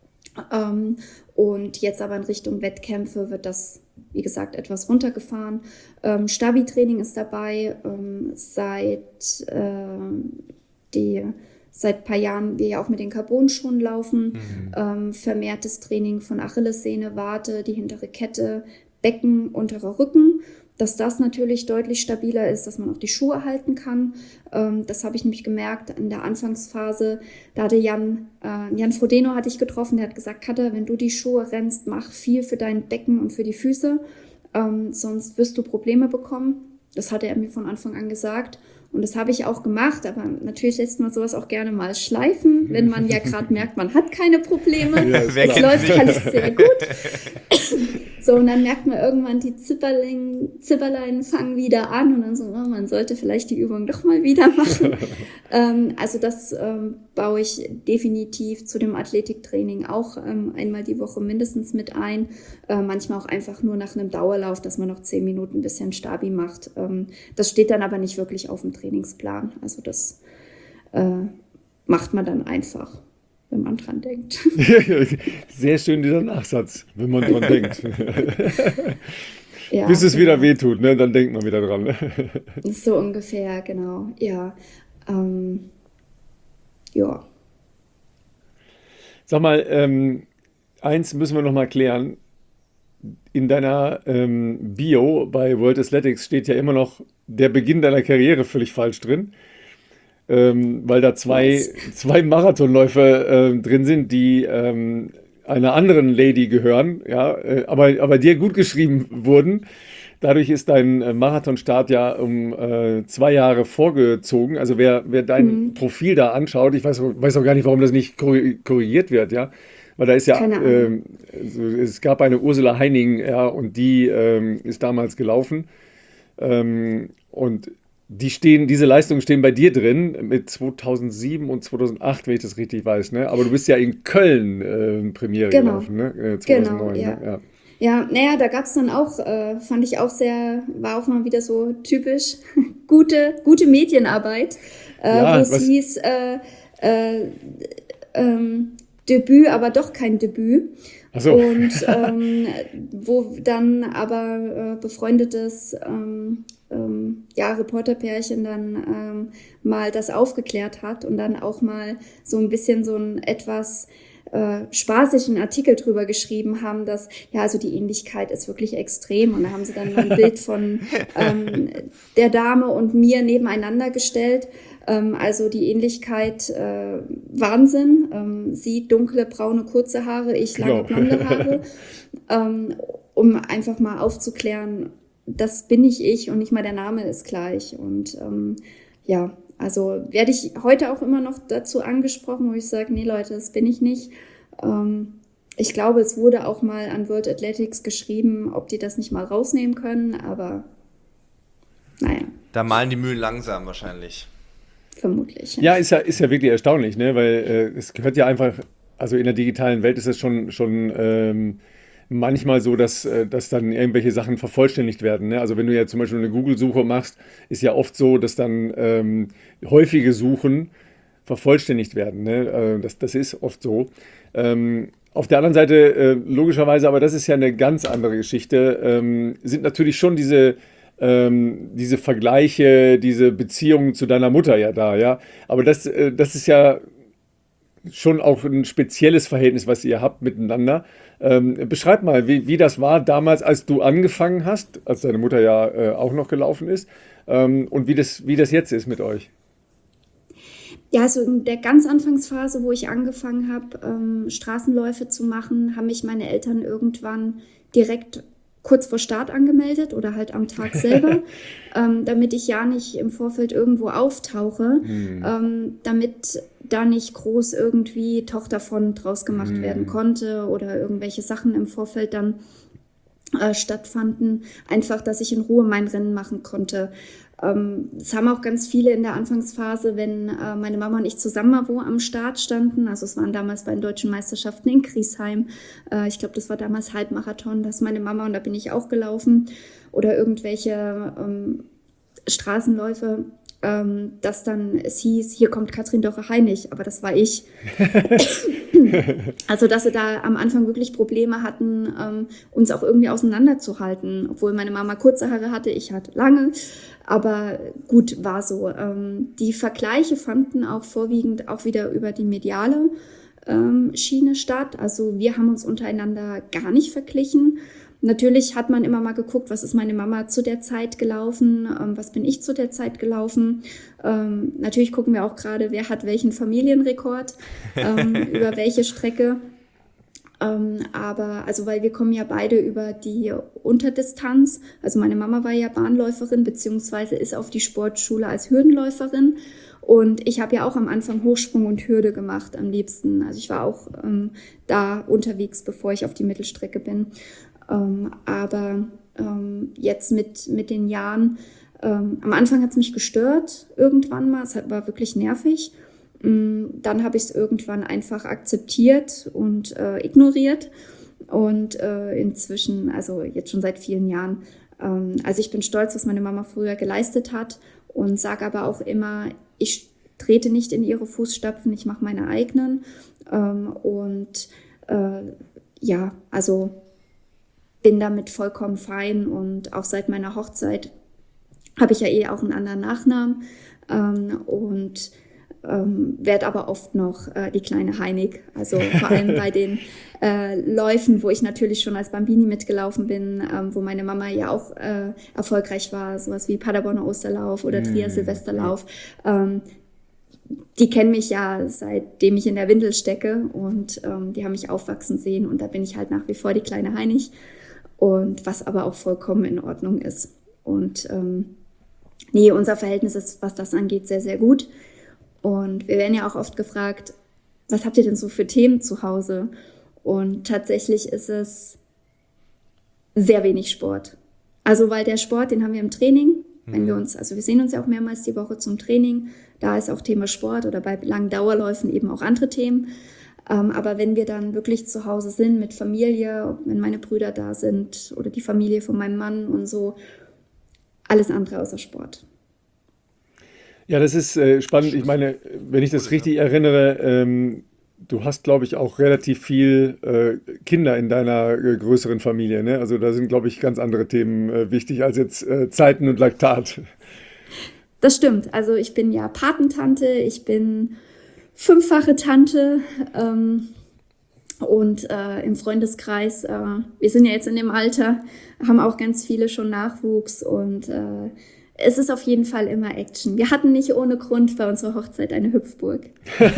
Ähm, und jetzt aber in Richtung Wettkämpfe wird das, wie gesagt, etwas runtergefahren. Ähm, Stabi-Training ist dabei, ähm, seit, äh, die, seit ein paar Jahren wir ja auch mit den Carbon-Schuhen laufen. Mhm. Ähm, vermehrtes Training von Achillessehne, Wade, die hintere Kette, Becken, unterer Rücken. Dass das natürlich deutlich stabiler ist, dass man auch die Schuhe halten kann. Ähm, das habe ich nämlich gemerkt in der Anfangsphase. Da hatte Jan, äh, Jan Frodeno hatte ich getroffen, der hat gesagt, Katha, wenn du die Schuhe rennst, mach viel für dein Becken und für die Füße, ähm, sonst wirst du Probleme bekommen. Das hatte er mir von Anfang an gesagt. Und das habe ich auch gemacht, aber natürlich lässt man sowas auch gerne mal schleifen, wenn man ja gerade merkt, man hat keine Probleme. Ja, Es klar. läuft alles sehr gut. So, und dann merkt man irgendwann, die Zipperlein, Zipperlein fangen wieder an und dann so, oh, man sollte vielleicht die Übung doch mal wieder machen. ähm, also das ähm, baue ich definitiv zu dem Athletiktraining auch ähm, einmal die Woche mindestens mit ein. Äh, manchmal auch einfach nur nach einem Dauerlauf, dass man noch zehn Minuten ein bisschen Stabi macht. Ähm, das steht dann aber nicht wirklich auf dem Trainingsplan. Also das äh, macht man dann einfach, wenn man dran denkt. Sehr schön, dieser Nachsatz, wenn man dran denkt. Ja, Bis es wieder genau. wehtut, ne? Dann denkt man wieder dran. So ungefähr, genau. Ja. Ähm, ja. Sag mal, ähm, eins müssen wir noch mal klären. In deiner ähm, Bio bei World Athletics steht ja immer noch der Beginn deiner Karriere völlig falsch drin, ähm, weil da zwei, Was? zwei Marathonläufe ähm, drin sind, die ähm, einer anderen Lady gehören, ja, äh, aber, aber dir gut geschrieben wurden. Dadurch ist dein äh, Marathonstart ja um äh, zwei Jahre vorgezogen. Also wer, wer dein Mhm. Profil da anschaut, ich weiß, auch- weiß auch gar nicht, warum das nicht korri- korrigiert wird, ja. Weil da ist ja, Keine Ahnung. ähm, also es gab eine Ursula Heining, ja, und die ähm, ist damals gelaufen. Ähm, und die stehen, diese Leistungen stehen bei dir drin mit zweitausendsieben und zweitausendacht, wenn ich das richtig weiß, ne? Aber du bist ja in Köln äh, Premiere Genau. gelaufen, ne? Äh, Genau, zweitausendneun, ja. ne? Ja. Ja, naja, da gab's dann auch, äh, fand ich auch sehr, war auch mal wieder so typisch, gute, gute Medienarbeit, äh, Ja, wo es was- hieß, äh, äh, ähm, Debüt, aber doch kein Debüt. Ach so. Und ähm, wo dann aber äh, befreundetes ähm, ähm, ja, Reporterpärchen dann ähm, mal das aufgeklärt hat und dann auch mal so ein bisschen so ein etwas äh, spaßigen Artikel drüber geschrieben haben, dass, ja, also die Ähnlichkeit ist wirklich extrem. Und da haben sie dann mal ein Bild von ähm, der Dame und mir nebeneinander gestellt. Ähm, also die Ähnlichkeit, äh, Wahnsinn. Ähm, sie dunkle, braune, kurze Haare, ich lange, Genau. blonde Haare. ähm, um einfach mal aufzuklären, das bin nicht ich und nicht mal der Name ist gleich. Und ähm, ja, also werde ich heute auch immer noch dazu angesprochen, wo ich sage, nee Leute, das bin ich nicht. Ähm, ich glaube, es wurde auch mal an World Athletics geschrieben, ob die das nicht mal rausnehmen können, aber naja, Da malen die Mühlen langsam wahrscheinlich. vermutlich. Ja, ist ja, ist ja wirklich erstaunlich, ne? Weil äh, es gehört ja einfach, also in der digitalen Welt ist es schon, schon ähm, manchmal so, dass, äh, dass dann irgendwelche Sachen vervollständigt werden. Ne? Also wenn du ja zum Beispiel eine Google-Suche machst, ist ja oft so, dass dann ähm, häufige Suchen vervollständigt werden. Ne? Äh, das, das ist oft so. Ähm, auf der anderen Seite, äh, logischerweise, aber das ist ja eine ganz andere Geschichte, ähm, sind natürlich schon diese, ähm, diese Vergleiche, diese Beziehungen zu deiner Mutter ja da, ja. Aber das, äh, das ist ja schon auch ein spezielles Verhältnis, was ihr habt miteinander. Ähm, beschreib mal, wie, wie das war damals, als du angefangen hast, als deine Mutter ja äh, auch noch gelaufen ist, ähm, und wie das, wie das jetzt ist mit euch. Ja, also in der ganz Anfangsphase, wo ich angefangen habe, ähm, Straßenläufe zu machen, haben mich meine Eltern irgendwann direkt kurz vor Start angemeldet oder halt am Tag selber, ähm, damit ich ja nicht im Vorfeld irgendwo auftauche, Hm. ähm, damit da nicht groß irgendwie Tochter von draus gemacht Hm. werden konnte oder irgendwelche Sachen im Vorfeld dann äh, stattfanden. Einfach, dass ich in Ruhe mein Rennen machen konnte. Ähm, es haben auch ganz viele in der Anfangsphase, wenn äh, meine Mama und ich zusammen wo am Start standen, also es waren damals bei den Deutschen Meisterschaften in Griesheim, äh, ich glaube, das war damals Halbmarathon, da ist meine Mama und da bin ich auch gelaufen, oder irgendwelche ähm, Straßenläufe, ähm, dass dann es hieß, hier kommt Katrin Doche-Heinig, aber das war ich. Also, dass sie da am Anfang wirklich Probleme hatten, ähm, uns auch irgendwie auseinanderzuhalten, obwohl meine Mama kurze Haare hatte, ich hatte lange, aber gut, war so. Ähm, die Vergleiche fanden auch vorwiegend auch wieder über die mediale ähm, Schiene statt, also wir haben uns untereinander gar nicht verglichen. Natürlich hat man immer mal geguckt, was ist meine Mama zu der Zeit gelaufen, ähm, was bin ich zu der Zeit gelaufen. Ähm, natürlich gucken wir auch gerade, wer hat welchen Familienrekord, ähm, über welche Strecke. Ähm, aber, also weil wir kommen ja beide über die Unterdistanz. Also meine Mama war ja Bahnläuferin, beziehungsweise ist auf die Sportschule als Hürdenläuferin. Und ich habe ja auch am Anfang Hochsprung und Hürde gemacht am liebsten. Also ich war auch ähm, da unterwegs, bevor ich auf die Mittelstrecke bin. Ähm, aber ähm, jetzt mit, mit den Jahren, ähm, am Anfang hat es mich gestört, irgendwann mal. Es hat, war wirklich nervig. Dann habe ich es irgendwann einfach akzeptiert und äh, ignoriert. Und äh, inzwischen, also jetzt schon seit vielen Jahren, ähm, also ich bin stolz, was meine Mama früher geleistet hat und sage aber auch immer, ich trete nicht in ihre Fußstapfen, ich mache meine eigenen. Ähm, und äh, ja, also bin damit vollkommen fein. Und auch seit meiner Hochzeit habe ich ja eh auch einen anderen Nachnamen. Ähm, und Ähm, werde aber oft noch äh, die kleine Heinig, also vor allem bei den äh, Läufen, wo ich natürlich schon als Bambini mitgelaufen bin, ähm, wo meine Mama ja auch äh, erfolgreich war, sowas wie Paderborner Osterlauf oder Trier Silvesterlauf. Ähm, die kennen mich ja, seitdem ich in der Windel stecke, und ähm, die haben mich aufwachsen sehen, und da bin ich halt nach wie vor die kleine Heinig, und was aber auch vollkommen in Ordnung ist. Und ähm, nee, unser Verhältnis ist, was das angeht, sehr, sehr gut. Und wir werden ja auch oft gefragt, was habt ihr denn so für Themen zu Hause? Und tatsächlich ist es sehr wenig Sport. Also weil der Sport, den haben wir im Training, wenn wir uns, also wir sehen uns ja auch mehrmals die Woche zum Training, da ist auch Thema Sport, oder bei langen Dauerläufen eben auch andere Themen. Ähm, aber wenn wir dann wirklich zu Hause sind mit Familie, wenn meine Brüder da sind oder die Familie von meinem Mann und so, alles andere außer Sport. Ja, das ist äh, spannend. Ich meine, wenn ich das richtig erinnere, ähm, du hast, glaube ich, auch relativ viel äh, Kinder in deiner äh, größeren Familie, ne? Also da sind, glaube ich, ganz andere Themen äh, wichtig als jetzt äh, Zeiten und Laktat. Das stimmt. Also ich bin ja Patentante, ich bin fünffache Tante ähm, und äh, im Freundeskreis, äh, wir sind ja jetzt in dem Alter, haben auch ganz viele schon Nachwuchs, und äh, es ist auf jeden Fall immer Action. Wir hatten nicht ohne Grund bei unserer Hochzeit eine Hüpfburg.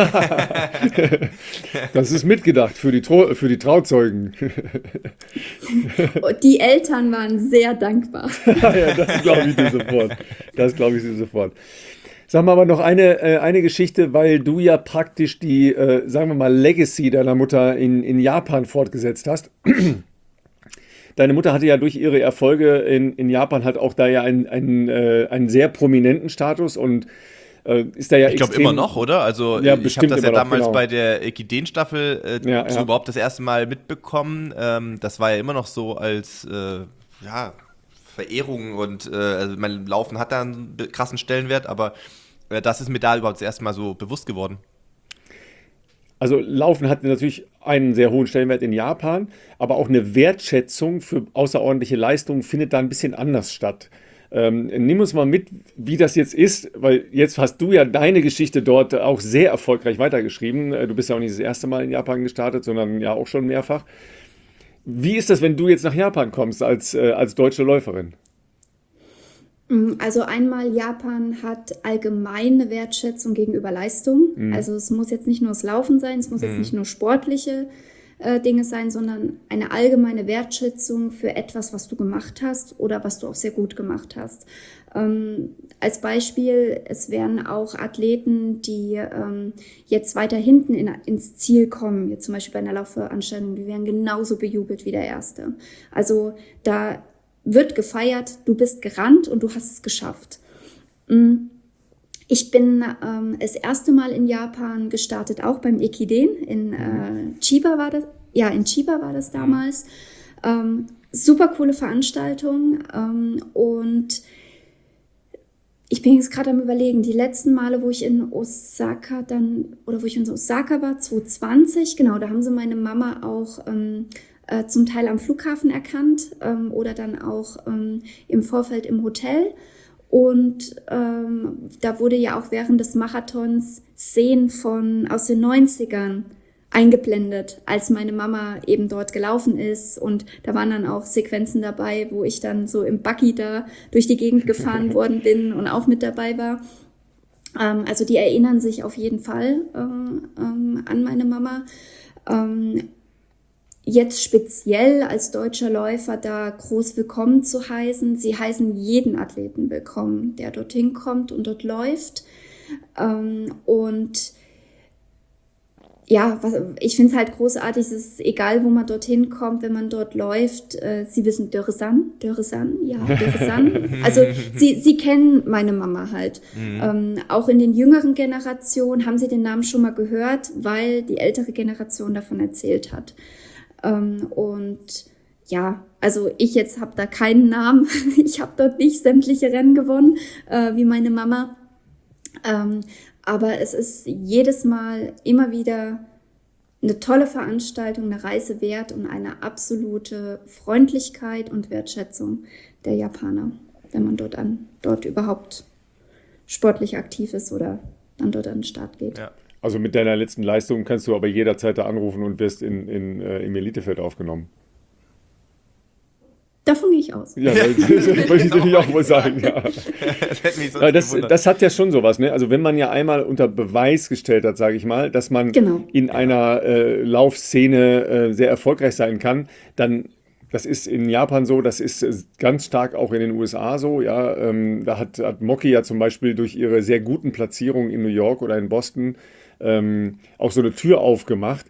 Das ist mitgedacht für die, Tro- für die Trauzeugen. Und die Eltern waren sehr dankbar. Ja, das glaube ich dir sofort. Das glaube ich dir sofort. Sag mal aber noch eine, äh, eine Geschichte, weil du ja praktisch die, äh, sagen wir mal, Legacy deiner Mutter in, in Japan fortgesetzt hast. Deine Mutter hatte ja durch ihre Erfolge in, in Japan halt auch da ja einen, einen, äh, einen sehr prominenten Status und äh, ist da ja Ich glaube extrem... immer noch, oder? Also Ja, ich habe bestimmt das ja immer noch, damals genau. bei der Ekiden-Staffel äh, Ja, so ja. überhaupt das erste Mal mitbekommen. Ähm, das war ja immer noch so als äh, ja, Verehrung, und äh, also mein Laufen hat da einen be- krassen Stellenwert, aber äh, das ist mir da überhaupt das erste Mal so bewusst geworden. Also Laufen hat natürlich einen sehr hohen Stellenwert in Japan, aber auch eine Wertschätzung für außerordentliche Leistungen findet da ein bisschen anders statt. Ähm, nimm uns mal mit, wie das jetzt ist, weil jetzt hast du ja deine Geschichte dort auch sehr erfolgreich weitergeschrieben. Äh, Du bist ja auch nicht das erste Mal in Japan gestartet, sondern ja auch schon mehrfach. Wie ist das, wenn du jetzt nach Japan kommst als, äh, als deutsche Läuferin? Also einmal, Japan hat allgemeine Wertschätzung gegenüber Leistung. Mhm. Also es muss jetzt nicht nur das Laufen sein, es muss jetzt nicht nur sportliche äh, Dinge sein, sondern eine allgemeine Wertschätzung für etwas, was du gemacht hast oder was du auch sehr gut gemacht hast. Ähm, als Beispiel, es werden auch Athleten, die ähm, jetzt weiter hinten in, ins Ziel kommen, jetzt zum Beispiel bei einer Laufveranstaltung, die werden genauso bejubelt wie der Erste. Also da wird gefeiert, du bist gerannt und du hast es geschafft. Ich bin ähm, das erste Mal in Japan gestartet, auch beim Ekiden. In äh, Chiba war das, ja, in Chiba war das damals. Ähm, super coole Veranstaltung. Ähm, und ich bin jetzt gerade am Überlegen, die letzten Male, wo ich in Osaka dann, oder wo ich in Osaka war, zwanzig zwanzig, genau, da haben sie meine Mama auch ähm, äh, zum Teil am Flughafen erkannt ähm, oder dann auch ähm, im Vorfeld im Hotel. Und ähm, da wurde ja auch während des Marathons Szenen von aus den neunzigern eingeblendet, als meine Mama eben dort gelaufen ist. Und da waren dann auch Sequenzen dabei, wo ich dann so im Buggy da durch die Gegend gefahren worden bin und auch mit dabei war. Ähm, also die erinnern sich auf jeden Fall ähm, ähm, an meine Mama. Ähm, jetzt speziell als deutscher Läufer da groß willkommen zu heißen. Sie heißen jeden Athleten willkommen, der dorthin kommt und dort läuft. Ähm, und ja, was, ich finde es halt großartig, es ist egal, wo man dorthin kommt, wenn man dort läuft. Äh, Sie wissen Dörresan, Dörresan, ja, Dörresan. Also sie, sie kennen meine Mama halt. Mhm. Ähm, auch in den jüngeren Generationen haben sie den Namen schon mal gehört, weil die ältere Generation davon erzählt hat. Ähm, und ja, also ich jetzt habe da keinen Namen. Ich habe dort nicht sämtliche Rennen gewonnen, äh, wie meine Mama. Ähm, aber es ist jedes Mal immer wieder eine tolle Veranstaltung, eine Reise wert und eine absolute Freundlichkeit und Wertschätzung der Japaner, wenn man dort an, dort überhaupt sportlich aktiv ist oder dann dort an den Start geht. Ja. Also mit deiner letzten Leistung kannst du aber jederzeit da anrufen und wirst in, in, äh, im Elitefeld aufgenommen. Davon gehe ich aus. Ja, das wollte ich natürlich auch wohl sagen. Ja. Das, hätte mich sonst das, das hat ja schon sowas, ne? Also wenn man ja einmal unter Beweis gestellt hat, sage ich mal, dass man genau. in einer äh, Laufszene äh, sehr erfolgreich sein kann, dann, das ist in Japan so, das ist ganz stark auch in den U S A so. Ja, ähm, da hat, hat Moki ja zum Beispiel durch ihre sehr guten Platzierungen in New York oder in Boston ähm, auch so eine Tür aufgemacht.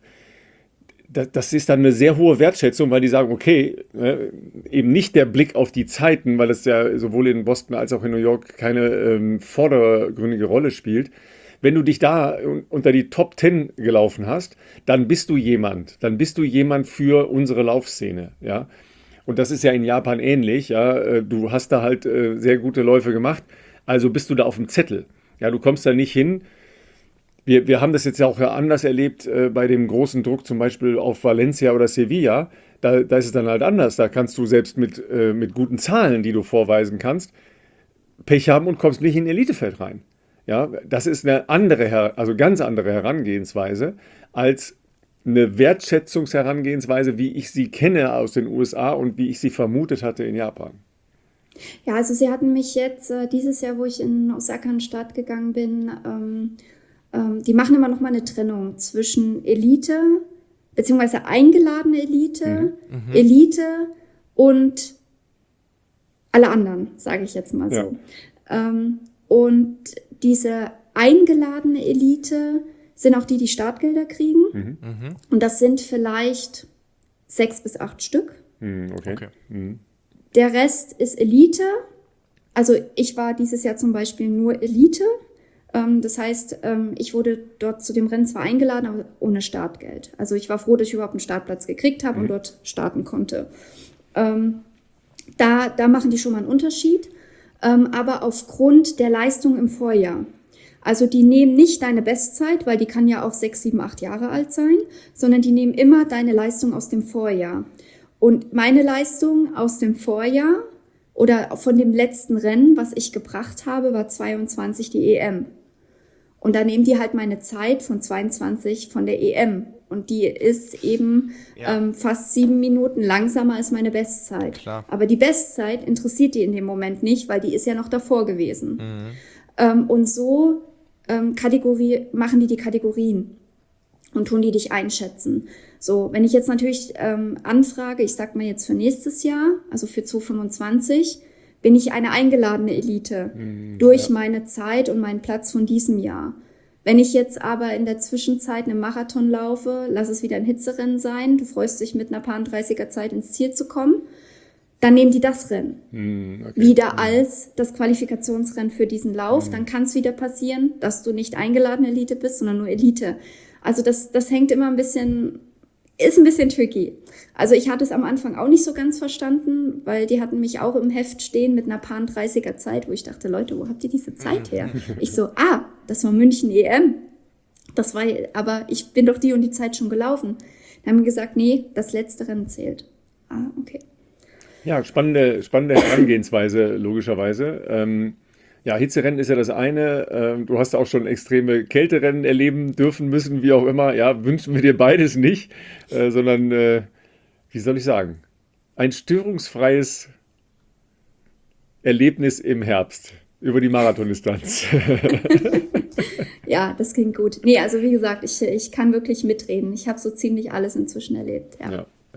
Das ist dann eine sehr hohe Wertschätzung, weil die sagen, okay, äh, eben nicht der Blick auf die Zeiten, weil es ja sowohl in Boston als auch in New York keine ähm, vordergründige Rolle spielt. Wenn du dich da unter die Top Ten gelaufen hast, dann bist du jemand. Dann bist du jemand für unsere Laufszene. Ja? Und das ist ja in Japan ähnlich. Ja? Du hast da halt äh, sehr gute Läufe gemacht, also bist du da auf dem Zettel. Ja, du kommst da nicht hin. Wir, wir haben das jetzt ja auch anders erlebt äh, bei dem großen Druck zum Beispiel auf Valencia oder Sevilla. Da, da ist es dann halt anders. Da kannst du selbst mit, äh, mit guten Zahlen, die du vorweisen kannst, Pech haben und kommst nicht in ein Elitefeld rein. Ja, das ist eine andere, also ganz andere Herangehensweise als eine Wertschätzungsherangehensweise, wie ich sie kenne aus den U S A und wie ich sie vermutet hatte in Japan. Ja, also sie hatten mich jetzt äh, dieses Jahr, wo ich in Osaka an den Start gegangen bin, ähm, die machen immer noch mal eine Trennung zwischen Elite, beziehungsweise eingeladene Elite, mhm. Elite und alle anderen, sage ich jetzt mal so. Ja. Und diese eingeladene Elite sind auch die, die Startgelder kriegen. Mhm. Und das sind vielleicht sechs bis acht Stück. Mhm, okay. Okay. Mhm. Der Rest ist Elite. Also ich war dieses Jahr zum Beispiel nur Elite. Das heißt, ich wurde dort zu dem Rennen zwar eingeladen, aber ohne Startgeld. Also ich war froh, dass ich überhaupt einen Startplatz gekriegt habe mhm. und dort starten konnte. Da, da machen die schon mal einen Unterschied, aber aufgrund der Leistung im Vorjahr. Also die nehmen nicht deine Bestzeit, weil die kann ja auch sechs, sieben, acht Jahre alt sein, sondern die nehmen immer deine Leistung aus dem Vorjahr. Und meine Leistung aus dem Vorjahr oder von dem letzten Rennen, was ich gebracht habe, war zweiundzwanzig die E M. Und da nehmen die halt meine Zeit von zweiundzwanzig von der E M. Und die ist eben ja. ähm, fast sieben Minuten langsamer als meine Bestzeit. Klar. Aber die Bestzeit interessiert die in dem Moment nicht, weil die ist ja noch davor gewesen. Mhm. Ähm, und so ähm, Kategorie, machen die die Kategorien und tun die dich einschätzen. So, wenn ich jetzt natürlich ähm, anfrage, ich sag mal jetzt für nächstes Jahr, also für zweitausendfünfundzwanzig, bin ich eine eingeladene Elite mhm, durch ja. meine Zeit und meinen Platz von diesem Jahr. Wenn ich jetzt aber in der Zwischenzeit einen Marathon laufe, lass es wieder ein Hitzerennen sein, du freust dich mit einer paar dreißiger Zeit ins Ziel zu kommen, dann nehmen die das Rennen mhm, okay. wieder mhm. als das Qualifikationsrennen für diesen Lauf. Mhm. Dann kann es wieder passieren, dass du nicht eingeladene Elite bist, sondern nur Elite. Also das, das hängt immer ein bisschen... Ist ein bisschen tricky. Also ich hatte es am Anfang auch nicht so ganz verstanden, weil die hatten mich auch im Heft stehen mit einer paar dreißiger Zeit, wo ich dachte, Leute, wo habt ihr diese Zeit her? Ich so, ah, das war München E M. Das war, aber ich bin doch die und die Zeit schon gelaufen. Dann haben die gesagt, nee, das letzte Rennen zählt. Ah, okay. Ja, spannende, spannende Herangehensweise, logischerweise. Ähm, Ja, Hitzerennen ist ja das eine. Du hast auch schon extreme Kälterennen erleben dürfen, müssen, wie auch immer. Ja, wünschen wir dir beides nicht, sondern, wie soll ich sagen, ein störungsfreies Erlebnis im Herbst über die Marathondistanz. Ja, das klingt gut. Nee, also wie gesagt, ich, ich kann wirklich mitreden. Ich habe so ziemlich alles inzwischen erlebt. Ja. Ja.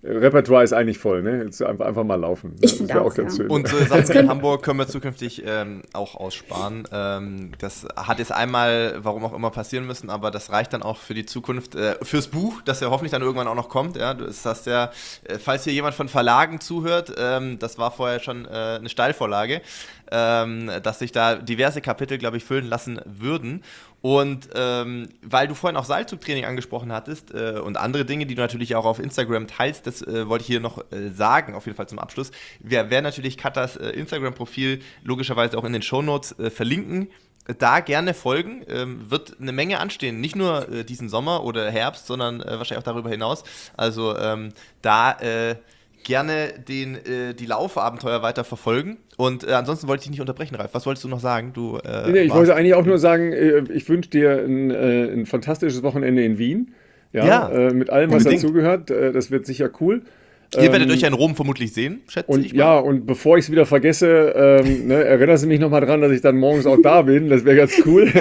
Repertoire ist eigentlich voll, ne? Jetzt einfach, einfach mal laufen. Ich finde auch, auch ja. Und so Sachen in Hamburg können wir zukünftig ähm, auch aussparen. Ähm, das hat jetzt einmal, warum auch immer, passieren müssen, aber das reicht dann auch für die Zukunft, äh, fürs Buch, das ja hoffentlich dann irgendwann auch noch kommt. Ja? Das heißt ja, äh, falls hier jemand von Verlagen zuhört, ähm, das war vorher schon äh, eine Steilvorlage, ähm, dass sich da diverse Kapitel, glaube ich, füllen lassen würden. Und ähm, weil du vorhin auch Seilzugtraining angesprochen hattest äh, und andere Dinge, die du natürlich auch auf Instagram teilst, das äh, wollte ich hier noch äh, sagen, auf jeden Fall zum Abschluss. Wir werden natürlich Katas äh, Instagram-Profil logischerweise auch in den Shownotes äh, verlinken. Da gerne folgen, ähm, wird eine Menge anstehen, nicht nur äh, diesen Sommer oder Herbst, sondern äh, wahrscheinlich auch darüber hinaus. Also ähm, da äh, gerne den, äh, die Laufabenteuer weiter verfolgen. Und äh, ansonsten wollte ich dich nicht unterbrechen, Ralf. Was wolltest du noch sagen? Du, äh, nee, ich wollte eigentlich auch nur sagen, äh, ich wünsche dir ein, äh, ein fantastisches Wochenende in Wien. Ja, ja. Äh, mit allem, was dazugehört. Äh, das wird sicher cool. Ihr ähm, werdet euch ja in Rom vermutlich sehen, schätze und, ich mal. Ja, und bevor ich es wieder vergesse, ähm, ne, erinnerst du mich nochmal dran, dass ich dann morgens auch da bin. Das wäre ganz cool.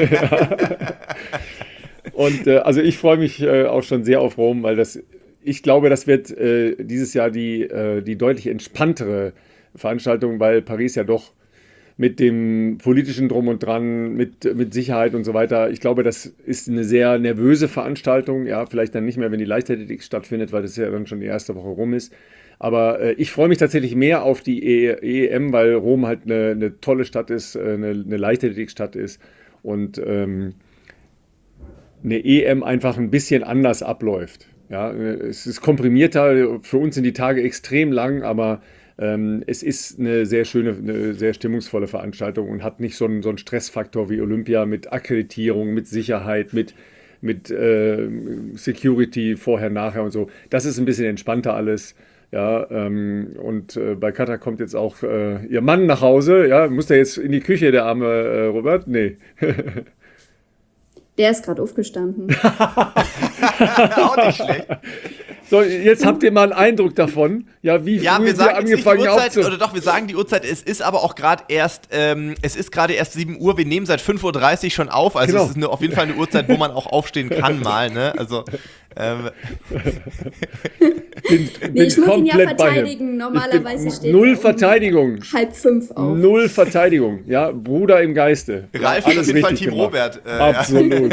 Und äh, also ich freue mich äh, auch schon sehr auf Rom, weil das, ich glaube, das wird äh, dieses Jahr die, äh, die deutlich entspanntere Veranstaltung, weil Paris ja doch mit dem politischen Drum und Dran, mit, mit Sicherheit und so weiter, ich glaube, das ist eine sehr nervöse Veranstaltung, ja, vielleicht dann nicht mehr, wenn die Leichtathletik stattfindet, weil das ja dann schon die erste Woche rum ist, aber äh, ich freue mich tatsächlich mehr auf die E M, weil Rom halt eine, eine tolle Stadt ist, eine, eine Leichtathletikstadt ist und ähm, eine E M einfach ein bisschen anders abläuft. Ja, es ist komprimierter, für uns sind die Tage extrem lang, aber ähm, es ist eine sehr schöne, eine sehr stimmungsvolle Veranstaltung und hat nicht so einen, so einen Stressfaktor wie Olympia mit Akkreditierung, mit Sicherheit, mit, mit äh, Security vorher, nachher und so. Das ist ein bisschen entspannter alles. Ja, ähm, und äh, bei Kata kommt jetzt auch äh, ihr Mann nach Hause. Ja, muss der jetzt in die Küche, der arme äh, Robert? Nee. Der ist gerade aufgestanden. Auch nicht schlecht. So, jetzt habt ihr mal einen Eindruck davon, ja, wie ja, früh wir sagen wir angefangen haben zu... Oder doch, wir sagen die Uhrzeit, es ist aber auch gerade erst, ähm, es ist gerade erst sieben Uhr, wir nehmen seit fünf Uhr dreißig schon auf, also genau. Es ist eine, auf jeden Fall eine Uhrzeit, wo man auch aufstehen kann mal, ne, also... Ähm. bin, bin nee, ich muss ihn ja verteidigen, normalerweise steht null Verteidigung. Um halb fünf auf. Null Verteidigung, ja, Bruder im Geiste. Ralf ist auf jeden Fall Team gemacht. Robert. Äh, Absolut.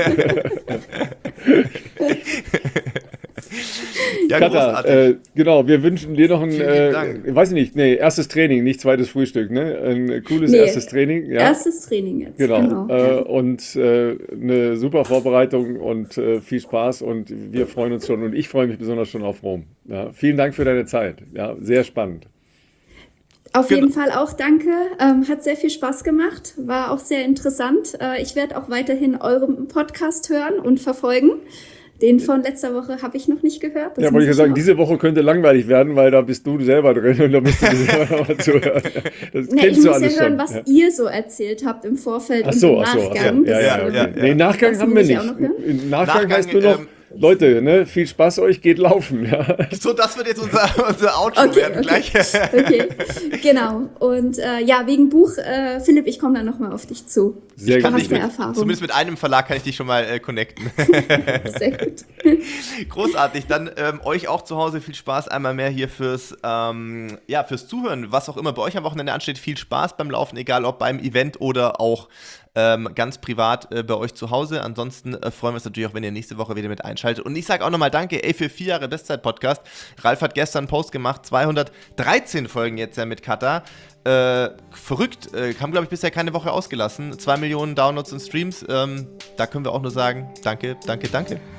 Ja, Kata, äh, genau, wir wünschen dir noch ein, äh, weiß ich nicht, nee, erstes Training, nicht zweites Frühstück, ne? Ein cooles nee, erstes Training. Ja? Erstes Training jetzt, genau. genau äh, ja. Und äh, eine super Vorbereitung und äh, viel Spaß und wir freuen uns schon und ich freue mich besonders schon auf Rom. Ja? Vielen Dank für deine Zeit, ja, sehr spannend. Auf jeden Fall auch danke, ähm, hat sehr viel Spaß gemacht, war auch sehr interessant. Äh, ich werde auch weiterhin euren Podcast hören und verfolgen. Den von letzter Woche habe ich noch nicht gehört. Das ja, wollte ich ja sagen, noch. Diese Woche könnte langweilig werden, weil da bist du selber drin und da musst du selber nochmal zuhören. Das nee, kennst ich du muss alles ja hören, schon. was ja. ihr so erzählt habt im Vorfeld ach so, und im ach so, Nachgang. Ach so, ja, ja, ja, ja. Nee, Nachgang haben wir nicht. Im Nachgang, Nachgang heißt nur noch, ähm, Leute, ne, viel Spaß euch, geht laufen. Ja. So, das wird jetzt unser, unser Outro okay, werden okay. gleich. Okay, genau. Und äh, ja, wegen Buch, äh, Philipp, ich komme dann nochmal auf dich zu. Sehr gut. Mit, zumindest mit einem Verlag kann ich dich schon mal äh, connecten. Sehr gut. Großartig. Dann ähm, euch auch zu Hause viel Spaß einmal mehr hier fürs, ähm, ja, fürs Zuhören, was auch immer bei euch am Wochenende ansteht. Viel Spaß beim Laufen, egal ob beim Event oder auch Ähm, ganz privat äh, bei euch zu Hause. Ansonsten äh, freuen wir uns natürlich auch, wenn ihr nächste Woche wieder mit einschaltet. Und ich sage auch nochmal danke, ey, für vier Jahre Bestzeit-Podcast. Ralf hat gestern einen Post gemacht, zweihundertdreizehn Folgen jetzt ja mit Kata. Äh, verrückt, äh, haben glaube ich bisher keine Woche ausgelassen. Zwei Millionen Downloads und Streams. Ähm, da können wir auch nur sagen, danke, danke, danke.